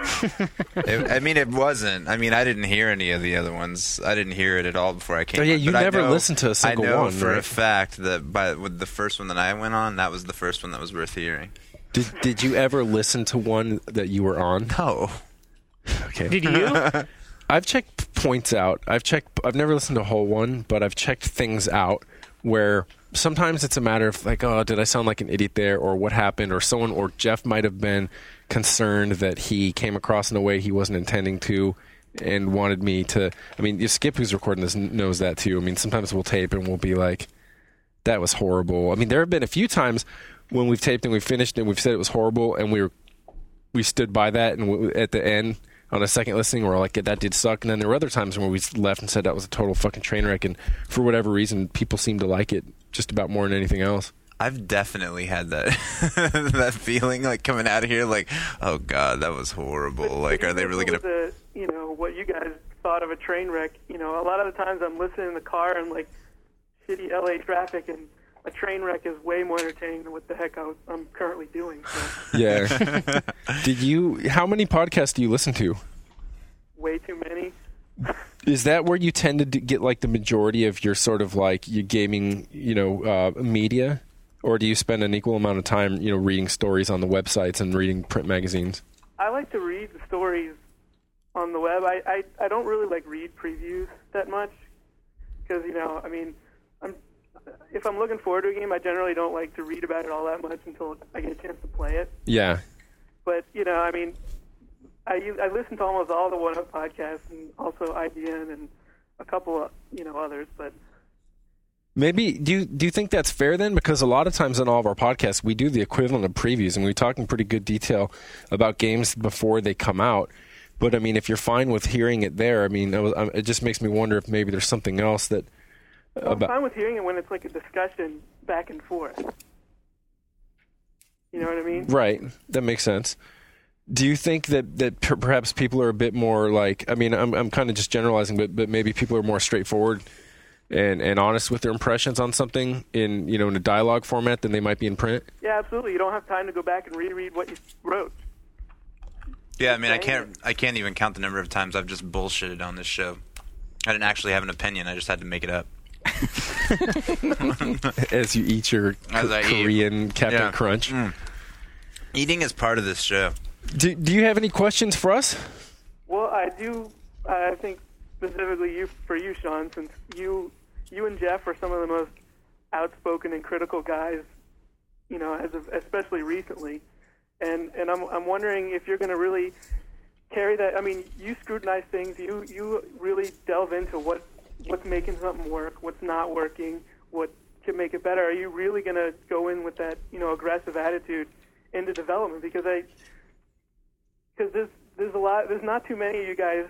it, I mean, it wasn't. I mean, I didn't hear any of the other ones. I didn't hear it at all before I came Oh, yeah, on. you But I never know- listened to a single I know one, for a right? fact that by with the first one that I went on, that was the first one that was worth hearing. did did you ever listen to one that you were on? No. Okay. Did you? I've checked points out. I've checked. I've never listened to a whole one, but I've checked things out where sometimes it's a matter of like, oh, did I sound like an idiot there, or what happened, or someone, or Jeff might have been concerned that he came across in a way he wasn't intending to, and wanted me to. I mean, Skip, who's recording this, knows that too. I mean, sometimes we'll tape and we'll be like, that was horrible. I mean, there have been a few times when we've taped and we've finished and we've said it was horrible, and we were we stood by that, and w- at the end on a second listening, we're like, that did suck. And then there were other times when we left and said that was a total fucking train wreck, and for whatever reason, people seem to like it just about more than anything else. I've definitely had that that feeling like coming out of here like, oh god, that was horrible. Like, are they really gonna? The, you know, what you guys thought of a train wreck. You know, a lot of the times I'm listening in the car and like shitty L A traffic, and a train wreck is way more entertaining than what the heck I was, I'm currently doing. So. Yeah. Did you? How many podcasts do you listen to? Way too many. Is that where you tend to d- get like the majority of your sort of like your gaming, you know, uh, media, or do you spend an equal amount of time, you know, reading stories on the websites and reading print magazines? I like to read the stories on the web. I, I, I don't really like read previews that much because, you know, I mean, I'm if I'm looking forward to a game, I generally don't like to read about it all that much until I get a chance to play it. Yeah. But, you know, I mean, I, I listen to almost all the One Up podcasts and also I D N and a couple of, you know, others, but Maybe do you do you think that's fair then? Because a lot of times on all of our podcasts, we do the equivalent of previews, and we talk in pretty good detail about games before they come out. But I mean, if you're fine with hearing it there, I mean, it, was, it just makes me wonder if maybe there's something else that. I'm About, fine with hearing it when it's like a discussion back and forth. You know what I mean? right, that makes sense. Do you think that that per- perhaps people are a bit more like? I mean, I'm I'm kind of just generalizing, but but maybe people are more straightforward and, and honest with their impressions on something in you know in a dialogue format than they might be in print. Yeah, absolutely. You don't have time to go back and reread what you wrote. Yeah, I mean, I can't I can't even count the number of times I've just bullshitted on this show. I didn't actually have an opinion. I just had to make it up. As you eat your As K- I eat. Korean Captain Yeah. Crunch. Mm. Eating is part of this show. Do Do you have any questions for us? Well, I do. I think specifically you for you, Sean, since you you and Jeff are some of the most outspoken and critical guys, you know, as of, especially recently, and and I'm I'm wondering if you're going to really carry that. I mean, you scrutinize things. You you really delve into what what's making something work, what's not working, what can make it better, are you really going to go in with that, you know, aggressive attitude into development? Because I, because there's there's a lot, there's not too many of you guys,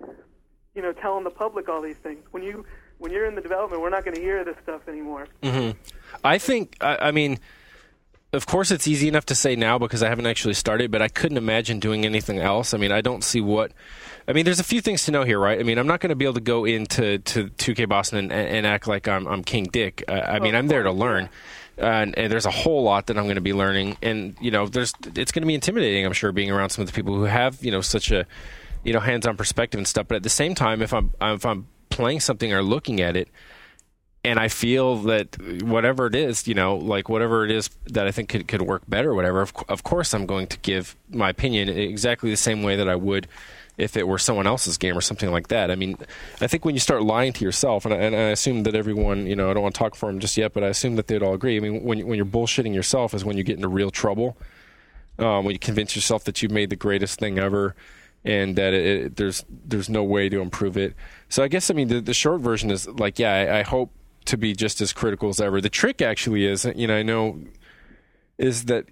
you know, telling the public all these things. When you when you're in the development, we're not going to hear this stuff anymore. Mm-hmm. I think, I, I mean, of course it's easy enough to say now because I haven't actually started, but I couldn't imagine doing anything else. I mean, I don't see what, I mean, there's a few things to know here, right? I mean, I'm not going to be able to go into to two K Boston and, and act like I'm, I'm King Dick. Uh, I mean, I'm there to learn. Uh, and, and there's a whole lot that I'm going to be learning. And, you know, there's it's going to be intimidating, I'm sure, being around some of the people who have, you know, such a, you know, hands-on perspective and stuff. But at the same time, if I'm if I'm playing something or looking at it, and I feel that whatever it is, you know, like whatever it is that I think could, could work better or whatever, of, of course I'm going to give my opinion exactly the same way that I would if it were someone else's game or something like that. I mean, I think when you start lying to yourself, and I, and I assume that everyone, you know, I don't want to talk for them just yet, but I assume that they'd all agree. I mean, when, when you're bullshitting yourself is when you get into real trouble, um, when you convince yourself that you've made the greatest thing ever, and that it, it, there's there's no way to improve it. So I guess, I mean, the, the short version is, like, yeah, I, I hope to be just as critical as ever. The trick actually is, you know, I know, is that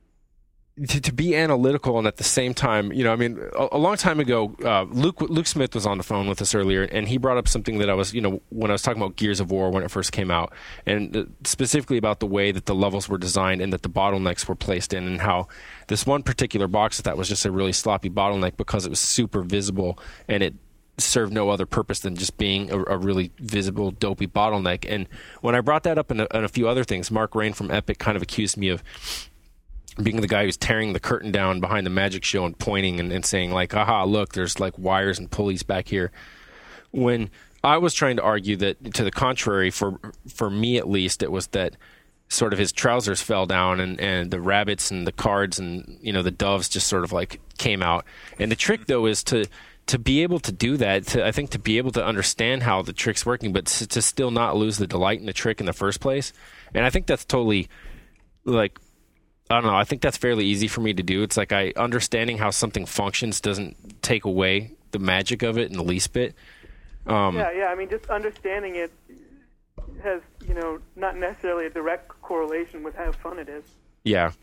to, to be analytical and at the same time, you know, I mean, a, a long time ago, uh, Luke Luke Smith was on the phone with us earlier, and he brought up something that I was, you know, when I was talking about Gears of War when it first came out, and uh, specifically about the way that the levels were designed and that the bottlenecks were placed in, and how this one particular box that was just a really sloppy bottleneck because it was super visible and it served no other purpose than just being a, a really visible, dopey bottleneck. And when I brought that up and a, and a few other things, Mark Rain from Epic kind of accused me of being the guy who's tearing the curtain down behind the magic show and pointing and, and saying, like, aha, look, there's like wires and pulleys back here. When I was trying to argue that, to the contrary, for for me at least, it was that sort of his trousers fell down and, and the rabbits and the cards and, you know, the doves just sort of like came out. And the trick, though, is to to be able to do that, to, I think to be able to understand how the trick's working, but to, to still not lose the delight in the trick in the first place. And I think that's totally, like, I don't know, I think that's fairly easy for me to do. It's like I understanding how something functions doesn't take away the magic of it in the least bit. Um, yeah, yeah, I mean, just understanding it has, you know, not necessarily a direct correlation with how fun it is. Yeah.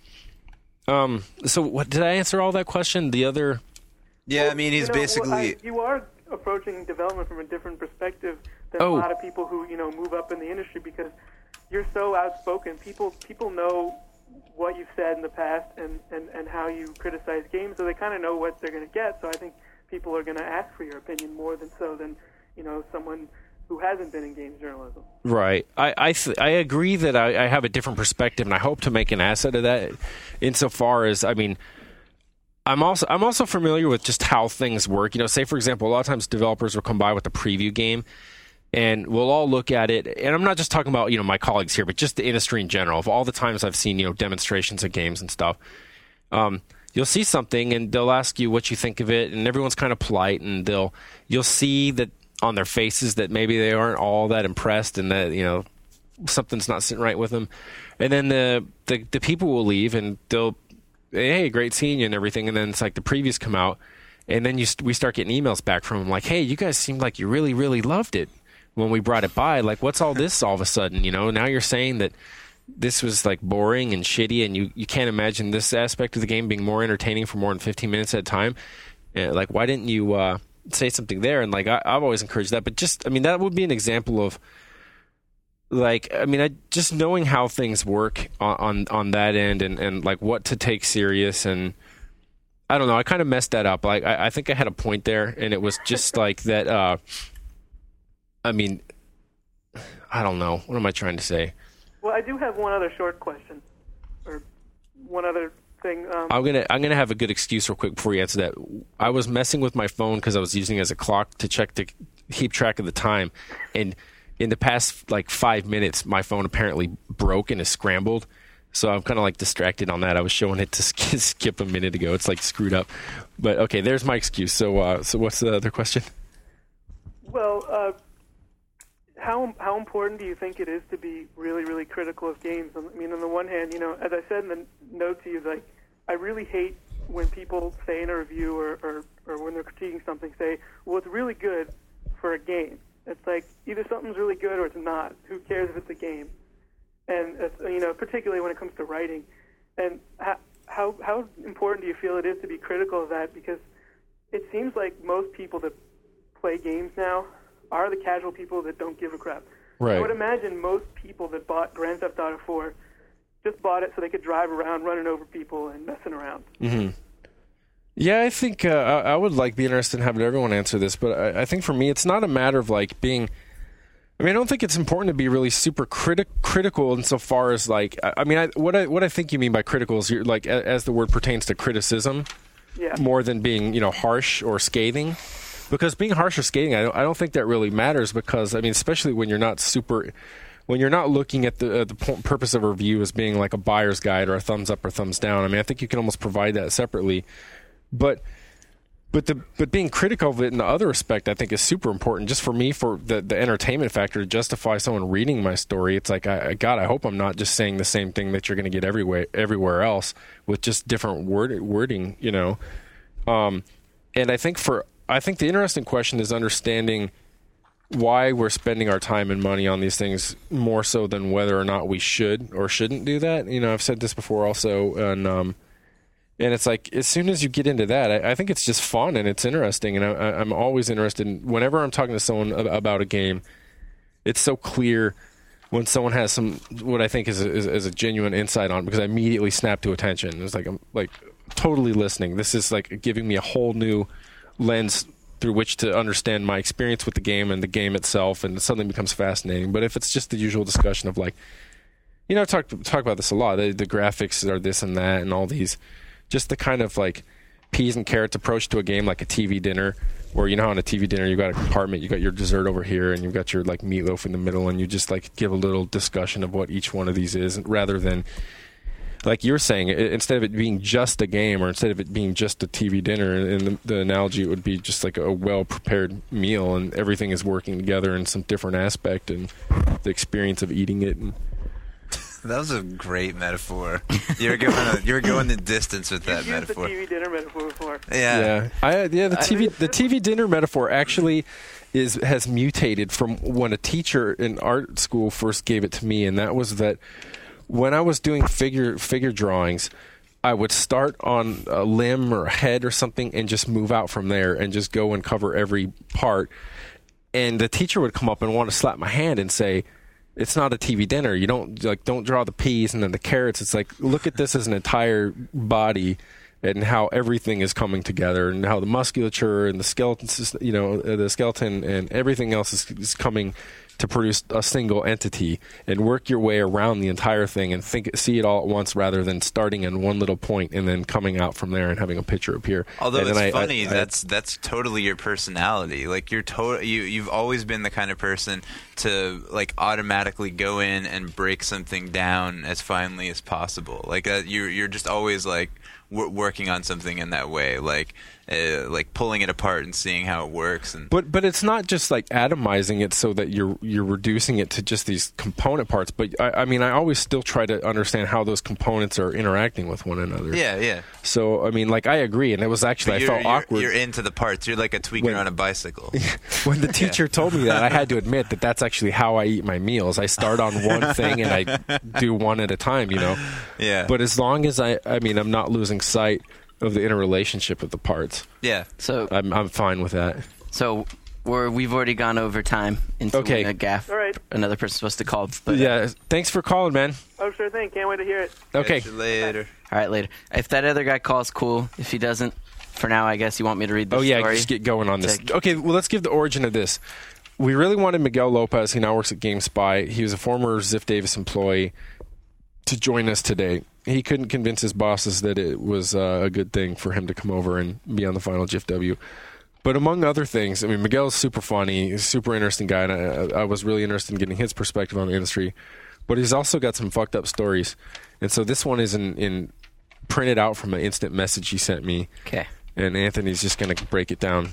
Um, so what, did I answer all that question? The other... Yeah, well, I mean, he's you know, basically... Well, I, you are approaching development from a different perspective than oh. a lot of people who, you know, move up in the industry because you're so outspoken. People people know what you've said in the past and, and, and how you criticize games, so they kind of know what they're going to get. So I think people are going to ask for your opinion more than so than, you know, someone who hasn't been in games journalism. Right. I I, th- I agree that I, I have a different perspective, and I hope to make an asset of that insofar as, I mean... I'm also I'm also familiar with just how things work. You know, say for example, a lot of times developers will come by with a preview game, and we'll all look at it. And I'm not just talking about, you know, my colleagues here, but just the industry in general. Of all the times I've seen, you know, demonstrations of games and stuff, um, you'll see something and they'll ask you what you think of it, and everyone's kind of polite, and they'll you'll see that on their faces that maybe they aren't all that impressed, and that, you know, something's not sitting right with them. And then the the, the people will leave, and they'll, hey, great seeing you and everything, and then it's like the previews come out, and then you st- we start getting emails back from them like, hey, you guys seemed like you really, really loved it when we brought it by. Like, what's all this all of a sudden? You know, now you're saying that this was like boring and shitty, and you, you can't imagine this aspect of the game being more entertaining for more than fifteen minutes at a time. Uh, like, why didn't you uh, say something there? And like, I, I've always encouraged that, but just, I mean, that would be an example of, like, I mean, I, just knowing how things work on, on, on that end, and, and like what to take serious, and I don't know, I kind of messed that up. Like, I, I think I had a point there, and it was just like that. Uh, I mean, I don't know. What am I trying to say? Well, I do have one other short question, or one other thing. Um, I'm gonna I'm gonna have a good excuse real quick before you answer that. I was messing with my phone because I was using it as a clock to check to keep track of the time, and in the past, like, five minutes, my phone apparently broke and is scrambled. So I'm kind of, like, distracted on that. I was showing it to Skip a minute ago. It's, like, screwed up. But, okay, there's my excuse. So uh, so what's the other question? Well, uh, how how important do you think it is to be really, really critical of games? I mean, on the one hand, you know, as I said in the note to you, like, I really hate when people say in a review or, or, or when they're critiquing something, say, well, it's really good for a game. It's like, either something's really good or it's not. Who cares if it's a game? you know, particularly when it comes to writing. And how, how how important do you feel it is to be critical of that? Because it seems like most people that play games now are the casual people that don't give a crap. Right. I would imagine most people that bought Grand Theft Auto four just bought it so they could drive around running over people and messing around. Mm-hmm. Yeah, I think uh, I, I would like be interested in having everyone answer this, but I, I think for me, it's not a matter of like being. I mean, I don't think it's important to be really super criti- critical insofar as like. I, I mean, I, what I what I think you mean by critical is you're like a, as the word pertains to criticism, yeah. more than being you know harsh or scathing. Because being harsh or scathing, I don't, I don't think that really matters. Because I mean, especially when you're not super. When you're not looking at the uh, the p- purpose of a review as being like a buyer's guide or a thumbs up or thumbs down, I mean, I think you can almost provide that separately. But but the but being critical of it in the other respect, I think, is super important. Just for me, for the, the entertainment factor to justify someone reading my story, it's like, I, I God, I hope I'm not just saying the same thing that you're going to get everywhere everywhere else with just different word, wording, you know. Um, and I think for I think the interesting question is understanding why we're spending our time and money on these things more so than whether or not we should or shouldn't do that. You know, I've said this before also, and um, and it's like as soon as you get into that, I, I think it's just fun and it's interesting, and I, I'm always interested in whenever I'm talking to someone about a game. It's so clear when someone has some what I think is a, is, is a genuine insight on it, because I immediately snap to attention. It's like I'm like totally listening. This is like giving me a whole new lens through which to understand my experience with the game and the game itself, and something becomes fascinating. But if it's just the usual discussion of like, you know, talk talk about this a lot, the, the graphics are this and that and all these, just the kind of like peas and carrots approach to a game, like a T V dinner, where you know how on a T V dinner you've got a compartment, you got your dessert over here, and you've got your like meatloaf in the middle, and you just like give a little discussion of what each one of these is, rather than, like you were saying, instead of it being just a game, or instead of it being just a T V dinner, and the, the analogy, it would be just like a well-prepared meal, and everything is working together in some different aspect, and the experience of eating it. And that was a great metaphor. You're going, a, you're going the distance with that You've metaphor. used the T V dinner metaphor before. Yeah, yeah. I, yeah the T V the T V dinner metaphor actually is has mutated from when a teacher in art school first gave it to me, and that was that. When I was doing figure figure drawings, I would start on a limb or a head or something and just move out from there and just go and cover every part. And the teacher would come up and want to slap my hand and say, "It's not a T V dinner. You don't like don't draw the peas and then the carrots. It's like, look at this as an entire body and how everything is coming together, and how the musculature and the skeleton, you know, the skeleton and everything else is, is coming to produce a single entity, and work your way around the entire thing and think, see it all at once, rather than starting in one little point and then coming out from there and having a picture appear." Although and it's I, funny, I, I, that's that's totally your personality. Like you're to- you you've always been the kind of person to like automatically go in and break something down as finely as possible. Like uh, you're you're just always like w- working on something in that way, like. Uh, like pulling it apart and seeing how it works, and but but it's not just like atomizing it so that you're you're reducing it to just these component parts. But I, I mean, I always still try to understand how those components are interacting with one another. Yeah, yeah. So I mean, like I agree, and it was actually I felt you're, awkward. You're into the parts. You're like a tweaker when, on a bicycle. When the teacher yeah. told me that, I had to admit that that's actually how I eat my meals. I start on one thing and I do one at a time. You know. Yeah. But as long as I, I mean, I'm not losing sight of the interrelationship of the parts. Yeah. So I'm I'm fine with that. So we're we've already gone over time into okay. a gaff. All right. Another person's supposed to call. But, yeah. Thanks for calling, man. Oh, sure thing. Can't wait to hear it. Okay. Catch you later. All right, later. If that other guy calls, cool. If he doesn't, for now, I guess you want me to read the oh, story. Oh yeah, just get going on this. To, okay, well let's give the origin of this. We really wanted Miguel Lopez. He now works at GameSpy. He was a former Ziff Davis employee to join us today. He couldn't convince his bosses that it was uh, a good thing for him to come over and be on the final G F W. But among other things, I mean, Miguel's super funny. He's a super interesting guy, and I, I was really interested in getting his perspective on the industry. But he's also got some fucked up stories. And so this one is in, in printed out from an instant message he sent me. Okay. And Anthony's just going to break it down.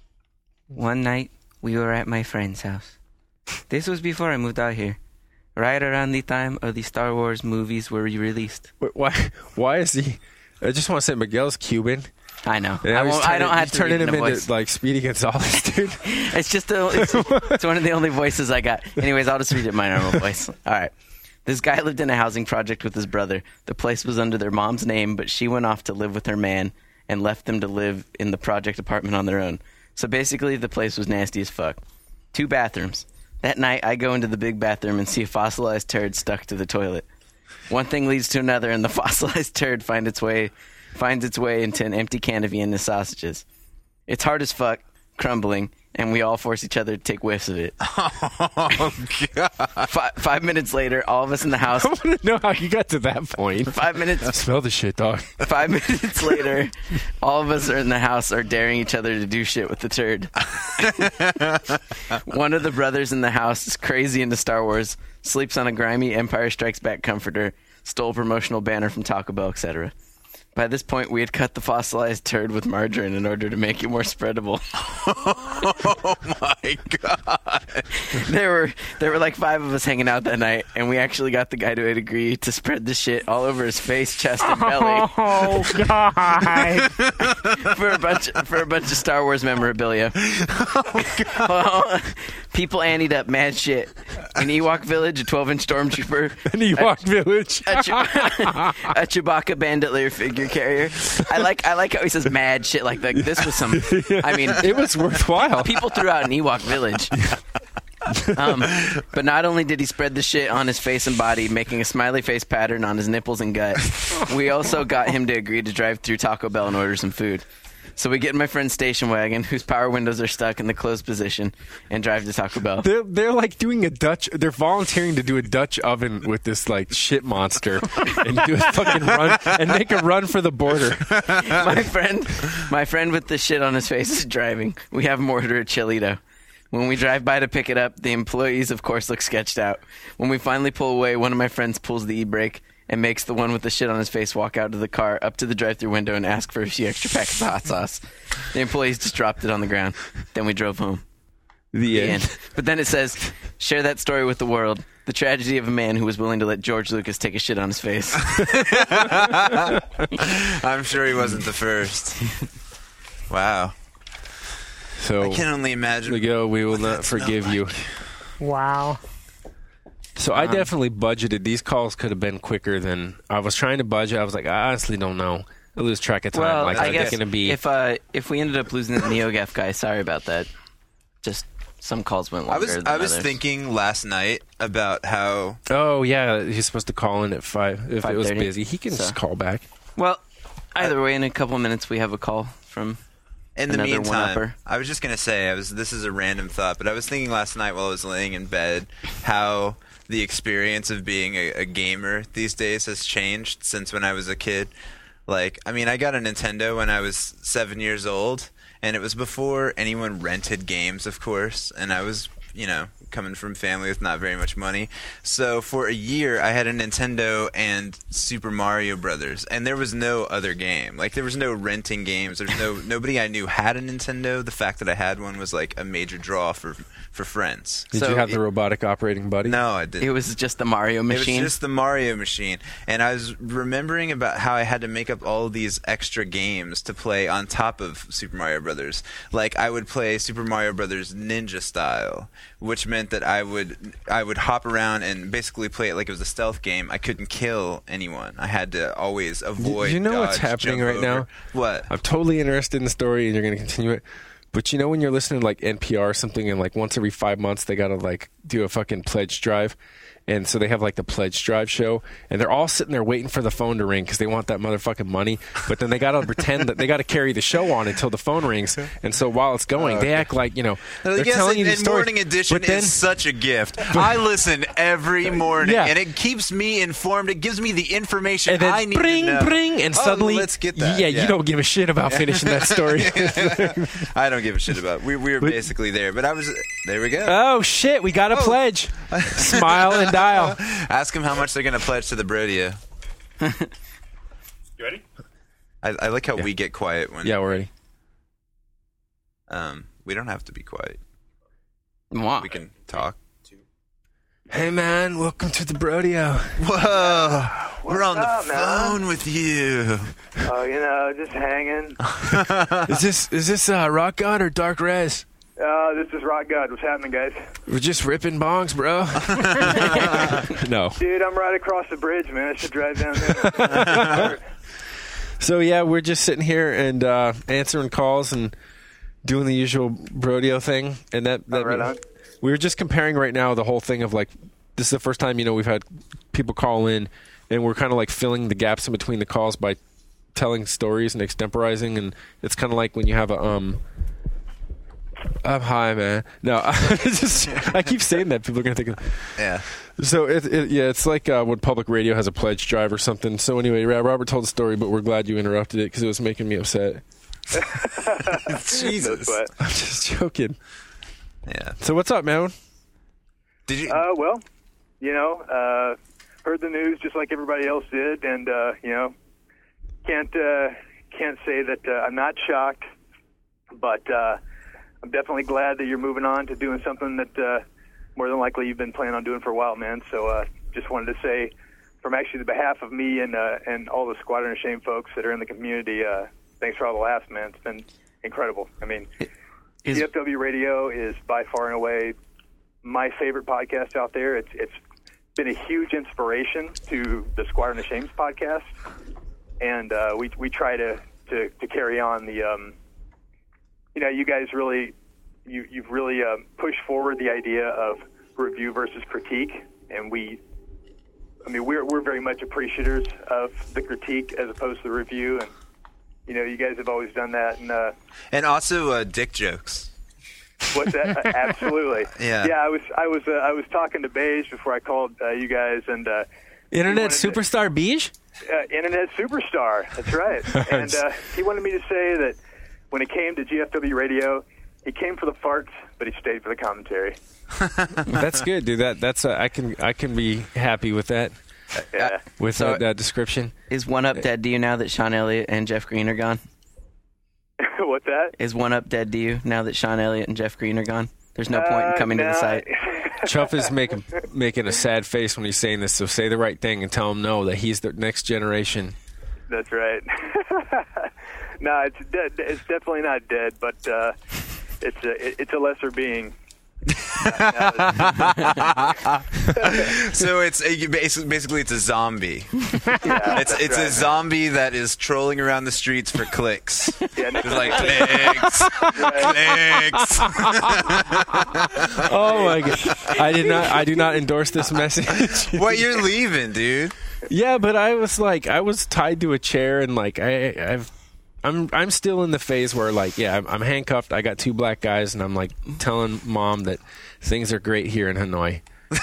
One night, we were at my friend's house. This was before I moved out here. Right around the time of the Star Wars movies were released. Wait, why? Why is he? I just want to say Miguel's Cuban. I know. I, won't, I don't have to turning read him the into voice. like Speedy Gonzalez, dude. It's just a, it's, it's one of the only voices I got. Anyways, I'll just read it in my normal voice. All right. This guy lived in a housing project with his brother. The place was under their mom's name, but she went off to live with her man and left them to live in the project apartment on their own. So basically, the place was nasty as fuck. Two bathrooms. That night, I go into the big bathroom and see a fossilized turd stuck to the toilet. One thing leads to another, and the fossilized turd find its way, finds its way into an empty can of Vienna sausages. It's hard as fuck, crumbling, and we all force each other to take whiffs of it. Oh, God. Five, five minutes later, all of us in the house... I want to know how you got to that point. Five minutes... Smell the shit, dog. Five minutes later, all of us are in the house are daring each other to do shit with the turd. One of the brothers in the house is crazy into Star Wars, sleeps on a grimy Empire Strikes Back comforter, stole a promotional banner from Taco Bell, et cetera. By this point, we had cut the fossilized turd with margarine in order to make it more spreadable. Oh, my God. There were there were like five of us hanging out that night, and we actually got the guy to agree to spread the shit all over his face, chest, and belly. Oh, God. for a bunch for a bunch of Star Wars memorabilia. Oh, God. Well, people anteed up mad shit. In Ewok Village, a twelve-inch stormtrooper. An Ewok a, Village. A, a Chewbacca bandolier figure carrier. I like I like how he says mad shit like that. This was some... I mean... It was worthwhile. People threw out an Ewok Village. Um, but not only did he spread the shit on his face and body, making a smiley face pattern on his nipples and gut, we also got him to agree to drive through Taco Bell and order some food. So we get in my friend's station wagon, whose power windows are stuck in the closed position, and drive to Taco Bell. They're, they're like doing a Dutch... They're volunteering to do a Dutch oven with this, like, shit monster and do a fucking run... And make a run for the border. My friend my friend with the shit on his face is driving. We have him order a Chilito. When we drive by to pick it up, the employees, of course, look sketched out. When we finally pull away, one of my friends pulls the e-brake and makes the one with the shit on his face walk out to the car, up to the drive-thru window, and ask for a few extra packets of hot sauce. The employees just dropped it on the ground. Then we drove home. The, The end. end. But then it says, share that story with the world. The tragedy of a man who was willing to let George Lucas take a shit on his face. I'm sure he wasn't the first. Wow. So I can only imagine. Miguel, we will not forgive like. you. Wow. So I definitely budgeted. These calls could have been quicker than I was trying to budget. I was like, I honestly don't know. I lose track of time. Well, like, I are guess they going to be? if uh, if we ended up losing the NeoGaf guy, sorry about that. Just some calls went longer I was than I was others. thinking last night about how Oh yeah, he's supposed to call in at five. If it was five thirty. busy, he can So. just call back. Well, either way, in a couple of minutes we have a call from. in the Another meantime, one-upper. I was just gonna say I was. This is a random thought, but I was thinking last night while I was laying in bed how the experience of being a, a gamer these days has changed since when I was a kid. Like, I mean, I got a Nintendo when I was seven years old, and it was before anyone rented games, of course, and I was, you know, coming from a family with not very much money. So for a year, I had a Nintendo and Super Mario Brothers, and there was no other game. Like, there was no renting games. There's no nobody I knew had a Nintendo. The fact that I had one was like a major draw for for friends. Did So you have it- the robotic operating buddy? No, I didn't. It was just the Mario machine. It was just the Mario machine. And I was remembering about how I had to make up all these extra games to play on top of Super Mario Brothers. Like, I would play Super Mario Brothers Ninja style, which meant that I would I would hop around and basically play it like it was a stealth game. I couldn't kill anyone. I had to always avoid. you know what's dodge, happening jump right now? over. What? I'm totally interested in the story, and you're going to continue it. But you know when you're listening to like N P R or something, and like once every five months they got to like do a fucking pledge drive, and so they have like the pledge drive show, and they're all sitting there waiting for the phone to ring because they want that motherfucking money. But then they got to pretend that they got to carry the show on until the phone rings, and so while it's going, Oh, they okay. act like you know they're Yes, telling you and, the and story. Morning Edition But then, is such a gift. I listen every morning, Yeah. and it keeps me informed. It gives me the information and then I need bring, to know. bring, and Oh, suddenly, let's get that. Yeah, you don't give a shit about finishing that story. I don't give a shit about. It. We we were But- basically there, but I was. There we go. Oh shit, we got a Oh. pledge. Smile and dial. Ask them how much they're going to pledge to the Brodia. You ready? I, I like how we get quiet when. Yeah, we're ready. Um, we don't have to be quiet. Mwah. We can talk. Hey man, welcome to the Brodio. Whoa, we're on up, the man? phone with you. Oh, you know, just hanging. Is this is this uh, Rock God or Dark Res? Uh, this is Rock God. What's happening, guys? We're just ripping bongs, bro. No. Dude, I'm right across the bridge, man. I should drive down there. So, yeah, we're just sitting here and uh, answering calls and doing the usual Brodeo thing. And that, that oh, right on. We were just comparing right now the whole thing of, like, this is the first time, you know, we've had people call in, and we're kind of, like, filling the gaps in between the calls by telling stories and extemporizing. And it's kind of like when you have a... um. I'm high, man. No, I just I keep saying that. People are gonna think of yeah. So it, it yeah, it's like uh, when public radio has a pledge drive or something. So anyway, Robert told the story, but we're glad you interrupted it because it was making me upset. Jesus, I'm just joking. Yeah. So what's up, man? Did you? Uh, well, you know, uh, heard the news just like everybody else did, and uh, you know, can't uh, can't say that uh, I'm not shocked, but. Uh, I'm definitely glad that you're moving on to doing something that uh, more than likely you've been planning on doing for a while, man. So uh, just wanted to say, from actually the behalf of me and uh, and all the Squadron of Shame folks that are in the community, uh, thanks for all the laughs, man. It's been incredible. I mean, Is- G F W Radio is by far and away my favorite podcast out there. It's It's been a huge inspiration to the Squadron of Shame's podcast, and uh, we we try to, to, to carry on the... Um, You know, you guys really, you, you've really uh, pushed forward the idea of review versus critique, and we, I mean, we're we're very much appreciators of the critique as opposed to the review, and you know, you guys have always done that, and uh, and also uh, dick jokes. What's that? Uh, absolutely. Yeah. Yeah, I was I was uh, I was talking to Beige before I called uh, you guys, and uh, Internet superstar Beige. Uh, Internet superstar. That's right. And uh, he wanted me to say that. When it came to G F W Radio, he came for the farts, but he stayed for the commentary. That's good, dude. That that's uh, I can I can be happy with that. Yeah. With So- that, that description. Is One Up dead to you now that Sean Elliott and Jeff Green are gone? What's that? Is One Up dead to you now that Sean Elliott and Jeff Green are gone? There's no point in coming Uh, to the nah. site. Chuff is making making a sad face when he's saying this. So say the right thing and tell him no, that he's the next generation. That's right. No, it's dead. It's definitely not dead, but uh, it's a it's a lesser being. So it's a, basically, basically it's a zombie. Yeah, it's that's it's a right. zombie that is trolling around the streets for clicks. Yeah, It's like clicks, clicks. Oh my god! I did not. I do not endorse this message. What, you're leaving, dude? Yeah, but I was like, I was tied to a chair, and like, I, I've, I'm, I'm still in the phase where like, yeah, I'm, I'm handcuffed. I got two black guys, and I'm like telling mom that things are great here in Hanoi.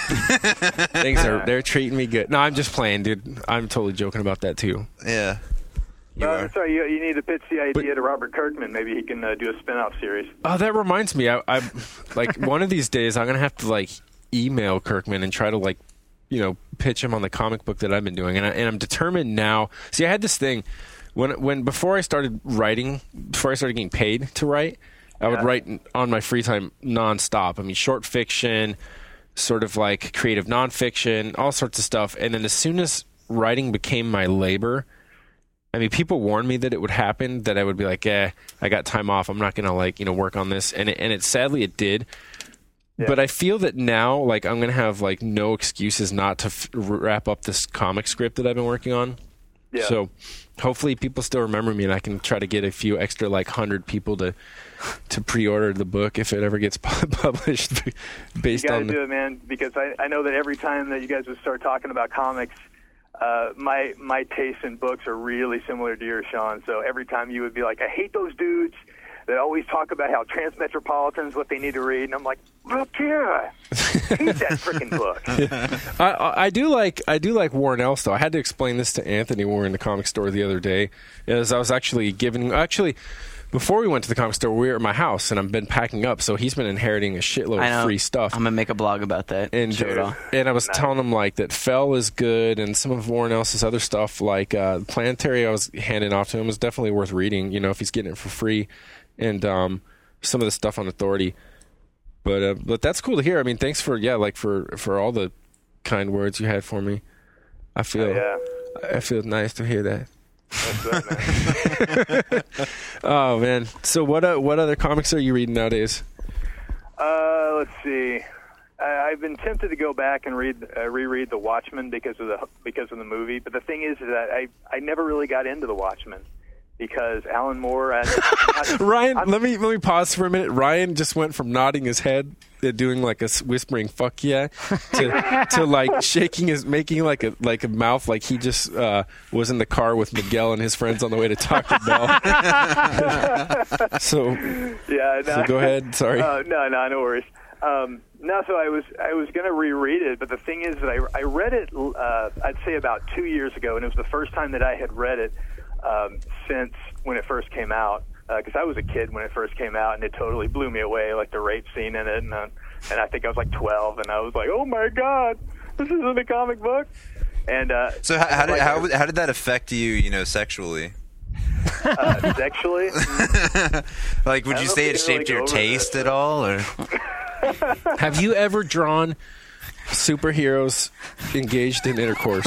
Things are, they're treating me good. No, I'm just playing, dude. I'm totally joking about that too. Yeah. You Uh, are. sorry, you, you need to pitch the idea to Robert Kirkman. Maybe he can uh, do a spin-off series. Oh, that reminds me. I, I like one of these days I'm gonna have to like email Kirkman and try to like, you know, pitch him on the comic book that I've been doing, and, I, and I'm determined now. See, I had this thing when when before I started writing, before I started getting paid to write, I would Yeah. write on my free time nonstop. I mean, short fiction, sort of like creative nonfiction, all sorts of stuff. And then as soon as writing became my labor, I mean, people warned me that it would happen, that I would be like, eh, I got time off. I'm not going to like, you know, work on this. And it, and it sadly it did. Yeah. But I feel that now, like, I'm going to have like no excuses not to f- wrap up this comic script that I've been working on. Yeah. So hopefully people still remember me, and I can try to get a few extra like hundred people to to pre-order the book if it ever gets published based You got to on the, do it, man, because I, I know that every time that you guys would start talking about comics, uh, my my tastes in books are really similar to yours, Sean. So every time you would be like, I hate those dudes that always talk about how Transmetropolitan's what they need to read, and I'm like, look here, read that freaking book. I, I I do like I do like Warren Ellis though. I had to explain this to Anthony when we were in the comic store the other day, as I was actually giving actually before we went to the comic store, we were at my house, and I've been packing up, so he's been inheriting a shitload I know. of free stuff. I'm gonna make a blog about that. And Show it all. and I was telling him like that Fell is good, and some of Warren Ellis's other stuff, like uh, Planetary, I was handing off to him, was definitely worth reading. You know, if he's getting it for free, and um, some of the stuff on Authority. But uh, but that's cool to hear. I mean, thanks for yeah, like for, for all the kind words you had for me. I feel Yeah. I feel nice to hear that. That's right, man. Oh man! So what uh, what other comics are you reading nowadays? Uh, let's see. I, I've been tempted to go back and read, uh, reread The Watchmen because of the because of the movie. But the thing is that I I never really got into The Watchmen because Alan Moore. And, I, Ryan, I'm, let me let me pause for a minute. Ryan just went from nodding his head, uh, doing like a s- whispering "fuck yeah," to to like shaking his, making like a like a mouth, like he just uh, was in the car with Miguel and his friends on the way to Taco Bell. so yeah, no, so go ahead. Sorry. Uh, no, no, no worries. Um, no, so I was I was going to reread it, but the thing is that I, I read it, uh, I'd say about two years ago, and it was the first time that I had read it um, since when it first came out, because uh, I was a kid when it first came out, and it totally blew me away, like the rape scene in it, and, uh, and I think I was like twelve, and I was like, oh my God, this isn't a comic book. And uh, so how, how did like, how, how did that affect you, you know, sexually? Uh, sexually? Like, would you say it shaped your taste at all, or? Have you ever drawn superheroes engaged in intercourse?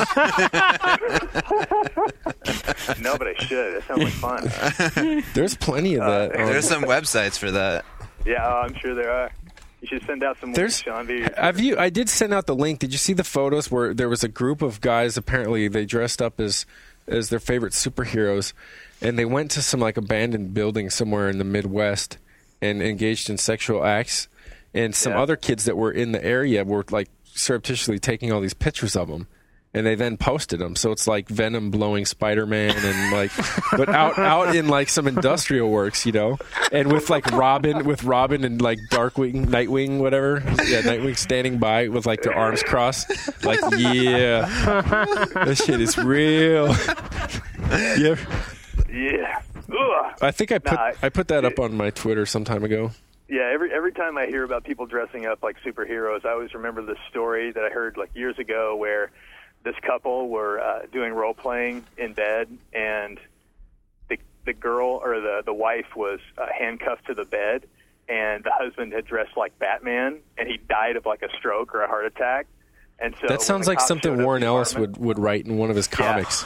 No, but I should. That sounds like fun. There's plenty of that. Uh, um, There's some websites for that. Yeah, oh, I'm sure there are. You should send out some links, Sean B. Have you? I did send out the link. Did you see the photos where there was a group of guys? Apparently, they dressed up as as their favorite superheroes, and they went to some like abandoned building somewhere in the Midwest and engaged in sexual acts. And some Yeah. other kids that were in the area were like surreptitiously taking all these pictures of them, and they then posted them. So it's like Venom blowing Spider-Man, and like, but out out in like some industrial works, you know, and with like Robin, with Robin and like Darkwing, Nightwing, whatever, yeah, Nightwing standing by with like their arms crossed, like, yeah, this shit is real. Yeah, Yeah. Ugh. I think I put Nah, I put that up on my Twitter some time ago. Yeah, every every time I hear about people dressing up like superheroes, I always remember this story that I heard like years ago where this couple were uh, doing role playing in bed, and the the girl or the the wife was uh, handcuffed to the bed, and the husband had dressed like Batman, and he died of like a stroke or a heart attack. And so That sounds when the like cops something showed up Warren at the Ellis apartment- would, would write in one of his comics.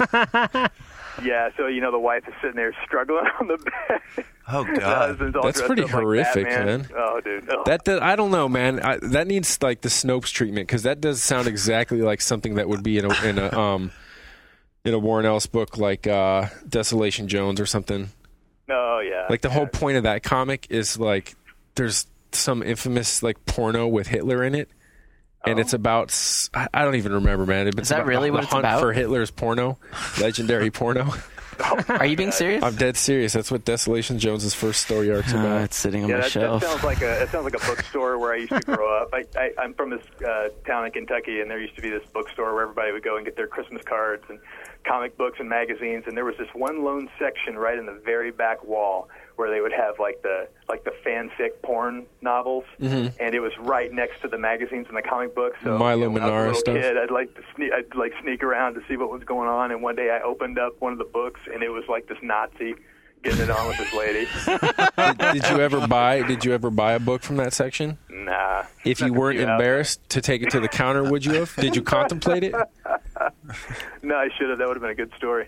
Yeah, so you know the wife is sitting there struggling on the bed. Oh The God, husband's all That's dressed pretty up like horrific, Batman. man. Oh, dude. Ugh. That, that I don't know, man. I, that needs like the Snopes treatment, because that does sound exactly like something that would be in a in a um in a Warren Ellis book, like uh, Desolation Jones or something. Oh yeah. Like the whole point of that comic is like there's some infamous like porno with Hitler in it, and it's about s- I I don't even remember, man. It's Is that about really the what it's hunt about? for Hitler's porno, legendary porno. Are you being serious? I'm dead serious. That's what Desolation Jones's first story arc's Uh, about. it's sitting on Yeah, my that, that shelf. sounds like a that sounds like a bookstore where I used to grow up. I, I, I'm from this uh, town in Kentucky, and there used to be this bookstore where everybody would go and get their Christmas cards and comic books and magazines. And there was this one lone section right in the very back wall where they would have like the like the fanfic porn novels, Mhm. and it was right next to the magazines and the comic books. So Milo you know, when I was a Manara little stuff. kid, I'd like to sneak, I'd like sneak around to see what was going on. And one day I opened up one of the books, and it was like this Nazi getting it on with this lady. did, did you ever buy? Did you ever buy a book from that section? Nah. If you Nothing weren't too out embarrassed to take it to the counter, would you have? Did you contemplate it? No, I should have. That would have been a good story.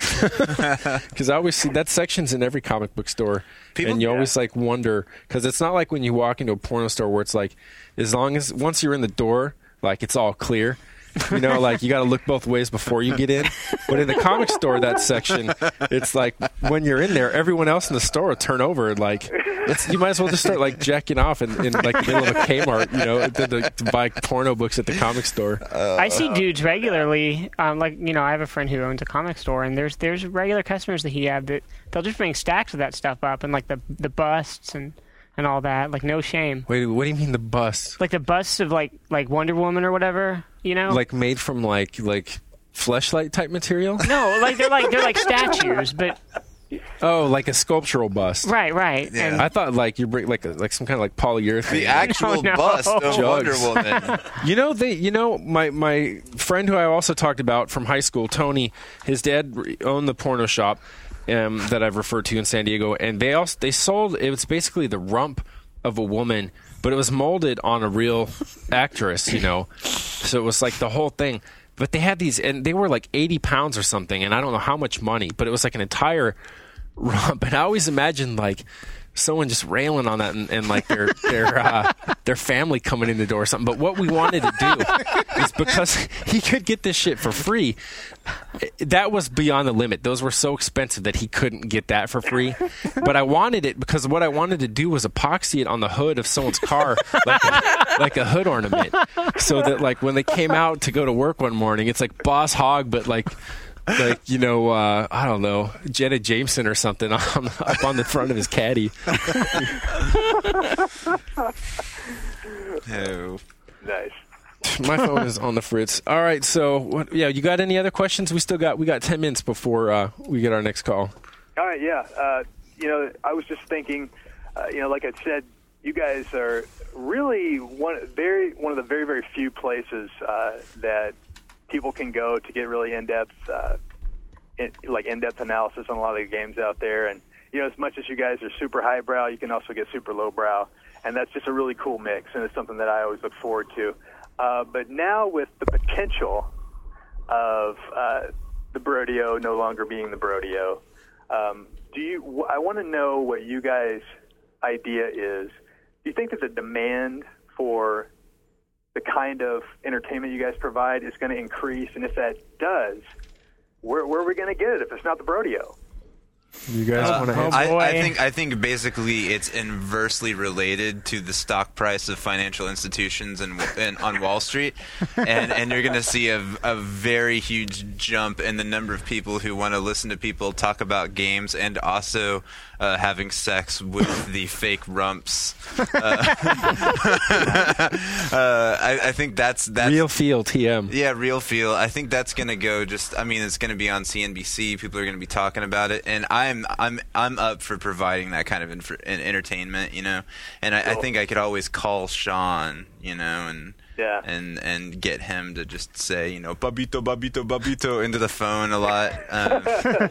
Because I always see that section's in every comic book store, People- and you Yeah. always like wonder, because it's not like when you walk into a porno store where it's like, as long as once you're in the door, like it's all clear. You know, like you got to look both ways before you get in. But in the comic store, that section, it's like when you're in there, everyone else in the store will turn over and like, it's, you might as well just start like jacking off in, in like the middle of a Kmart, you know, to, to, to buy porno books at the comic store. I see dudes regularly. Um, like you know, I have a friend who owns a comic store, and there's there's regular customers that he have that they'll just bring stacks of that stuff up, and like the the busts and, and all that. Like no shame. Wait, what do you mean the bust? Like the busts of like like Wonder Woman or whatever. You know. Like made from like like fleshlight type material? no, like they're like they're like statues, but Oh, like a sculptural bust. right, right. Yeah. And I thought like you bring like a, like some kind of like polyurethane. the actual no. bust of Jugs. Wonder Woman. You know, they. You know, my my friend who I also talked about from high school, Tony. His dad re- owned the porno shop um, that I've referred to in San Diego, and they also they sold. It was basically the rump of a woman, but it was molded on a real actress. You know, so it was like the whole thing. But they had these, and they were like eighty pounds or something, and I don't know how much money, but it was like an entire rump. And I always imagined like someone just railing on that and, and like their their uh, their family coming in the door or something. But what we wanted to do is because he could get this shit for free, that was beyond the limit. Those were so expensive that he couldn't get that for free. But I wanted it because what I wanted to do was epoxy it on the hood of someone's car like a, like a hood ornament, so that like when they came out to go to work one morning, it's like Boss Hogg, but like. Like, you know, uh, I don't know, Jenna Jameson or something on, up on the front of his caddy. Oh. Nice. My phone is on the fritz. All right, so, what, yeah, you got any other questions? We still got, we got ten minutes before uh, we get our next call. All right, yeah. Uh, you know, I was just thinking, uh, you know, like I said, you guys are really one very one of the very, very few places uh, that people can go to get really in-depth, uh, in, like in-depth analysis on a lot of the games out there. And you know, as much as you guys are super highbrow, you can also get super lowbrow, and that's just a really cool mix. And it's something that I always look forward to. Uh, but now with the potential of uh, the Brodeo no longer being the Brodeo, um, do you? I want to know what you guys' idea is. Do you think that the demand for the kind of entertainment you guys provide is going to increase? And if that does, where, where are we going to get it if it's not the Brodeo? You guys Uh, want to answer? I, I think I think basically it's inversely related to the stock price of financial institutions and, and on Wall Street, and and you're going to see a, a very huge jump in the number of people who want to listen to people talk about games and also uh, having sex with the fake rumps. Uh, uh, I, I think that's that's Real Feel T M. Yeah, Real Feel. I think that's going to go just. I mean, it's going to be on C N B C. People are going to be talking about it, and I'm I'm I'm up for providing that kind of inf- entertainment, you know. And I, I think I could always call Sean, you know, and yeah. and and get him to just say, you know, babito, babito, babito into the phone a lot. Um,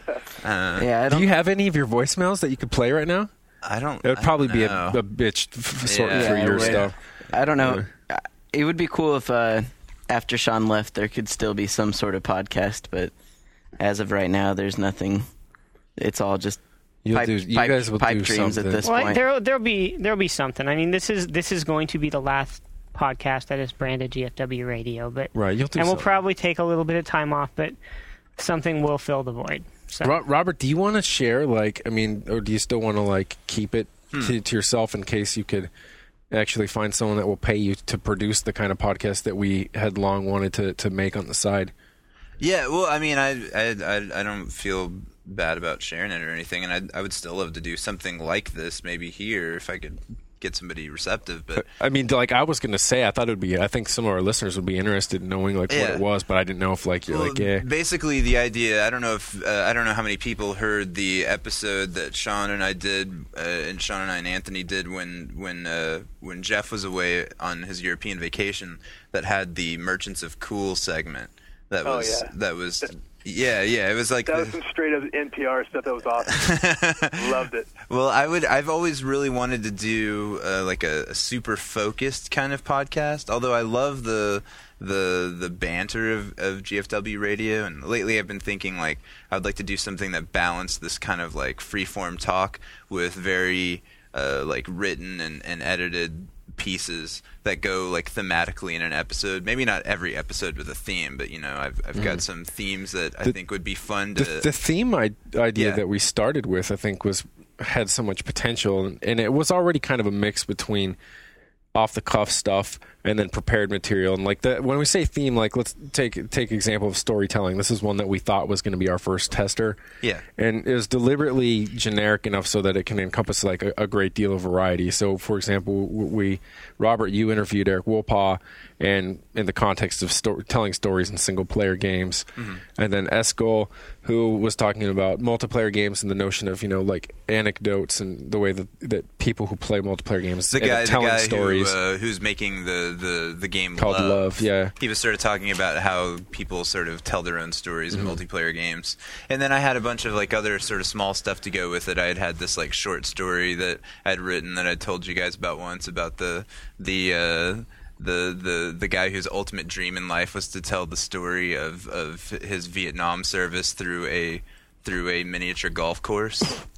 uh, Yeah, I Do don't. you have any of your voicemails that you could play right now? I don't. It would I probably don't be a, know. a bitch f- sorting Yeah, through it your would. stuff. I don't know. It would be cool if uh, after Sean left, there could still be some sort of podcast, but as of right now, there's nothing. It's all just You'll pipe, do- you pipe, guys will pipe do dreams something. at this Well, point. there there'll be there'll be something. I mean, this is this is going to be the last podcast that is branded G F W Radio, but Right, you'll do and we'll something. probably take a little bit of time off, but something will fill the void. So Ro- Robert, do you want to share, like, I mean, or do you still want to, like, keep it Hmm. to, to yourself in case you could actually find someone that will pay you to produce the kind of podcast that we had long wanted to, to make on the side? Yeah, well, I mean, I, I, I, I don't feel bad about sharing it or anything, and I, I would still love to do something like this maybe here if I could get somebody receptive. But I mean, like I was going to say, I thought it would be, I think some of our listeners would be interested in knowing, like, what Yeah. it was, but I didn't know if, like, you're well, like, yeah. basically the idea. I don't know if uh, I don't know how many people heard the episode that Sean and I did, uh, and Sean and I and Anthony did when when uh, when Jeff was away on his European vacation. That had the Merchants of Cool segment. That Oh, was yeah. that was yeah yeah. It was like That the- was some straight up N P R stuff. That was awesome. Loved it. Well, I would. I've always really wanted to do uh, like a, a super focused kind of podcast. Although I love the the the banter of, of G F W Radio, and lately I've been thinking like I would like to do something that balanced this kind of like freeform talk with very uh, like written and, and edited pieces that go like thematically in an episode. Maybe not every episode with a theme, but you know, I've I've got Mhm. some themes that I The- think would be fun to. The, the theme I, idea Yeah. that we started with, I think, was had so much potential, and, and it was already kind of a mix between off the cuff stuff and then prepared material. And like the, when we say theme, like let's take take example of storytelling. This is one that we thought was going to be our first tester. Yeah. And it was deliberately generic enough so that it can encompass like a, a great deal of variety. So, for example, we, Robert, you interviewed Eric Wolpaw, and in the context of sto- telling stories in single player games, Mhm. and then Eskel, who was talking about multiplayer games and the notion of, you know, like anecdotes and the way that, that people who play multiplayer games The end up guy, the telling guy stories. Who, uh, who's making the, the, the game Called Love. Love, yeah. He was sort of talking about how people sort of tell their own stories Mhm. in multiplayer games. And then I had a bunch of like other sort of small stuff to go with it. I had had this like short story that I'd written that I told you guys about once about the the uh, the the the guy whose ultimate dream in life was to tell the story of, of his Vietnam service through a through a miniature golf course.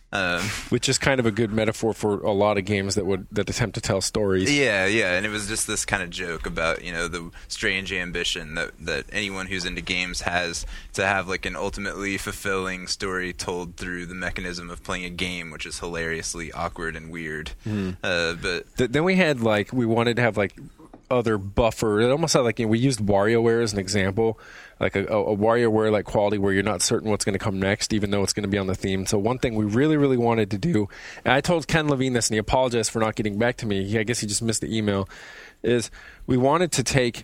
Um, Which is kind of a good metaphor for a lot of games that would that attempt to tell stories. Yeah, yeah, and it was just this kind of joke about, you know, the strange ambition that, that anyone who's into games has to have like an ultimately fulfilling story told through the mechanism of playing a game, which is hilariously awkward and weird. Mm. Uh, but Th- then we had like we wanted to have like other buffer. It almost sounded like, you know, we used WarioWare as an example, like a, a, a WarioWare like quality where you're not certain what's going to come next, even though it's going to be on the theme. So one thing we really, really wanted to do, and I told Ken Levine this, and he apologized for not getting back to me. He, I guess he just missed the email. Is we wanted to take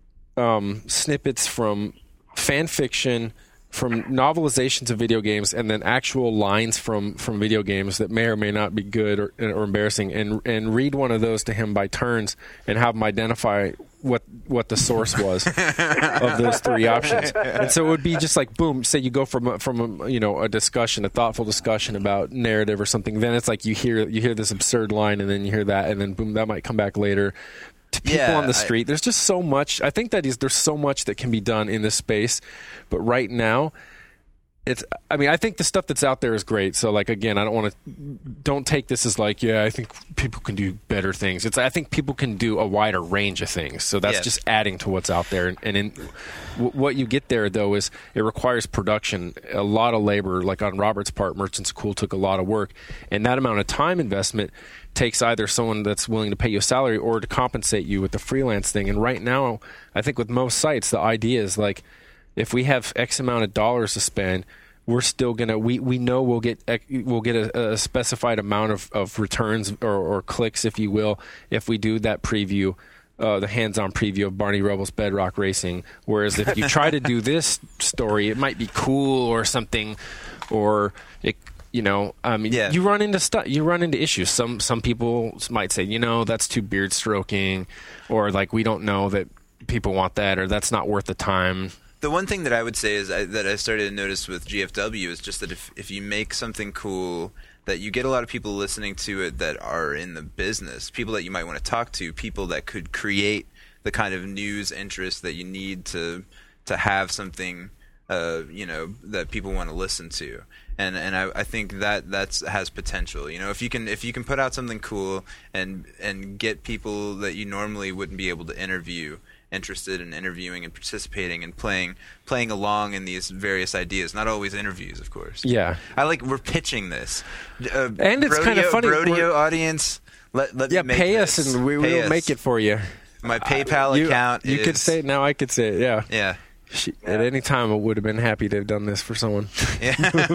um, snippets from fan fiction, from novelizations of video games, and then actual lines from, from video games that may or may not be good or, or embarrassing, and and read one of those to him by turns and have him identify what what the source was of those three options. And so it would be just like, boom, say you go from a, from a, you know, a discussion, a thoughtful discussion about narrative or something, then it's like you hear you hear this absurd line, and then you hear that, and then boom, that might come back later. To people Yeah, on the I- street, there's just so much. I think that is there's so much that can be done in this space, but right now, it's. I mean, I think the stuff that's out there is great. So, like, again, I don't want to. Don't take this as like, yeah, I think people can do better things. It's. I think people can do a wider range of things. So that's Yes. just adding to what's out there. And in w- what you get there, though, is it requires production, a lot of labor. Like on Robert's part, Merchants of Cool took a lot of work, and that amount of time investment takes either someone that's willing to pay you a salary or to compensate you with the freelance thing. And right now, I think with most sites, the idea is like, if we have X amount of dollars to spend, we're still gonna we, we know we'll get we'll get a, a specified amount of, of returns or, or clicks, if you will, if we do that preview, uh, the hands-on preview of Barney Rubble's Bedrock Racing. Whereas if you try to do this story, it might be cool or something, or it. You know, I mean, Yeah. you run into stuff. You run into issues. Some some people might say, you know, that's too beard stroking, or like we don't know that people want that, or that's not worth the time. The one thing that I would say is I, that I started to notice with G F W is just that if if you make something cool, that you get a lot of people listening to it that are in the business, people that you might want to talk to, people that could create the kind of news interest that you need to to have something, uh, you know, that people want to listen to. And and I, I think that that's has potential. You know, if you can if you can put out something cool and and get people that you normally wouldn't be able to interview interested in interviewing and participating and playing playing along in these various ideas. Not always interviews, of course. Yeah. I like we're pitching this, uh, And it's rodeo, kind of funny, Rodeo we're- audience. Let let Yeah, me make pay this. us and we Pay will us. make it for you. My PayPal you, account. You is, could say it now. I could say it. Yeah. Yeah. She, At any time, I would have been happy to have done this for someone. Yeah.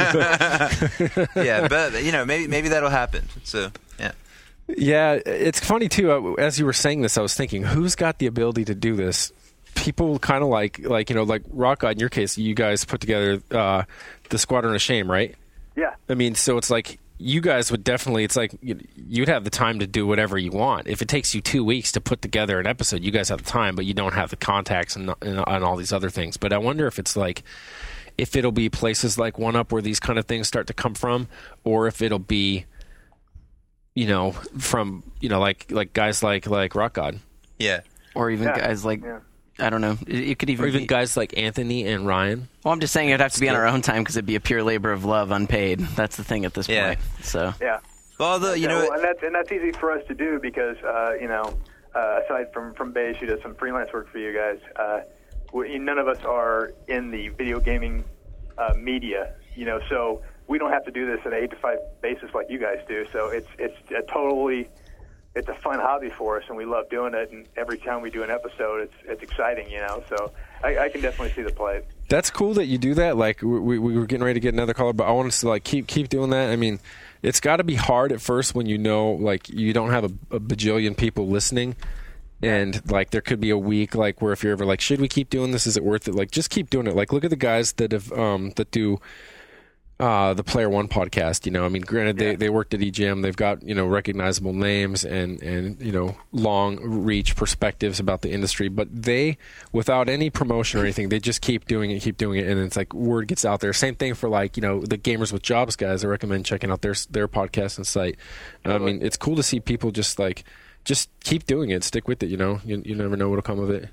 Yeah, but you know, maybe maybe that'll happen. So yeah. Yeah, it's funny too. uh, As you were saying this, I was thinking, who's got the ability to do this? People kind of like, like you know, like Rock God. In your case, you guys put together uh, the Squadron of Shame, right? Yeah. I mean, so it's like you guys would definitely. It's like you'd you'd have the time to do whatever you want. If it takes you two weeks to put together an episode, you guys have the time, but you don't have the contacts and, and, and all these other things. But I wonder if it's like, if it'll be places like One Up where these kind of things start to come from, or if it'll be, you know, from you know, like like guys like like Rock God. Yeah. Or even Yeah. guys like, Yeah. I don't know. It, it could even Or even be, guys like Anthony and Ryan. well, I'm just saying it'd have to be on our own time because it'd be a pure labor of love, unpaid. That's the thing at this Yeah. point. So Yeah. Well, the, you Yeah, know, well, and that's and that's easy for us to do because uh, you know, uh, aside from from Beige, who does some freelance work for you guys, uh, we, none of us are in the video gaming uh, media. You know, so we don't have to do this at an eight to five basis like you guys do. So it's it's a totally it's a fun hobby for us, and we love doing it. And every time we do an episode, it's it's exciting. You know, so I, I can definitely see the play. That's cool that you do that. Like we, we were getting ready to get another caller, but I want us to like keep keep doing that. I mean, it's got to be hard at first when you know like you don't have a, a bajillion people listening, and like there could be a week like where if you're ever like, should we keep doing this? Is it worth it? Like just keep doing it. Like look at the guys that have um that do uh the Player One podcast. You know, I mean, granted they they worked at E G M, they've got you know recognizable names and and you know long reach perspectives about the industry, but they without any promotion or anything, they just keep doing it, keep doing it, and it's like word gets out there. Same thing for like you know the Gamers with Jobs guys. I recommend checking out their their podcast and site. I mean, it's cool to see people just like just keep doing it, stick with it. You know, you you never know what'll come of it.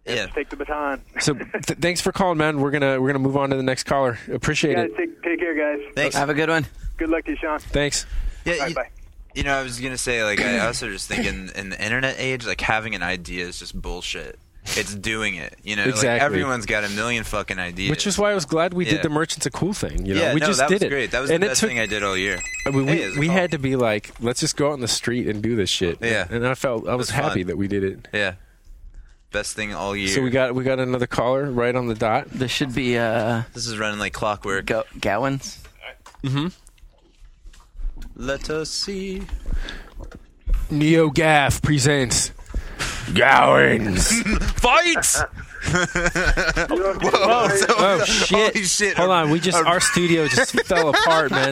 Yeah. Just take the baton. So th- thanks for calling, man. We're gonna we're gonna move on to the next caller. Appreciate Yeah, it. take, take care, guys. Thanks. Have a good one. Good luck to you, Sean. Thanks. Yeah, Bye you, bye. you know, I was gonna say, like, I also just think in, in the internet age, like, having an idea is just bullshit. It's doing it, you know. Exactly. Like, everyone's got a million fucking ideas. Which is why I was glad we Yeah. did the Merchants a Cool thing. You know, yeah, we no, just that did was it. great. That was and the it best took, thing I did all year. I mean, we Hey, it's a we call. had to be like, let's just go out in the street and do this shit. Yeah. And I felt I was It was happy fun. that we did it. Yeah, best thing all year. So we got we got another caller right on the dot. This should be uh, This is running like clockwork. Go- Gowans. Mm-hmm. Let us see. Neo Gaff presents Gowans. Fights! Whoa, so- oh shit. Holy shit. Hold on, we just our studio just fell apart, man.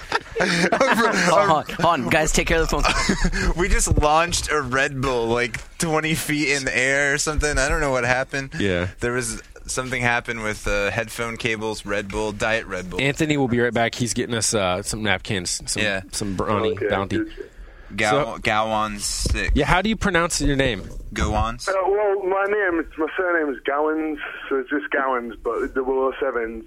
Hold on, hold on, guys, take care of the phone. We just launched a Red Bull like twenty feet in the air or something. I don't know what happened. Yeah. There was something happened with uh, headphone cables, Red Bull, Diet Red Bull. Anthony will be right back. He's getting us uh, some napkins, some Yeah. some brownie Okay, bounty. good. Gow- Gowon six. Yeah, how do you pronounce your name? Gowons. Uh, well, my name, it's, my surname is Gowans, so it's just Gowans, but double oh sevens.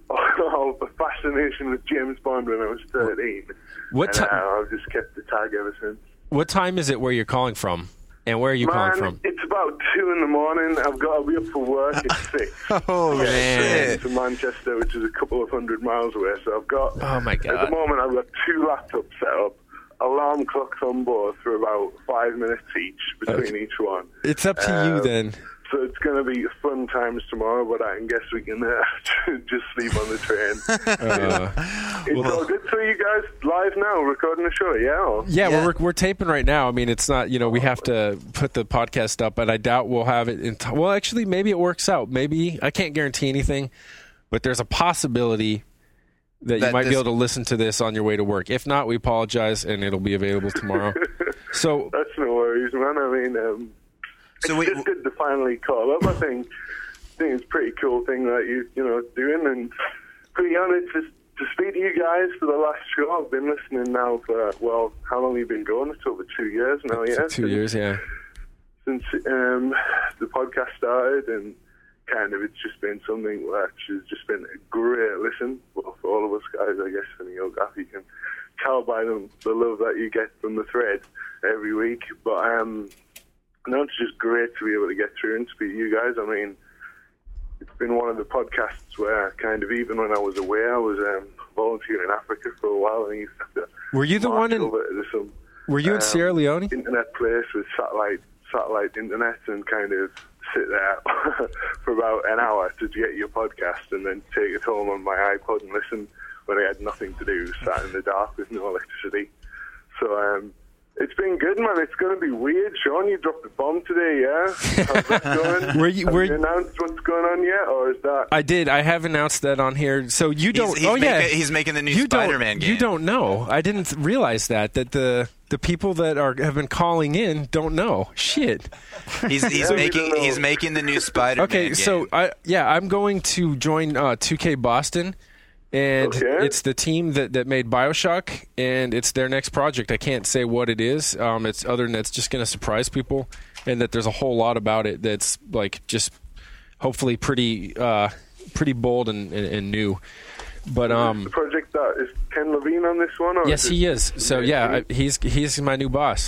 Oh, a fascination with James Bond when I was thirteen. What and, ti- uh, I've just kept the tag ever since. What time is it where you're calling from? And where are you Man, calling from? it's about two in the morning. I've got to be up for work at six. Oh, Yeah, shit. to Manchester, which is a couple of hundred miles away. So I've got. Oh, my At God. the moment, I've got two laptops set up, alarm clocks on board for about five minutes each between Okay. each one. It's up to you Um, then. So it's going to be fun times tomorrow, but I guess we can uh, just sleep on the train. Uh, It's all good. So you guys live now, recording the show, yeah? Or? yeah, Yeah. We're, we're taping right now. I mean, it's not, you know, we have to put the podcast up, but I doubt we'll have it in time. Well, actually, maybe it works out. Maybe, I can't guarantee anything, but there's a possibility that, you That might be this- able to listen to this on your way to work. If not, we apologize, and it'll be available tomorrow. So, That's no worries, man. I mean, um, So it's we- just good to finally call up. I think, I think it's a pretty cool thing that you you know doing, and pretty honest to, to speak to you guys for the last show. I've been listening now for well, how long have you been going? It's over two years now, yeah. two years, yeah. Since um, the podcast started, and kind of it's just been something which has just been a great listen well, for all of us guys, I guess. And you know, you can tell by the, the love that you get from the thread every week. But um, no, it's just great to be able to get through and speak to you guys. I mean, it's been one of the podcasts where kind of even when I was away, I was um, volunteering in Africa for a while, and I used to have to Were you the march one in- over to some Were you in um, Sierra Leone? internet place with satellite satellite internet and kind of sit there for about an hour to get your podcast and then take it home on my iPod and listen when I had nothing to do, sat in the dark with no electricity. So um, it's been good, man. It's going to be weird. Sean, you dropped the bomb today, yeah? How's that going? Were you- Have were- you announced what's going on yet, or is that... I did. I have announced that on here. So you don't. he's oh yeah, making- he's making the new You don't- Spider-Man game. You don't know. I didn't realize that that the the people that are have been calling in don't know. Shit. He's he's Yeah, we making don't know. he's making the new Spider-Man Okay, game. so I yeah, I'm going to join uh, two K Boston, and Okay. it's the team that, that made BioShock, and it's their next project. I can't say what it is. Um, it's other than that's just going to surprise people, and that there's a whole lot about it that's like just hopefully pretty uh, pretty bold and, and, and new. But the um, project that is Ken Levine on this one? Or yes, is he it- is. So yeah, I, he's he's my new boss.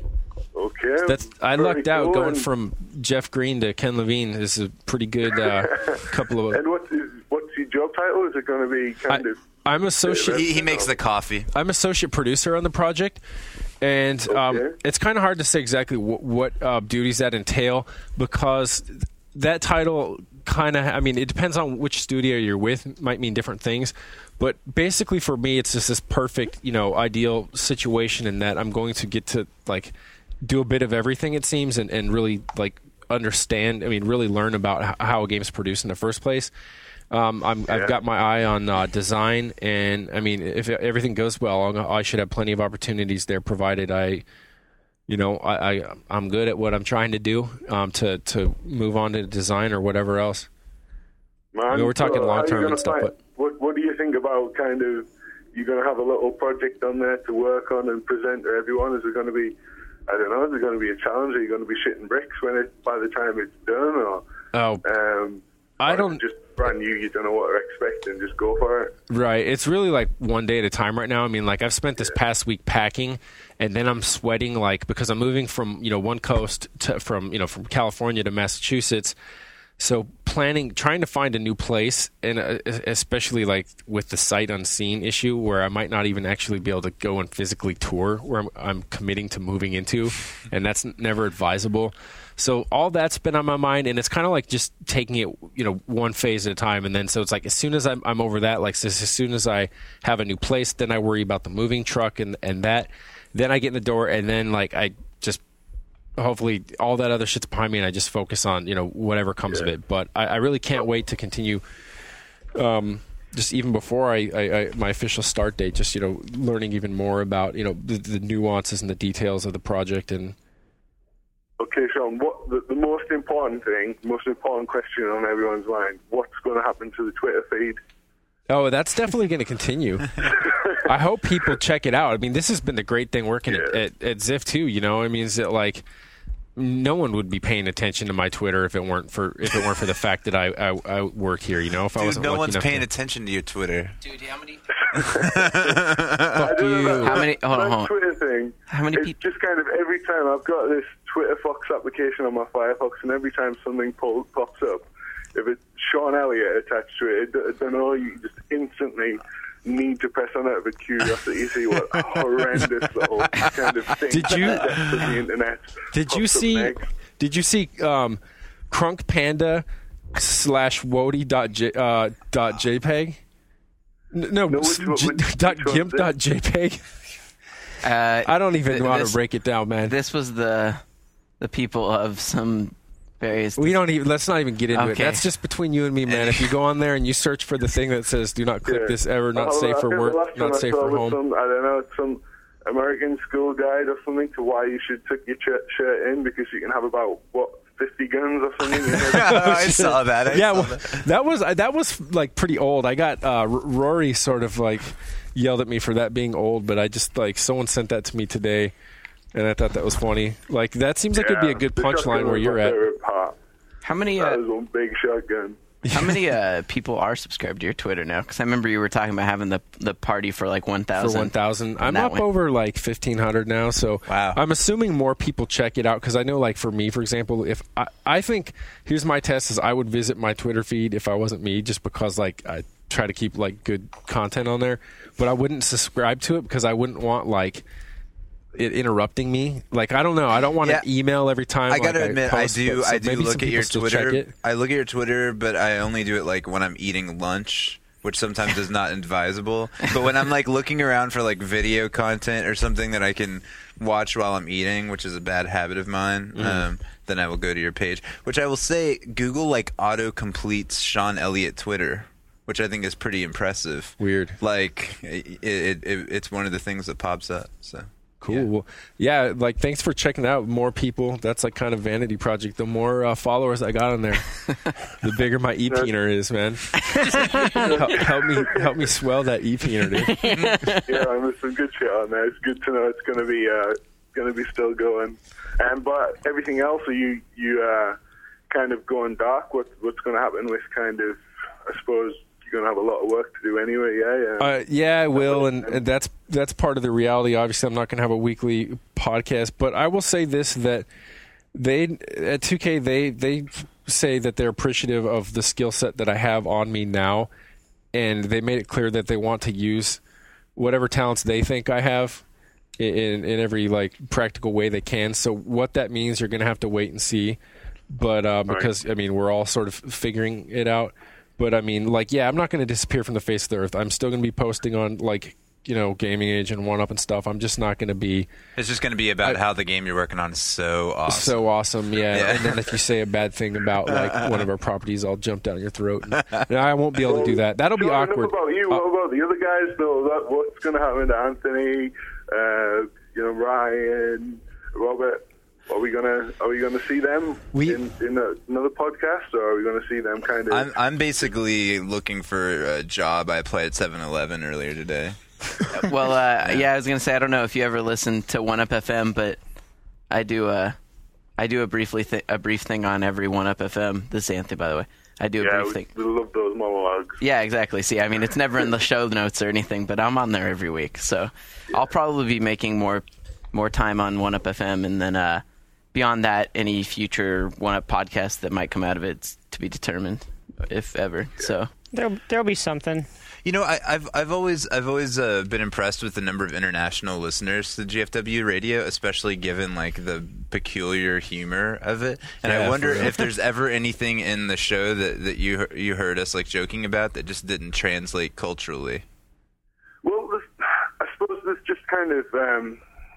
Okay. That's I very lucked out cool. going And- from Jeff Green to Ken Levine. This is a pretty good uh, couple of. And what is, what's your job title? Is it going to be kind I, of... I'm associate. he, he makes the coffee. I'm associate producer on the project, and um, Okay. it's kind of hard to say exactly what, what uh, duties that entail because that title kind of. I mean, it depends on which studio you're with. Might mean different things, but basically for me, it's just this perfect, you know, ideal situation in that I'm going to get to like do a bit of everything. It seems, and, and really like understand. I mean, really learn about h- how a game's produced in the first place. Um, I'm, I've got my eye on uh, design, and I mean, if everything goes well, I'll, I should have plenty of opportunities there, provided I, you know, I, I I'm good at what I'm trying to do um, to to move on to design or whatever else. Man, I mean, we're talking so long how you term gonna and stuff, find- but what what do you think about kind of you're going to have a little project on there to work on and present to everyone? Is there going to be I don't know, is it going to be a challenge? Are you going to be shitting bricks when it, by the time it's done? Or, oh, um, I or don't... just brand new, you don't know what to expect, and just go for it. Right. It's really like one day at a time right now. I mean, like I've spent this past week packing, and then I'm sweating like because I'm moving from, you know, one coast to from, you know, from California to Massachusetts. So planning, trying to find a new place, and uh, especially like with the sight unseen issue where I might not even actually be able to go and physically tour where I'm, I'm committing to moving into, and that's never advisable. So all that's been on my mind, and it's kind of like just taking it, you know, one phase at a time. And then so it's like as soon as I'm, I'm over that, like so as soon as I have a new place, then I worry about the moving truck and and that. Then I get in the door, and then like I just hopefully all that other shit's behind me, and I just focus on, you know, whatever comes yeah. of it. But I, I really can't wait to continue. Um, just even before I, I, I my official start date, just, you know, learning even more about, you know, the, the nuances and the details of the project. And okay, Sean, what the, the most important thing, most important question on everyone's mind, what's going to happen to the Twitter feed? Oh, that's definitely going to continue. I hope people check it out. I mean, this has been the great thing working yeah. at, at, at Ziff too. You know, I mean, is it like no one would be paying attention to my Twitter if it weren't for if it weren't for the fact that I I, I work here. You know, if Dude, I wasn't no lucky one's enough paying to... attention to your Twitter. Dude, how many? Fuck you. Know, how many? Hold on, hold on. Twitter thing. How many it's people? Just kind of every time I've got this Twitter Fox application on my Firefox, and every time something po- pops up, if it's Sean Elliott attached to it, I don't know, you just instantly need to press on it out of curiosity to see what horrendous little kind of thing did you, that's on the internet. Did you see? Next. Did you see um, Crunk Panda slash Wody dot j uh, dot jpeg? No, no which, which, j- which, dot which gimp dot jpeg. Uh, I don't even th- know how this, to break it down, man. This was the the people of some various. We don't even. Let's not even get into okay. it. That's just between you and me, man. If you go on there and you search for the thing that says "Do not click yeah. this ever," not oh, safe for work, not safe for home. Some, I don't know, some American school guide or something to why you should tuck your ch- shirt in because you can have about what fifty guns or something. I saw that. I yeah, saw well, that. that was that was like pretty old. I got uh, R- Rory sort of like yelled at me for that being old, but I just like someone sent that to me today, and I thought that was funny. Like that seems like yeah, it'd be a good punchline where you're at. How many? That Uh, was one big shotgun. how many uh, people are subscribed to your Twitter now? Because I remember you were talking about having the the party for like one thousand. For one thousand, I'm up went. over like fifteen hundred now. So wow. I'm assuming more people check it out because I know, like for me, for example, if I, I think here's my test: is I would visit my Twitter feed if I wasn't me, just because like I try to keep like good content on there, but I wouldn't subscribe to it because I wouldn't want like it interrupting me. Like I don't know. I don't want Yeah. to email every time. I gotta like, admit, I, I post, do. but, so I do maybe some look at people your still check Twitter. it. I look at your Twitter, but I only do it like when I'm eating lunch, which sometimes is not advisable. But when I'm like looking around for like video content or something that I can watch while I'm eating, which is a bad habit of mine, mm-hmm. um, then I will go to your page. Which I will say, Google like auto completes Sean Elliott Twitter, which I think is pretty impressive. Weird. Like it, it, it, it's one of the things that pops up. So. Cool. Yeah. Well, yeah, like thanks for checking out. More people. That's like kind of vanity project. The more uh, followers I got on there, the bigger my e-peener is, man. help, help me, help me swell that e-peener, dude. Yeah, there's some good shit on there. It's good to know it's going to be uh, going to be still going. And but everything else, are you you uh, kind of going dark? What's what's going to happen with kind of? I suppose you're going to have a lot of work to do anyway. Yeah, yeah. Uh, yeah, I will, and, and that's that's part of the reality. Obviously, I'm not going to have a weekly podcast, but I will say this: that they at two K they they say that they're appreciative of the skill set that I have on me now, and they made it clear that they want to use whatever talents they think I have in in every like practical way they can. So what that means, you're going to have to wait and see. But uh, because right. I mean, we're all sort of figuring it out. But I mean, like, yeah, I'm not going to disappear from the face of the earth. I'm still going to be posting on, like, you know, Gaming Age and one up and stuff. I'm just not going to be. It's just going to be about I, how the game you're working on is so awesome. So awesome, yeah. yeah. And then if you say a bad thing about like one of our properties, I'll jump down your throat. And, and I won't be able to do that. That'll be Sean, awkward. Enough about you. Uh, what about the other guys, though? That, what's going to happen to Anthony? Uh, you know, Ryan, Robert. Are we gonna Are we gonna see them we, in, in a, another podcast, or are we gonna see them kind of? I'm I'm basically looking for a job. I applied at seven eleven earlier today. Well, uh, yeah. yeah, I was gonna say I don't know if you ever listened to One Up F M, but I do a, I do a briefly th- a brief thing on every one up F M. This is Anthony, by the way. I do a yeah, brief we, thing. we love those monologues. Yeah, exactly. See, I mean, it's never in the show notes or anything, but I'm on there every week. So yeah. I'll probably be making more more time on one up F M, and then uh, beyond that, any future one up podcast that might come out of it's to be determined, if ever. Yeah. So there'll there'll be something. You know, I, I've I've always I've always uh, been impressed with the number of international listeners to G F W Radio, especially given like the peculiar humor of it. And yeah, I wonder if there's ever anything in the show that, that you you heard us like joking about that just didn't translate culturally. Well, this, I suppose there's just kind of um,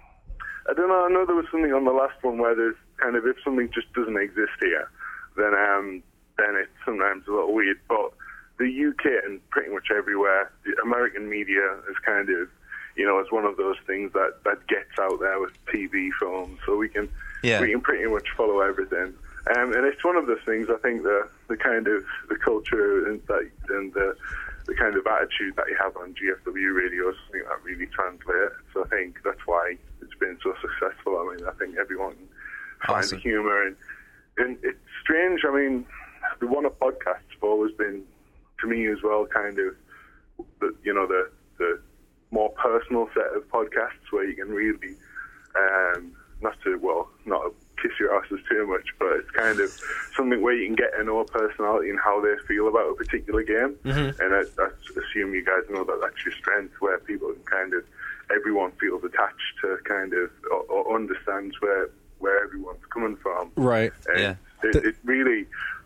I don't know. I know there was something on the last one where there's kind of if something just doesn't exist here, then um, then it's sometimes a little weird, but. The U K and pretty much everywhere, the American media is kind of, you know, it's one of those things that, that gets out there with T V films, so we can yeah. we can pretty much follow everything. Um, and it's one of those things. I think the the kind of the culture and that and the the kind of attitude that you have on G F W Radio is something that really translates. So I think that's why it's been so successful. I mean, I think everyone finds awesome. humor, and and it's strange. I mean, the One Up podcasts have always been. To me as well, kind of, the, you know, the the more personal set of podcasts where you can really, um, not to, well, not kiss your asses too much, but it's kind of something where you can get to know a personality and how they feel about a particular game. Mm-hmm. And I, I assume you guys know that that's your strength, where people can kind of, everyone feels attached to kind of, or, or understands where, where everyone's coming from. Right. And yeah. It, it really...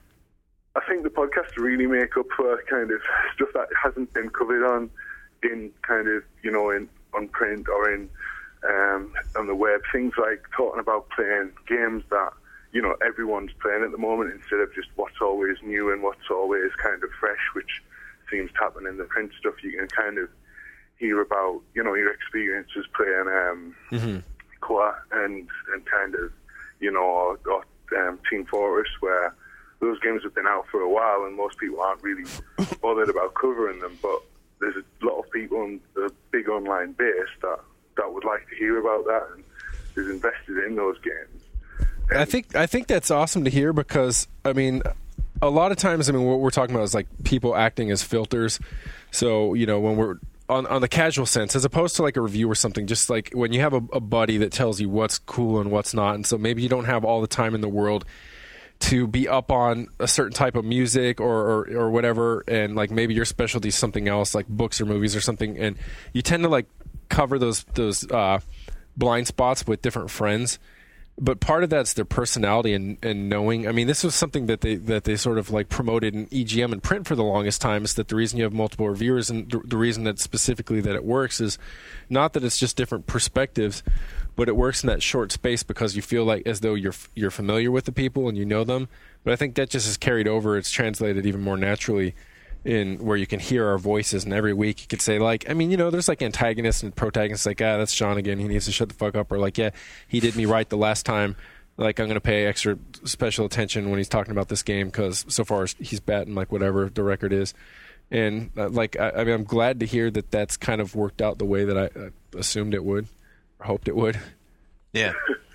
I think the podcasts really make up for kind of stuff that hasn't been covered on in kind of, you know, in on print or in um, on the web. Things like talking about playing games that, you know, everyone's playing at the moment instead of just what's always new and what's always kind of fresh, which seems to happen in the print stuff. You can kind of hear about, you know, your experiences playing um, mm-hmm. Koa and, and kind of, you know, or, or um, Team Fortress, where those games have been out for a while and most people aren't really bothered about covering them, but there's a lot of people on the big online base that, that would like to hear about that and is invested in those games. And I think I think that's awesome to hear because, I mean, a lot of times, I mean, what we're talking about is like people acting as filters. So, you know, when we're on, on the casual sense, as opposed to like a review or something, just like when you have a, a buddy that tells you what's cool and what's not. And so maybe you don't have all the time in the world to be up on a certain type of music or, or, or whatever, and like maybe your specialty is something else, like books or movies or something, and you tend to like cover those those uh, blind spots with different friends. But part of that's their personality and, and knowing. I mean, this was something that they that they sort of like promoted in E G M and print for the longest time. Is that the reason you have multiple reviewers, and the, the reason that specifically that it works is not that it's just different perspectives, but it works in that short space because you feel like as though you're you're familiar with the people and you know them. But I think that just is carried over. It's translated even more naturally in where you can hear our voices, and every week you could say like, I mean, you know, there's like antagonists and protagonists, like, ah, that's Sean again, he needs to shut the fuck up, or like, yeah, he did me right the last time, like I'm going to pay extra special attention when he's talking about this game because so far he's batting like whatever the record is. And uh, like, I, I mean, I'm glad to hear that that's kind of worked out the way that I uh, assumed it would, or hoped it would. Yeah.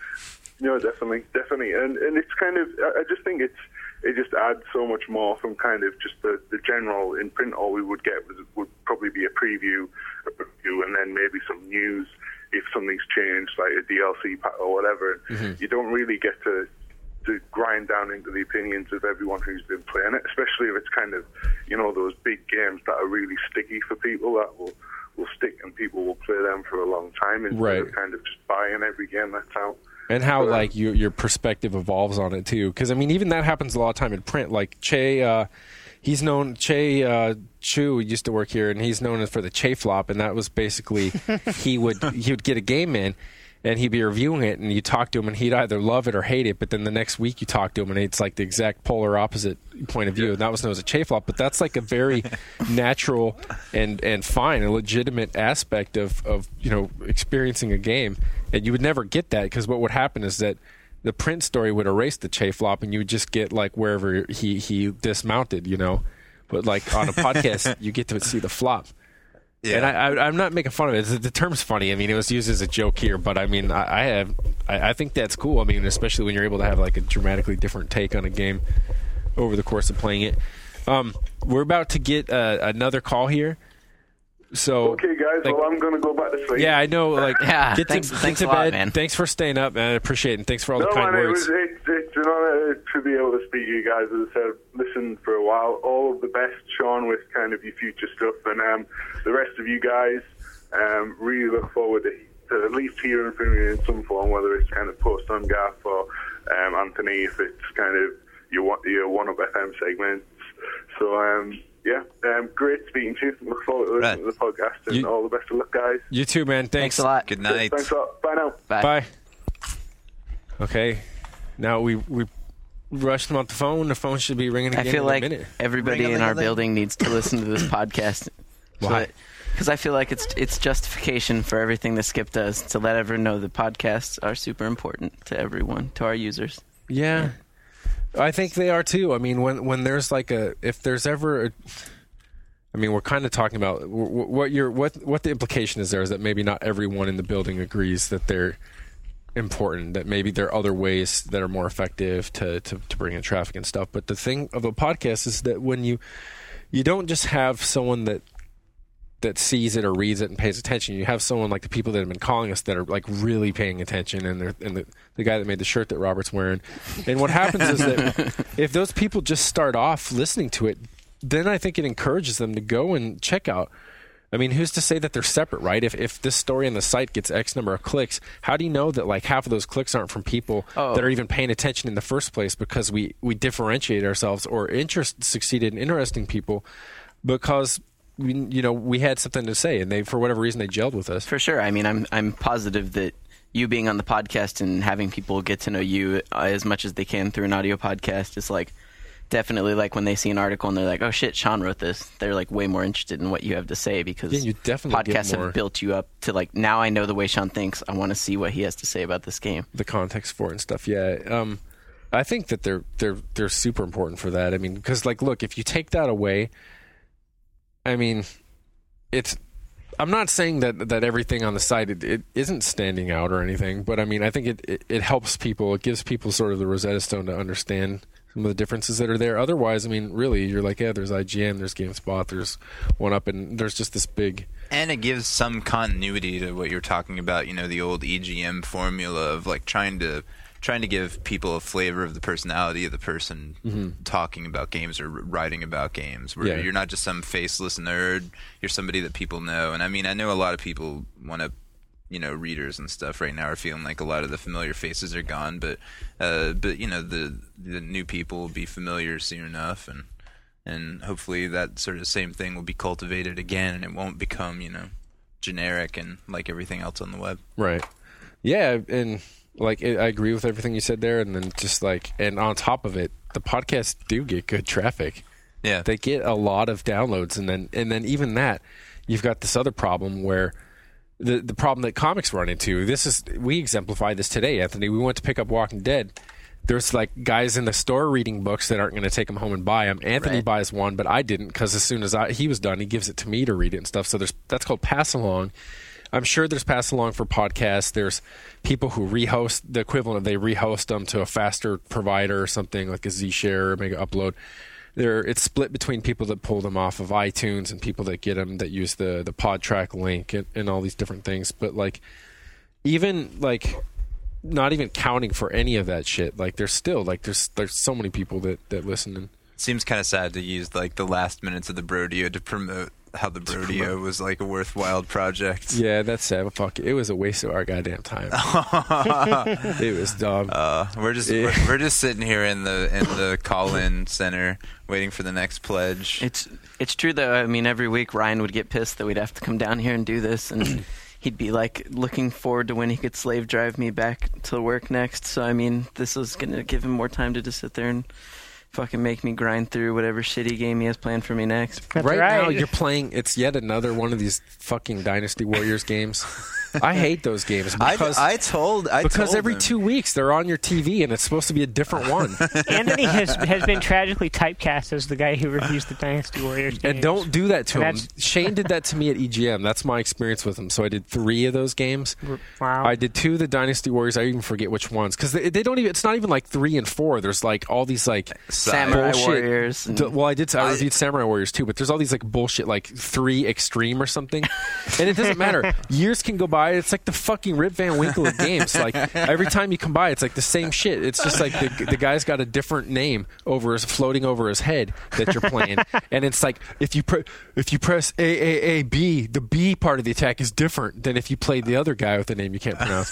No, definitely, definitely. And and it's kind of, I just think it's, it just adds so much more from kind of just the, the general in print. All we would get was, would probably be a preview, a review, and then maybe some news if something's changed, like a D L C pack or whatever. Mm-hmm. You don't really get to to grind down into the opinions of everyone who's been playing it, especially if it's kind of, you know, those big games that are really sticky for people that will, will stick and people will play them for a long time instead right. of kind of just buying every game that's out. And how, like, you, your perspective evolves on it, too. Because, I mean, even that happens a lot of time in print. Like, Che, uh, he's known, Che uh, Chu used to work here, and he's known for the Che Flop, and that was basically, he would he would get a game in, and he'd be reviewing it, and you talk to him, and he'd either love it or hate it, but then the next week you talk to him, and it's like the exact polar opposite point of view, yeah. and that was known as a Che Flop. But that's like a very natural and, and fine, a legitimate aspect of, of, you know, experiencing a game. And you would never get that because what would happen is that the print story would erase the Che Flop, and you would just get like wherever he, he dismounted, you know. But like on a podcast, you get to see the flop. Yeah. And I, I, I'm not making fun of it. The, the term's funny. I mean, it was used as a joke here, but I mean, I, I have, I, I think that's cool. I mean, especially when you're able to have like a dramatically different take on a game over the course of playing it. Um, we're about to get uh, another call here. So okay, guys. like, well, I'm gonna go back to sleep. Yeah, I know. Like, yeah, get thanks, to, thanks get to a lot, bed. man. Thanks for staying up, man. I appreciate it. And thanks for all no, the kind man, words. It was, it, it's an honor to be able to speak to you guys. As I said, listened for a while. All of the best, Sean, with kind of your future stuff, and um, the rest of you guys. Um, really look forward to, to at least hearing from you in some form, whether it's kind of post on Gaff or um, Anthony, if it's kind of your your one up F M segments. So um, yeah, um, great speaking to you. Look forward to listening right. to the podcast, and you, all the best of luck, guys. You too, man. Thanks, Thanks a lot. Good night. Thanks a lot. Bye now. Bye. Bye. Okay. Now we we rushed him off the phone. The phone should be ringing again I feel in like a minute. everybody in our building needs to listen to this podcast. Why? Because I feel like it's it's justification for everything that Skip does to let everyone know that podcasts are super important to everyone, to our users. Yeah. I think they are too. I mean, when when there's like a if there's ever a, I mean, we're kind of talking about what you're what what the implication is there is that maybe not everyone in the building agrees that they're important, that maybe there are other ways that are more effective to to, to bring in traffic and stuff. But the thing of a podcast is that when you you don't just have someone that that sees it or reads it and pays attention. You have someone like the people that have been calling us that are like really paying attention, and they're and the, the guy that made the shirt that Robert's wearing. And what happens is that if those people just start off listening to it, then I think it encourages them to go and check out. I mean, who's to say that they're separate, right? If if this story on the site gets X number of clicks, how do you know that like half of those clicks aren't from people oh. that are even paying attention in the first place because we, we differentiate ourselves or interest succeeded in interesting people because we, you know, we had something to say, and they, for whatever reason, they gelled with us. For sure. I mean, I'm I'm positive that you being on the podcast and having people get to know you as much as they can through an audio podcast is like definitely like when they see an article and they're like, oh shit, Sean wrote this. They're like way more interested in what you have to say because yeah, you definitely podcasts get more have built you up to like, now I know the way Sean thinks. I want to see what he has to say about this game. The context for it and stuff. Yeah. Um, I think that they're they're they're super important for that. I mean, because like, look, if you take that away, I mean, it's. I'm not saying that that everything on the site it, it isn't standing out or anything, but I mean, I think it, it it helps people. It gives people sort of the Rosetta Stone to understand some of the differences that are there. Otherwise, I mean, really, you're like, yeah, there's I G N, there's GameSpot, there's one up, and there's just this big. And it gives some continuity to what you're talking about. You know, the old E G M formula of like trying to. trying to give people a flavor of the personality of the person mm-hmm. talking about games or writing about games, where yeah. you're not just some faceless nerd, you're somebody that people know. And I mean, I know a lot of people want to, you know, readers and stuff right now are feeling like a lot of the familiar faces are gone, but, uh, but you know, the the new people will be familiar soon enough, and and hopefully that sort of same thing will be cultivated again, and it won't become, you know, generic and like everything else on the web. Right. Yeah, and. Like, I agree with everything you said there, and then just like, and on top of it, the podcasts do get good traffic. Yeah, they get a lot of downloads, and then and then even that, you've got this other problem where the the problem that comics run into. This is we exemplify this today, Anthony. We went to pick up Walking Dead. There's like guys in the store reading books that aren't going to take them home and buy them. Anthony right. buys one, but I didn't because as soon as I, he was done, he gives it to me to read it and stuff. So there's that's called pass along. I'm sure there's pass along for podcasts. There's people who rehost the equivalent of they rehost them to a faster provider or something like a Zshare or Mega Upload. There, it's split between people that pull them off of iTunes and people that get them that use the the PodTrack link and, and all these different things. But like, even like, not even counting for any of that shit. Like, there's still like there's there's so many people that that listen. And it seems kind of sad to use like the last minutes of the Brodeo to promote how the Brodeo was like a worthwhile project. Yeah, that's sad. But fuck it. It was a waste of our goddamn time. It was dumb. Uh, we're just yeah. we're, we're just sitting here in the in the call-in center waiting for the next pledge. It's it's true though. I mean, every week Ryan would get pissed that we'd have to come down here and do this, and he'd be like looking forward to when he could slave drive me back to work next. So I mean, this is gonna give him more time to just sit there and fucking make me grind through whatever shitty game he has planned for me next. Right, right now, you're playing. It's yet another one of these fucking Dynasty Warriors games. I hate those games I, because I told I because told every him. two weeks they're on your T V and it's supposed to be a different one. Anthony has has been tragically typecast as the guy who reviews the Dynasty Warriors games. And don't do that to And him. Shane did that to me at E G M. That's my experience with him. So I did three of those games. Wow. I did two of the Dynasty Warriors. I even forget which ones because they, they don't even. It's not even like three and four. There's like all these like Samurai bullshit. Warriors and- D- well, I did. I reviewed Samurai Warriors too, but there's all these like bullshit like three extreme or something, and it doesn't matter. Years can go by. It's like the fucking Rip Van Winkle of games. Like every time you come by, it's like the same shit. It's just like the the guy's got a different name over his floating over his head that you're playing, and it's like if you pre- if you press A A A B, the B part of the attack is different than if you played the other guy with a name you can't pronounce.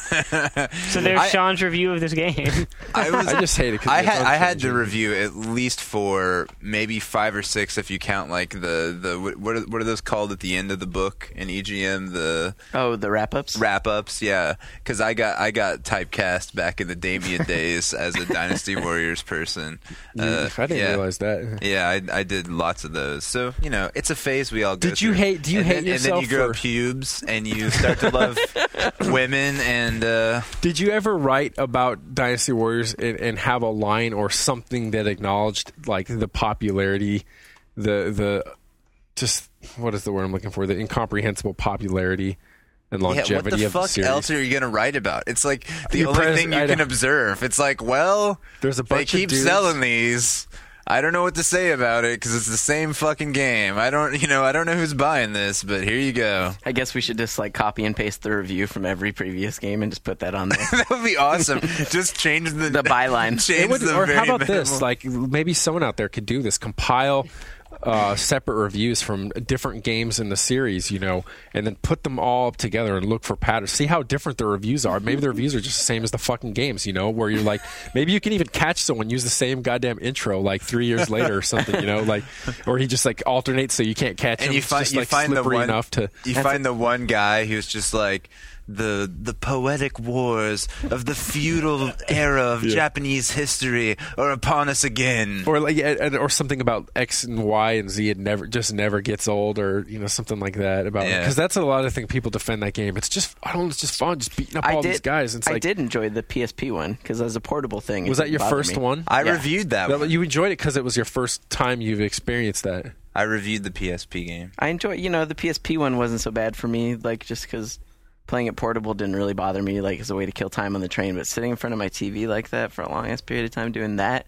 So there's I- Sean's review of this game. I, was, I just hate it. 'cause I it's had I had to unchanging. review at least for maybe five or six if you count like the the what what are, what are those called at the end of the book in E G M, the oh the wrap ups wrap ups yeah, because I got I got typecast back in the Damien days as a Dynasty Warriors person. You- Uh, I didn't yeah. realize that. Yeah, I, I did lots of those. So you know, it's a phase we all go Did you through. hate- do you and hate then, yourself And then you grow for- pubes and you start to love women and. Uh, Did you ever write about Dynasty Warriors and, and have a line or something that acknowledged like the popularity, the the just what is the word I'm looking for? The incomprehensible popularity and longevity yeah, what the of fuck the series. else are you going to write about? It's like the You only press- thing you I can know. observe. It's like, well, There's a they bunch of keep dudes- selling these. I don't know what to say about it because it's the same fucking game. I don't, you know, I don't know who's buying this, but here you go. I guess we should just like copy and paste the review from every previous game and just put that on there. That would be awesome. Just change the the byline. Change It would- the or very how about minimal. this? Like maybe someone out there could do this. Compile uh, separate reviews from different games in the series, you know, and then put them all together and look for patterns. See how different the reviews are. Maybe the reviews are just the same as the fucking games, you know, where you're like, maybe you can even catch someone use the same goddamn intro like three years later or something, you know, like, or he just like alternates so you can't catch him. And you It's find just, you like, find the slippery one enough to. you find the one guy who's just like the the poetic wars of the feudal era of Yeah. Japanese history are upon us again. Or like, and- or something about X and Y and Z. It never just never gets old, or you know, something like that. About Yeah. because that's a lot of things people defend that game. It's just I don't. know, It's just fun, just beating up I all did, these guys. It's I like, did enjoy the P S P one because as a portable thing. it was that didn't your bother first me. one? I Yeah. reviewed that That- one. you enjoyed it because it was your first time you've experienced that. I reviewed the P S P game. I enjoy, you know, the P S P one wasn't so bad for me, like just because playing it portable didn't really bother me, like as a way to kill time on the train. But sitting in front of my T V like that for a long ass period of time doing that,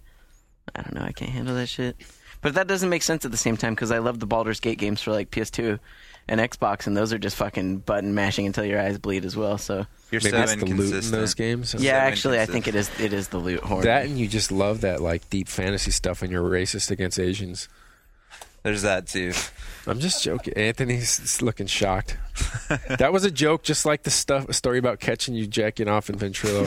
I don't know, I can't handle that shit. But that doesn't make sense at the same time because I love the Baldur's Gate games for like P S two and Xbox, and those are just fucking button mashing until your eyes bleed as well. So You're Maybe so that's the loot in inconsistent. those games. yeah, so actually, I think it is. It is the loot horn. That and you just love that like deep fantasy stuff, and you're racist against Asians. There's that too. I'm just joking. Anthony's looking shocked. That was a joke, just like the stuff story about catching you jacking off in Ventrilo.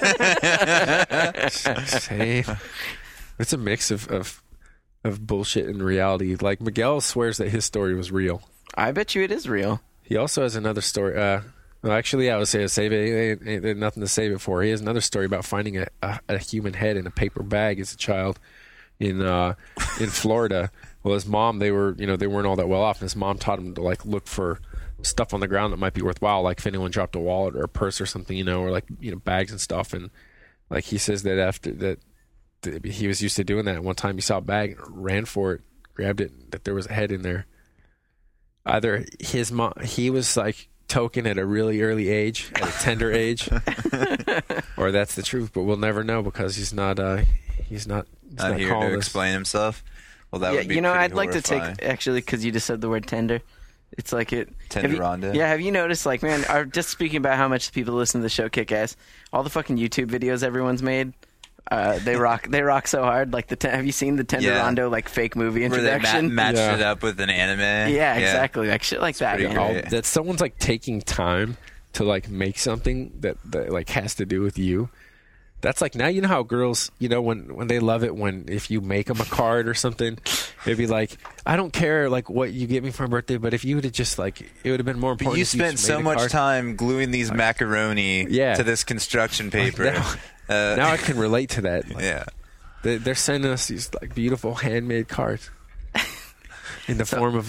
Same. It's a mix of, of of bullshit and reality. Like Miguel swears that his story was real. I bet you it is real. He also has another story. Uh, well, actually, yeah, I would say save it. Ain't, ain't, ain't nothing to save it for. He has another story about finding a, a, a human head in a paper bag as a child in uh, in Florida. Well, his mom, they were, you know, they weren't all that well off, and his mom taught him to like look for stuff on the ground that might be worthwhile, like if anyone dropped a wallet or a purse or something, you know, or like, you know, bags and stuff. And like he says that after that, that he was used to doing that. One time he saw a bag, ran for it, grabbed it, that there was a head in there. Either his mom, he was like token at a really early age, at a tender age, or that's the truth. But we'll never know because he's not. Uh, he's not. He's Not not here calling to us. explain himself. Well, that yeah, would be you know, pretty I'd like to horrifying. take actually because you just said the word tender. It's like it. have you- Tenderonda? Yeah, have you noticed? Like, man, are, just speaking about how much people listen to the show, kick ass. All the fucking YouTube videos everyone's made, uh, they rock. They rock so hard. Like the. Ten, have you seen the Tenderondo like fake movie Where they introduction? ma- matched Yeah. it up with an anime. yeah, exactly. Like shit like that. pretty Man. great. All- that someone's like taking time to like make something that, that like has to do with you. That's like, now you know how girls, you know, when when they love it when if you make them a card or something, it'd be like, I don't care like what you get me for my birthday, but if you would have just like, it would have been more important. But you if spent just so made a much card. time gluing these macaroni Yeah. to this construction paper. now- uh, Now I can relate to that. Like, yeah. they, they're sending us these like beautiful handmade cards in the form of like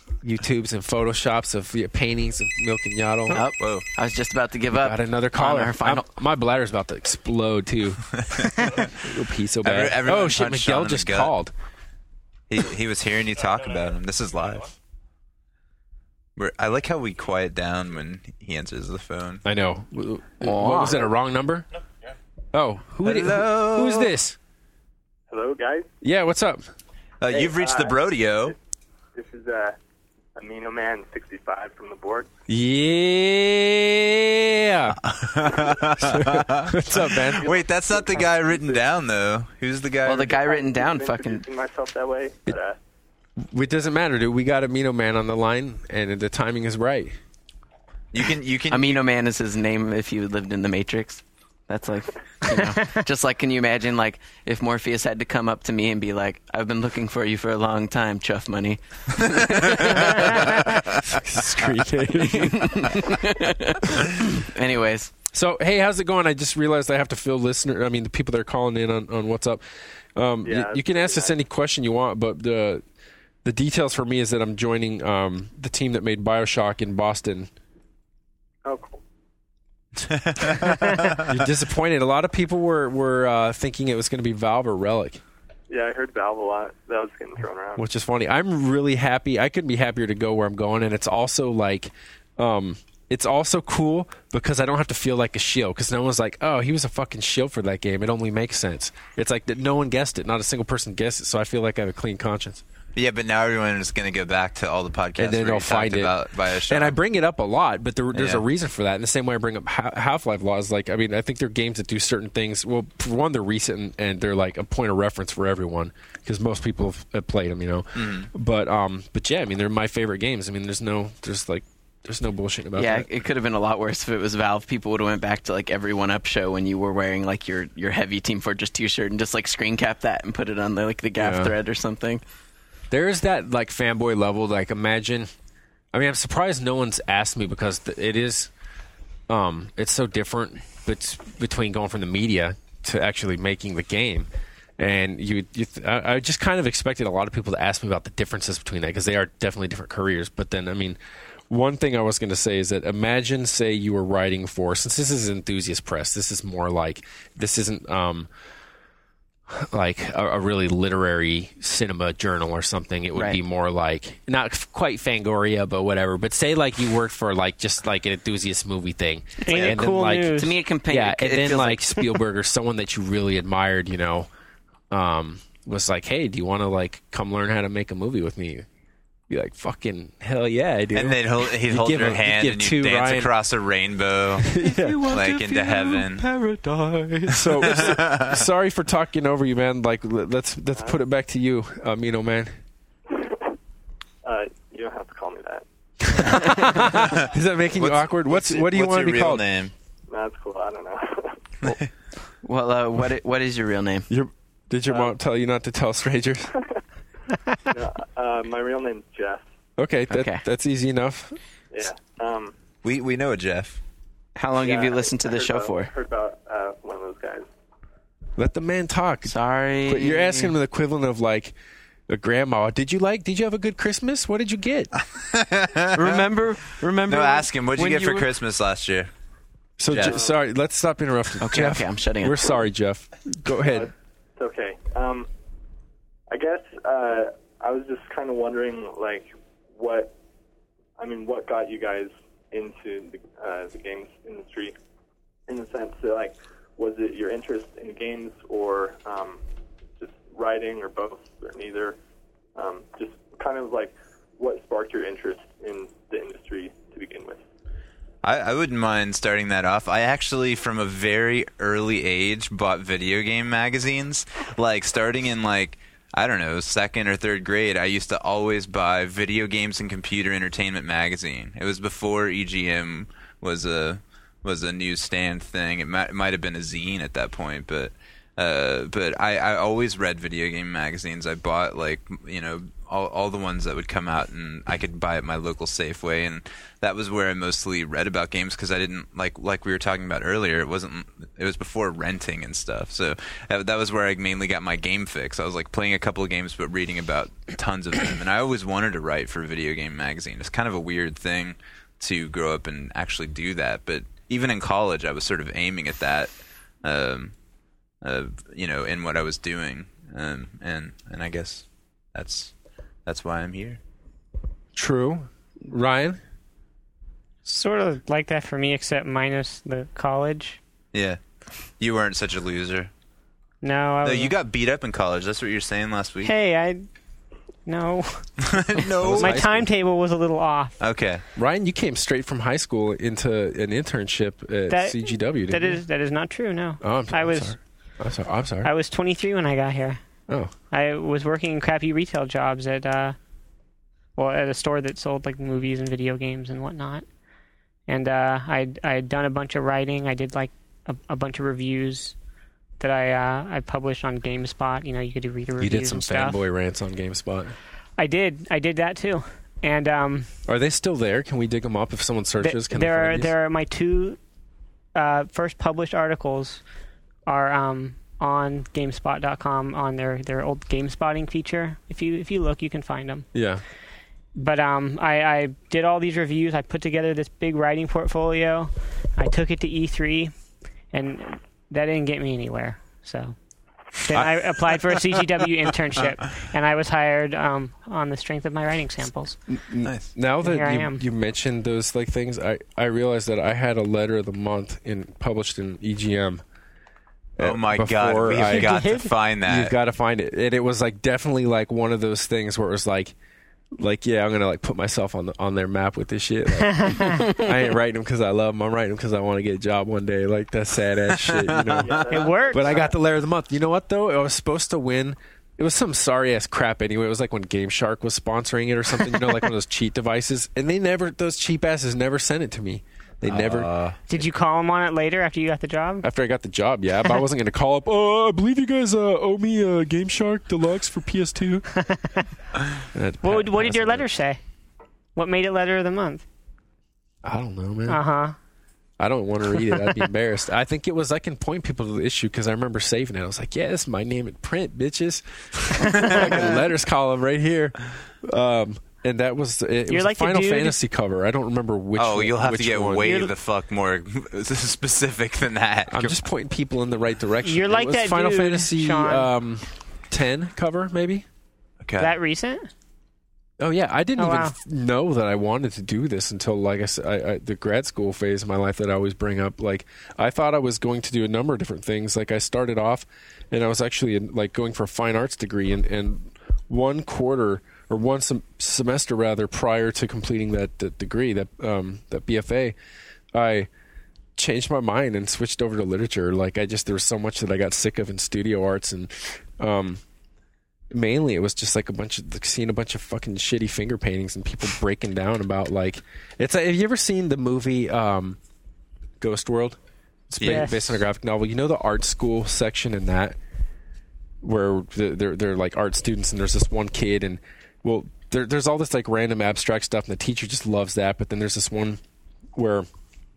YouTubes and Photoshops of yeah, paintings of Milk and Yaddle. Oh, whoa! I was just about to give up. Got another caller. On our final. I'm- my bladder's about to explode too. It'll pee so bad. Every- everyone oh shit! punched Sean Miguel in the just gut. called. He he was hearing you talk about him. This is live. We're, I like how we quiet down when he answers the phone. I know. What was it? A wrong number? Oh, who, who, Hello? who is this? Hello, guys. Yeah, what's up? Uh, Hey, you've reached uh, the Brodeo. This is uh, Amino Man sixty-five from the board. Yeah. What's up, man? Wait, that's not the guy written down though. Who's the guy? Well, the guy written down I've been fucking. introducing myself that way, but uh, It doesn't matter, dude. We got Amino Man on the line, and the timing is right. You can you can. Amino Man is his name if you lived in the Matrix. That's like, you know, just like, can you imagine, like, if Morpheus had to come up to me and be like, I've been looking for you for a long time, Chuff Money. Anyways. So, hey, how's it going? I just realized I have to fill listener. I mean, the people that are calling in on, on what's up. Um, Yeah, you, you can ask us any question you want, but the the details for me is that I'm joining um, the team that made BioShock in Boston. oh, cool. You're disappointed. A lot of people were were uh, thinking it was going to be Valve or Relic, Yeah, I heard Valve a lot. That was getting thrown around. which is funny. I'm really happy. I couldn't be happier to go where I'm going, and it's also like, um, it's also cool because I don't have to feel like a shill. Because no one's like, oh, he was a fucking shill for that game. It only makes sense. It's like that no one guessed it. Not a single person guessed it. So I feel like I have a clean conscience. Yeah, but now everyone is going to go back to all the podcasts And then where they'll you find talked it. about BioShock. And I bring it up a lot, but there, there's Yeah. a reason for that. In the same way I bring up Ha- Half-Life laws. Like, I mean, I think they're games that do certain things. Well, for one, they're recent and they're like a point of reference for everyone because most people have, have played them, you know. Mhm. But um, but yeah, I mean, they're my favorite games. I mean, there's no, there's like, there's no bullshit about Yeah, that. it could have been a lot worse if it was Valve. People would have went back to like every One Up show when you were wearing like your, your heavy Team Fortress T-shirt and just like screen cap that and put it on the, like the gaff Yeah. thread or something. There's that like fanboy level. Like, imagine. I mean, I'm surprised no one's asked me because th- it is, um, it's so different bet- between going from the media to actually making the game. And you, you th- I, I just kind of expected a lot of people to ask me about the differences between that because they are definitely different careers. But then, I mean, one thing I was going to say is that imagine, say, you were writing for, since this is enthusiast press, this is more like, this isn't um, like a, a really literary cinema journal or something. It would Right. be more like, not f- quite Fangoria, but whatever. But say like you worked for like just like an enthusiast movie thing. Ain't it and then cool like, news? To me, it can paint. yeah, it, and it then feels like Spielberg or someone that you really admired, you know, um, was like, "Hey, do you want to like come learn how to make a movie with me?" Be like, "Fucking hell yeah, I do." And they'd hold, he'd You hold give your a- you hand give and you two dance Ryan- across a rainbow, like into heaven. Paradise. So, so sorry for talking over you, man. Like, let- let's let's put it back to you, Amino Man. Uh, you don't have to call me that. Is that making What's- you awkward? What's, what's what do you what's want your to be real called? name? That's cool. I don't know. Well, uh, what i- what is your real name? Your, did your mom tell you not to tell strangers? no, uh, my real name's Jeff. Okay, that, Okay. that's easy enough. Yeah. Um, We we know a Jeff. How long yeah, have you listened to I the heard show about, for? Heard about uh, one of those guys. Let the man talk. Sorry, But you're asking him the equivalent of like a grandma. Did you like? Did you have a good Christmas? What did you get? remember, remember. No, ask him. What'd you when get for were- Christmas last year? So Jeff. Je- sorry, let's stop interrupting. Okay, Jeff, okay, I'm shutting up. We're sorry, Jeff. Go ahead. It's okay. Um, I guess uh, I was just kind of wondering, like, what, I mean, what got you guys into the, uh, the games industry, in the sense that, like, was it your interest in games or um, just writing or both or neither? Um, just kind of like, what sparked your interest in the industry to begin with? I, I wouldn't mind starting that off. I actually, from a very early age, bought video game magazines. Like, starting in, like, I don't know, second or third grade, I used to always buy Video Games and Computer Entertainment magazine. It was before E G M was a was a newsstand thing. It might, it might have been a zine at that point, but Uh, but I, I always read video game magazines. I bought like you know all all the ones that would come out, and I could buy at my local Safeway, and that was where I mostly read about games because I didn't like like we were talking about earlier. It wasn't. It was before renting and stuff, so that, that was where I mainly got my game fix. I was like playing a couple of games, but reading about tons of them, and I always wanted to write for a video game magazine. It's kind of a weird thing to grow up and actually do that, but even in college, I was sort of aiming at that. Um, Uh, you know, in what I was doing, um, and and I guess that's that's why I'm here. True, Ryan. Sort of like that for me, except minus the college. Yeah, you weren't such a loser. No, I no, was you got beat up in college. That's what you were saying last week. Hey, I no, no. My timetable was a little off. Okay, Ryan, you came straight from high school into an internship at That- C G W. Didn't That you? is that is not true. No, Oh, I'm, I I'm was. sorry. I'm sorry. I'm sorry. I was twenty-three when I got here. Oh. I was working in crappy retail jobs at, uh, well, at a store that sold like movies and video games and whatnot. And uh, I I had done a bunch of writing. I did like a, a bunch of reviews that I uh, I published on GameSpot. You know, you could do reader reviews. You did some and stuff. fanboy rants on GameSpot. I did. I did that too. And um, Are they still there? Can we dig them up if someone searches? th- Can they there are find these? there are my two uh, first published articles are um, on GameSpot dot com on their, their old GameSpotting feature. If you if you look, you can find them. Yeah. But um, I, I did all these reviews. I put together this big writing portfolio. I took it to E three, and that didn't get me anywhere. So then I applied for a C G W internship, and I was hired um, on the strength of my writing samples. Nice. Now And here I that am. you, you mentioned those like things, I, I realized that I had a letter of the month in published in E G M. Oh uh, my God, before we've I- got to find that. You've got to find it, and it was like definitely like one of those things where it was like, like yeah, I'm gonna like put myself on the on their map with this shit. Like, I ain't writing them because I love them. I'm writing them because I want to get a job one day. Like that sad ass shit, you know. It worked. But I got the letter of the month. You know what though? I was supposed to win. It was some sorry ass crap anyway. It was like when Game Shark was sponsoring it or something. You know, like one of those cheat devices. And they never, those cheap asses never sent it to me. They never. Did you call them on it later after you got the job? After I got the job, yeah, but I wasn't going to call up. Oh, I believe you guys uh, owe me a Game Shark Deluxe for P S two. What, would- what did your letter say? What made it letter of the month? I don't know, man. Uh huh. I don't want to read it. I'd be embarrassed. I think it was I can point people to the issue because I remember saving it. I was like, yeah, this is my name in print, bitches. Like a letters column right here. Um, and that was it. It You're was like a the Final dude- Fantasy cover. I don't remember which. oh, one- you'll have which to get one. way You're- the fuck more specific than that. I'm just pointing people in the right direction. You're It like was that Final dude, Fantasy Sean. um, ten cover, maybe. Okay. That recent? Oh yeah, I didn't Oh, even wow. f- know that I wanted to do this until like I said, I, I, the grad school phase of my life that I always bring up. Like I thought I was going to do a number of different things. Like I started off, and I was actually in, like going for a fine arts degree, and, and one quarter or one sem- semester rather prior to completing that, that degree, that um, that B F A, I changed my mind and switched over to literature. Like I just there was so much that I got sick of in studio arts and. Um, Mainly, it was just like a bunch of like, seeing a bunch of fucking shitty finger paintings and people breaking down about like it's. Like, have you ever seen the movie um, Ghost World? It's ba- Yes. based on a graphic novel. You know the art school section in that where the- they're they're like art students and there's this one kid and well there, there's all this like random abstract stuff and the teacher just loves that. But then there's this one where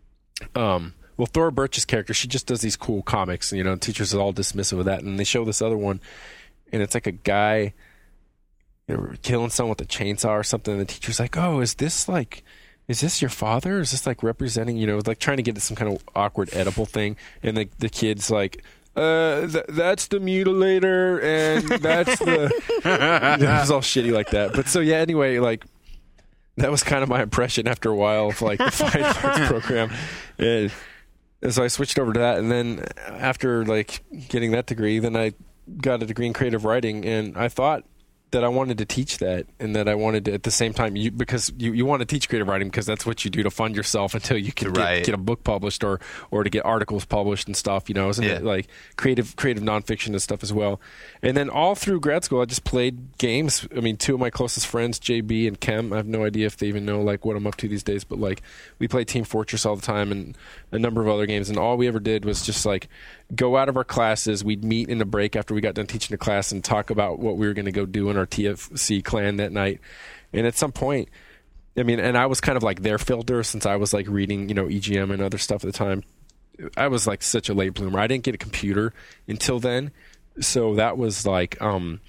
um. Well, Thora Birch's character, she just does these cool comics, and you know, teachers are all dismissive of that. And they show this other one, and it's like a guy you know, killing someone with a chainsaw or something. And the teacher's like, "Oh, is this like, is this your father? Is this like representing, you know, like trying to get to some kind of awkward edible thing?" And the the kid's like, "Uh, th- that's the mutilator, and that's the." It was all shitty like that. But so yeah, anyway, like. That was kind of my impression after a while of like the fine arts program, and, and so I switched over to that. And then after like getting that degree, then I got a degree in creative writing, and I thought that I wanted to teach that, and that I wanted to at the same time you because you, you want to teach creative writing because that's what you do to fund yourself until you can Right. get, get a book published or or to get articles published and stuff. You know, isn't Yeah. it like creative creative nonfiction and stuff as well? And then all through grad school, I just played games. I mean, two of my closest friends, J B and Kem, I have no idea if they even know like what I'm up to these days, but like we play Team Fortress all the time and a number of other games, and all we ever did was just like go out of our classes. We'd meet in a break after we got done teaching the class and talk about what we were going to go do in our T F C clan that night. And at some point, I mean, and I was kind of like their filter since I was like reading, you know, E G M and other stuff at the time. I was like such a late bloomer. I didn't get a computer until then. So that was like, um,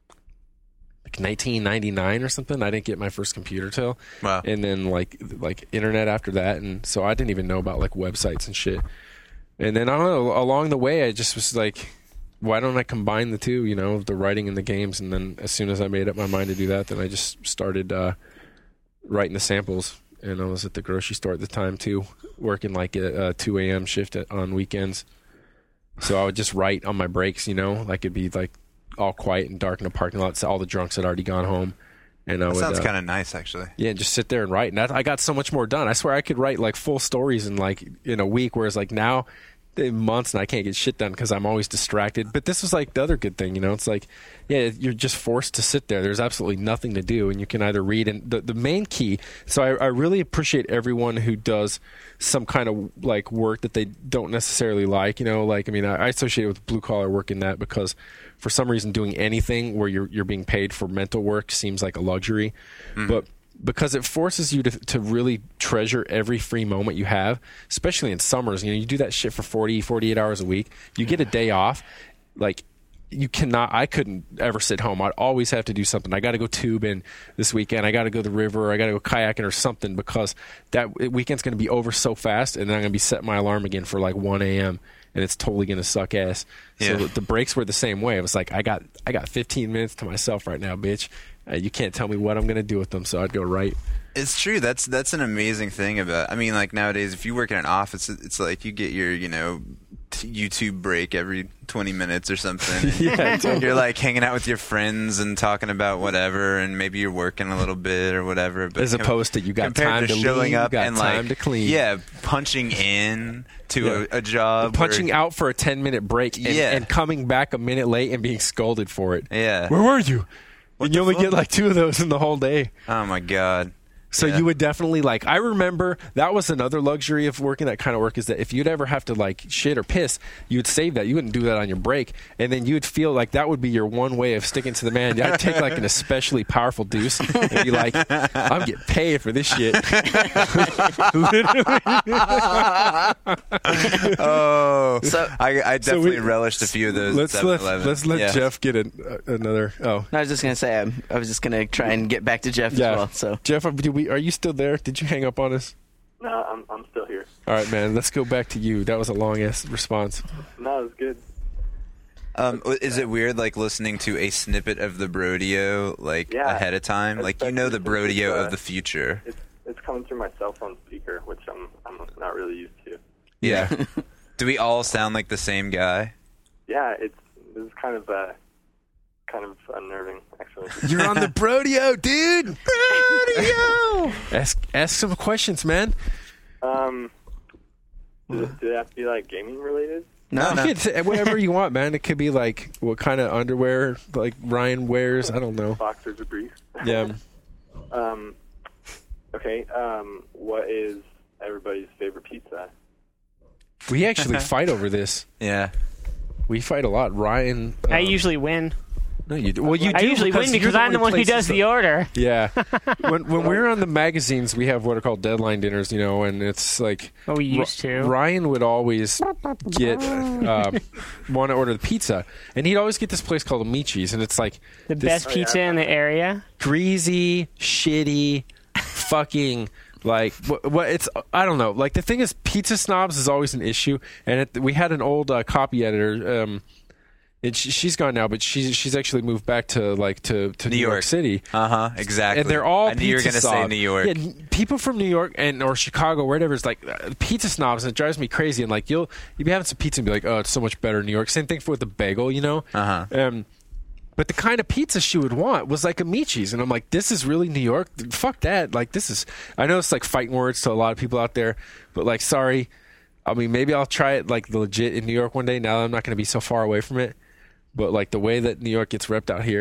like nineteen ninety-nine or something. I didn't get my first computer till. Wow. And then like, like internet after that. And so I didn't even know about like websites and shit. And then I don't know, along the way, I just was like, why don't I combine the two, you know, the writing and the games? And then as soon as I made up my mind to do that, then I just started uh, writing the samples. And I was at the grocery store at the time, too, working like a, a two a.m. shift at, on weekends. So I would just write on my breaks, you know, like it'd be like all quiet and dark in the parking lot. So all the drunks had already gone home. And I that would, sounds uh, kind of nice, actually. Yeah, and just sit there and write. And I, I got so much more done. I swear I could write like full stories in like in a week, whereas like now, months and I can't get shit done because I'm always distracted. But this was like the other good thing, you know. It's like, yeah, you're just forced to sit there. There's absolutely nothing to do, and you can either read. And the the main key. So I, I really appreciate everyone who does some kind of like work that they don't necessarily like. You know, like I mean, I, I associate it with blue collar work in that because for some reason doing anything where you're you're being paid for mental work seems like a luxury, mm. but. Because it forces you to to really treasure every free moment you have, especially in summers. You know, you do that shit for forty, forty-eight hours a week. You get a day off. Like, you cannot, I couldn't ever sit home. I'd always have to do something. I got to go tubing this weekend. I got to go to the river. Or I got to go kayaking or something because that weekend's going to be over so fast, and then I'm going to be setting my alarm again for like one a.m., and it's totally going to suck ass. Yeah. So the breaks were the same way. It was like, I got I got fifteen minutes to myself right now, bitch. Uh, you can't tell me what I'm going to do with them, so I'd go right. It's true. That's that's an amazing thing about. I mean, like nowadays, if you work in an office, it's like you get your, you know, t- YouTube break every twenty minutes or something. Yeah, and you're like hanging out with your friends and talking about whatever, and maybe you're working a little bit or whatever. But as opposed to you got compared time to, to showing lean, up you got and time like to clean. Yeah, punching in to yeah. a, a job, punching or, out for a ten minute break, and, yeah. and coming back a minute late and being scolded for it. Yeah, where were you? What and you only fuck? get like two of those in the whole day. Oh my god. So yeah. you would definitely like, I remember that was another luxury of working that kind of work is that if you'd ever have to like shit or piss, you would save that. You wouldn't do that on your break. And then you would feel like that would be your one way of sticking to the man. I'd take like an especially powerful deuce and be like, I'm getting paid for this shit. oh, so, I, I definitely so we, relished a few of those. Let's let, let's let yeah. Jeff get a, uh, another. Oh, I was just going to say, I'm, I was just going to try and get back to Jeff yeah. as well. So Jeff, did we, are you still there? Did you hang up on us? No, I'm I'm still here. All right, man. Let's go back to you. That was a long ass response. No, it was good. Um, is it weird, like listening to a snippet of the Brodeo, like yeah, ahead of time? Like you know the Brodeo uh, of the future. It's it's coming through my cell phone speaker, which I'm I'm not really used to. Yeah. Do we all sound like the same guy? Yeah, it's this is kind of uh, kind of unnerving, actually. You're on the Brodeo, dude. Brodeo. ask ask some questions, man. Um, do, do they have to be like gaming related? No, no. It's whatever you want, man. It could be like what kind of underwear like Ryan wears. I don't know. Boxers or briefs. Yeah. um. Okay. Um. What is everybody's favorite pizza? We actually fight over this. Yeah. We fight a lot. Ryan. Um, I usually win. No, you do. Well, you I do usually because win because I'm the one who does the order. Yeah. when when we're on the magazines, we have what are called deadline dinners, you know, and it's like. Oh, we used to. Ryan would always get uh, want to order the pizza, and he'd always get this place called Amici's, and it's like the this best pizza in the area. Greasy, shitty, fucking. Like what, what? It's I don't know. Like the thing is, pizza snobs is always an issue. And it, we had an old uh, copy editor. Um, and she, she's gone now, but she's she's actually moved back to like to, to New, New York. York City. Uh huh. Exactly. And they're all. I knew you were going to say New York. Yeah, people from New York and or Chicago, wherever is like uh, pizza snobs, and it drives me crazy. And like you'll you'll be having some pizza and be like, oh, it's so much better in New York. Same thing for with the bagel, you know. Uh huh. Um, But the kind of pizza she would want was like Amici's. And I'm like, this is really New York? Fuck that. Like, this is... I know it's like fighting words to a lot of people out there. But like, sorry. I mean, maybe I'll try it like legit in New York one day. Now I'm not going to be so far away from it. But like the way that New York gets repped out here,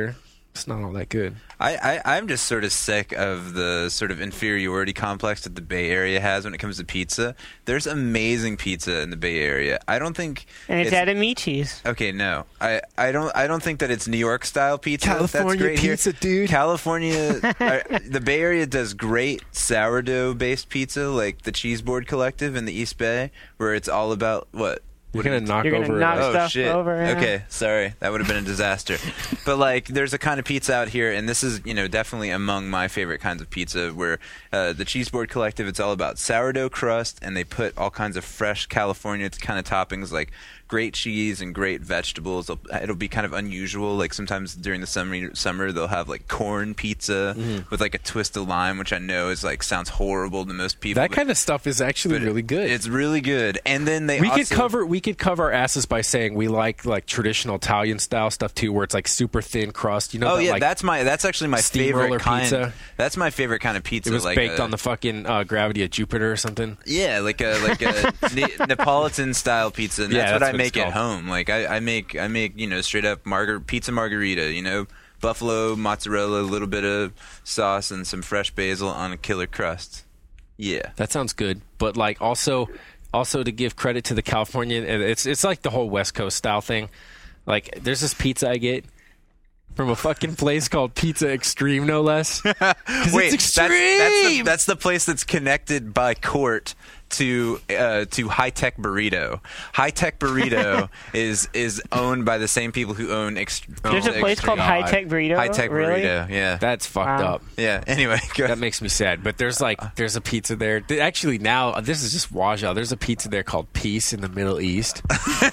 It's not all that good. I, I, I'm just sort of sick of the sort of inferiority complex that the Bay Area has when it comes to pizza. There's amazing pizza in the Bay Area. I don't think and it's, it's at Amici's. Okay, no, I, I don't I don't think that it's New York style pizza. California That's great pizza, here. dude. California, uh, the Bay Area does great sourdough based pizza, like the Cheese Board Collective in the East Bay, where it's all about what. You're going to knock You're over gonna knock Oh, stuff shit. over. Yeah. Okay, sorry. That would have been a disaster. But, like, there's a kind of pizza out here, and this is, you know, definitely among my favorite kinds of pizza, where uh, the Cheese Board Collective, it's all about sourdough crust, and they put all kinds of fresh California kind of toppings, like great cheese and great vegetables. It'll, it'll be kind of unusual. Like, sometimes during the summer, summer they'll have, like, corn pizza Mhm. with, like, a twist of lime, which I know is, like, sounds horrible to most people. That but- kind of stuff is actually but really good. It's really good. And then they we also... could cover we could cover our asses by saying we like like traditional Italian style stuff too, where it's like super thin crust. You know? Oh that, yeah, like, that's my that's actually my steamroller favorite kind. pizza. That's my favorite kind of pizza. It was like baked a, on the fucking uh, gravity of Jupiter or something. Yeah, like a like a ne- Neapolitan style pizza. And Yeah, that's, what that's I what make it's at home. Like I, I make I make you know straight up margar- pizza margarita. You know, buffalo mozzarella, a little bit of sauce, and some fresh basil on a killer crust. Yeah, that sounds good. But like also. Also, to give credit to the California, it's it's like the whole West Coast style thing. Like, there's this pizza I get from a fucking place called Pizza Extreme, no less. Wait, it's extreme. That's, that's, the, that's the place that's connected by court to uh, to High Tech Burrito. High Tech Burrito is is owned by the same people who own. Ext- There's a place called High Tech Burrito. High Tech really? Burrito. Yeah, that's fucked Wow. up. Yeah. Anyway, go that makes me sad. But there's like there's a pizza there. Th- Actually, now this is just Waja. There's a pizza there called Peace in the Middle East,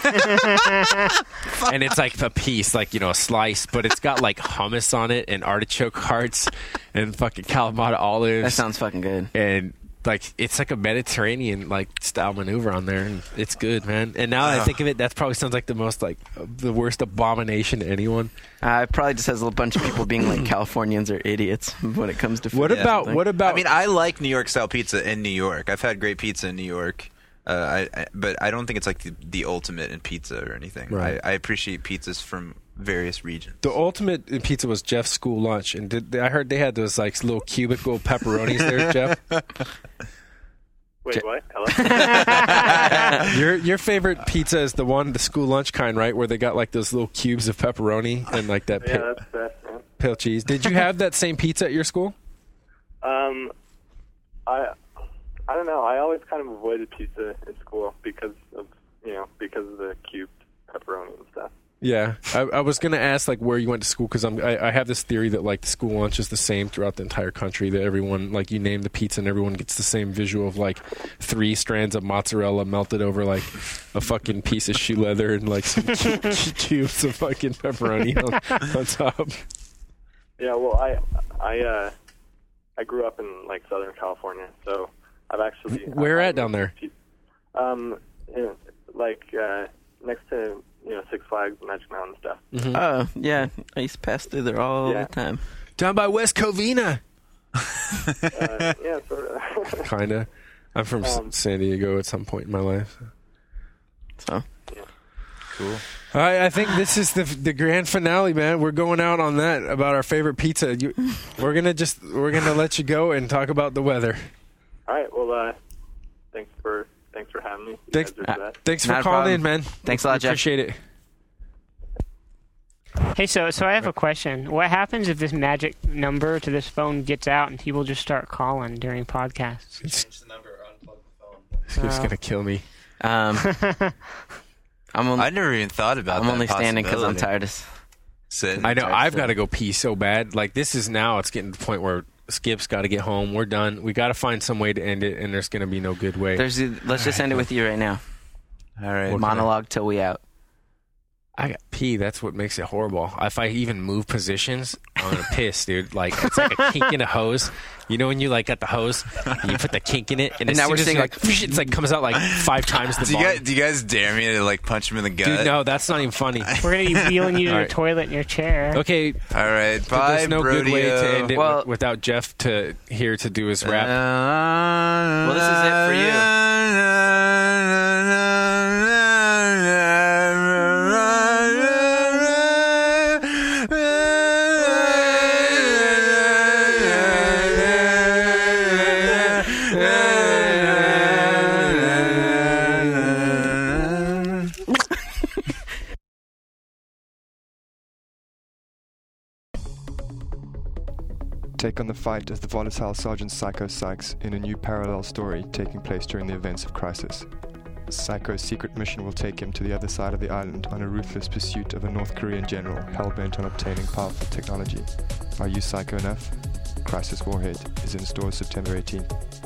and it's like a piece, like you know, a slice, but it's got like hummus on it and artichoke hearts and fucking Kalamata olives. That sounds fucking good. And like it's like a Mediterranean like style maneuver on there, and it's good, man. And now that I think of it, that probably sounds like the most like the worst abomination to anyone. Uh, it probably just has a bunch of people being like Californians are idiots when it comes to food. What about something. what about? I mean, I like New York style pizza in New York. I've had great pizza in New York. Uh, I, I, but I don't think it's like the, the ultimate in pizza or anything. Right. I, I appreciate pizzas from various regions. The ultimate in pizza was Jeff's school lunch, and did, I heard they had those like little cubicle pepperonis there, Jeff. Wait, what? Hello? your your favorite pizza is the one, the school lunch kind, right? Where they got like those little cubes of pepperoni and like that Yeah, pa- that's best, man. pale cheese. Did you have that same pizza at your school? Um, I, I don't know. I always kind of avoided pizza in school because of you know because of the cubed pepperoni and stuff. Yeah, I, I was gonna ask like where you went to school because I'm I, I have this theory that like the school lunch is the same throughout the entire country. That everyone like you name the pizza and everyone gets the same visual of like three strands of mozzarella melted over like a fucking piece of shoe leather and like some cubes of fucking pepperoni on, on top. Yeah, well, I I uh, I grew up in like Southern California, so I've actually Where at down there? um in, like uh, next to you know Six Flags, Magic Mountain stuff. Mm-hmm. Oh, yeah. I used to pass through there all Yeah. the time. Down by West Covina. uh, yeah, sort of. Kinda. I'm from S- Um, San Diego at some point in my life. So. Cool. All right, I think this is the the grand finale, man. We're going out on that about our favorite pizza. You, we're gonna just we're gonna let you go and talk about the weather. All right. Well, uh, thanks for thanks for having me. You Thanks, guys are the best. thanks for Not a calling problem. in, man. Thanks a lot, We Jeff. Appreciate it. Hey, so so I have a question. What happens if this magic number to this phone gets out and people just start calling during podcasts? It's, the number, unplug the phone. it's Oh. gonna kill me. Um, I'm only, I never even thought about I'm that only standing because I'm possibility. tired as Sitting. I know. Sorry, I've so- got to go pee so bad. Like this is now. It's getting to the point where Skip's got to get home. We're done. We got to find some way to end it, and there's gonna be no good way. There's. A, let's just end it with you right now. All right. What- Monologue till we out. I got pee. That's what makes it horrible. If I even move positions, I'm gonna piss, dude. Like it's like a kink in a hose. You know when you like got the hose, and you put the kink in it, and, And as now soon we're as seeing, you, like it's like comes out like five times the Do you, volume. guys, do you guys dare me to like punch him in the gut? Dude, no, that's not even funny. We're gonna be wheeling you to All the right. toilet in your chair. Okay, All right. but Bye, there's no good way to Brodio. end it Well- wi- without Jeff to here to do his rap. Well, this is it for you. Take on the fight as the volatile Sergeant Psycho Sykes in a new parallel story taking place during the events of Crisis. Psycho's secret mission will take him to the other side of the island on a ruthless pursuit of a North Korean general hell-bent on obtaining powerful technology. Are you psycho enough? Crisis Warhead is in stores September eighteenth.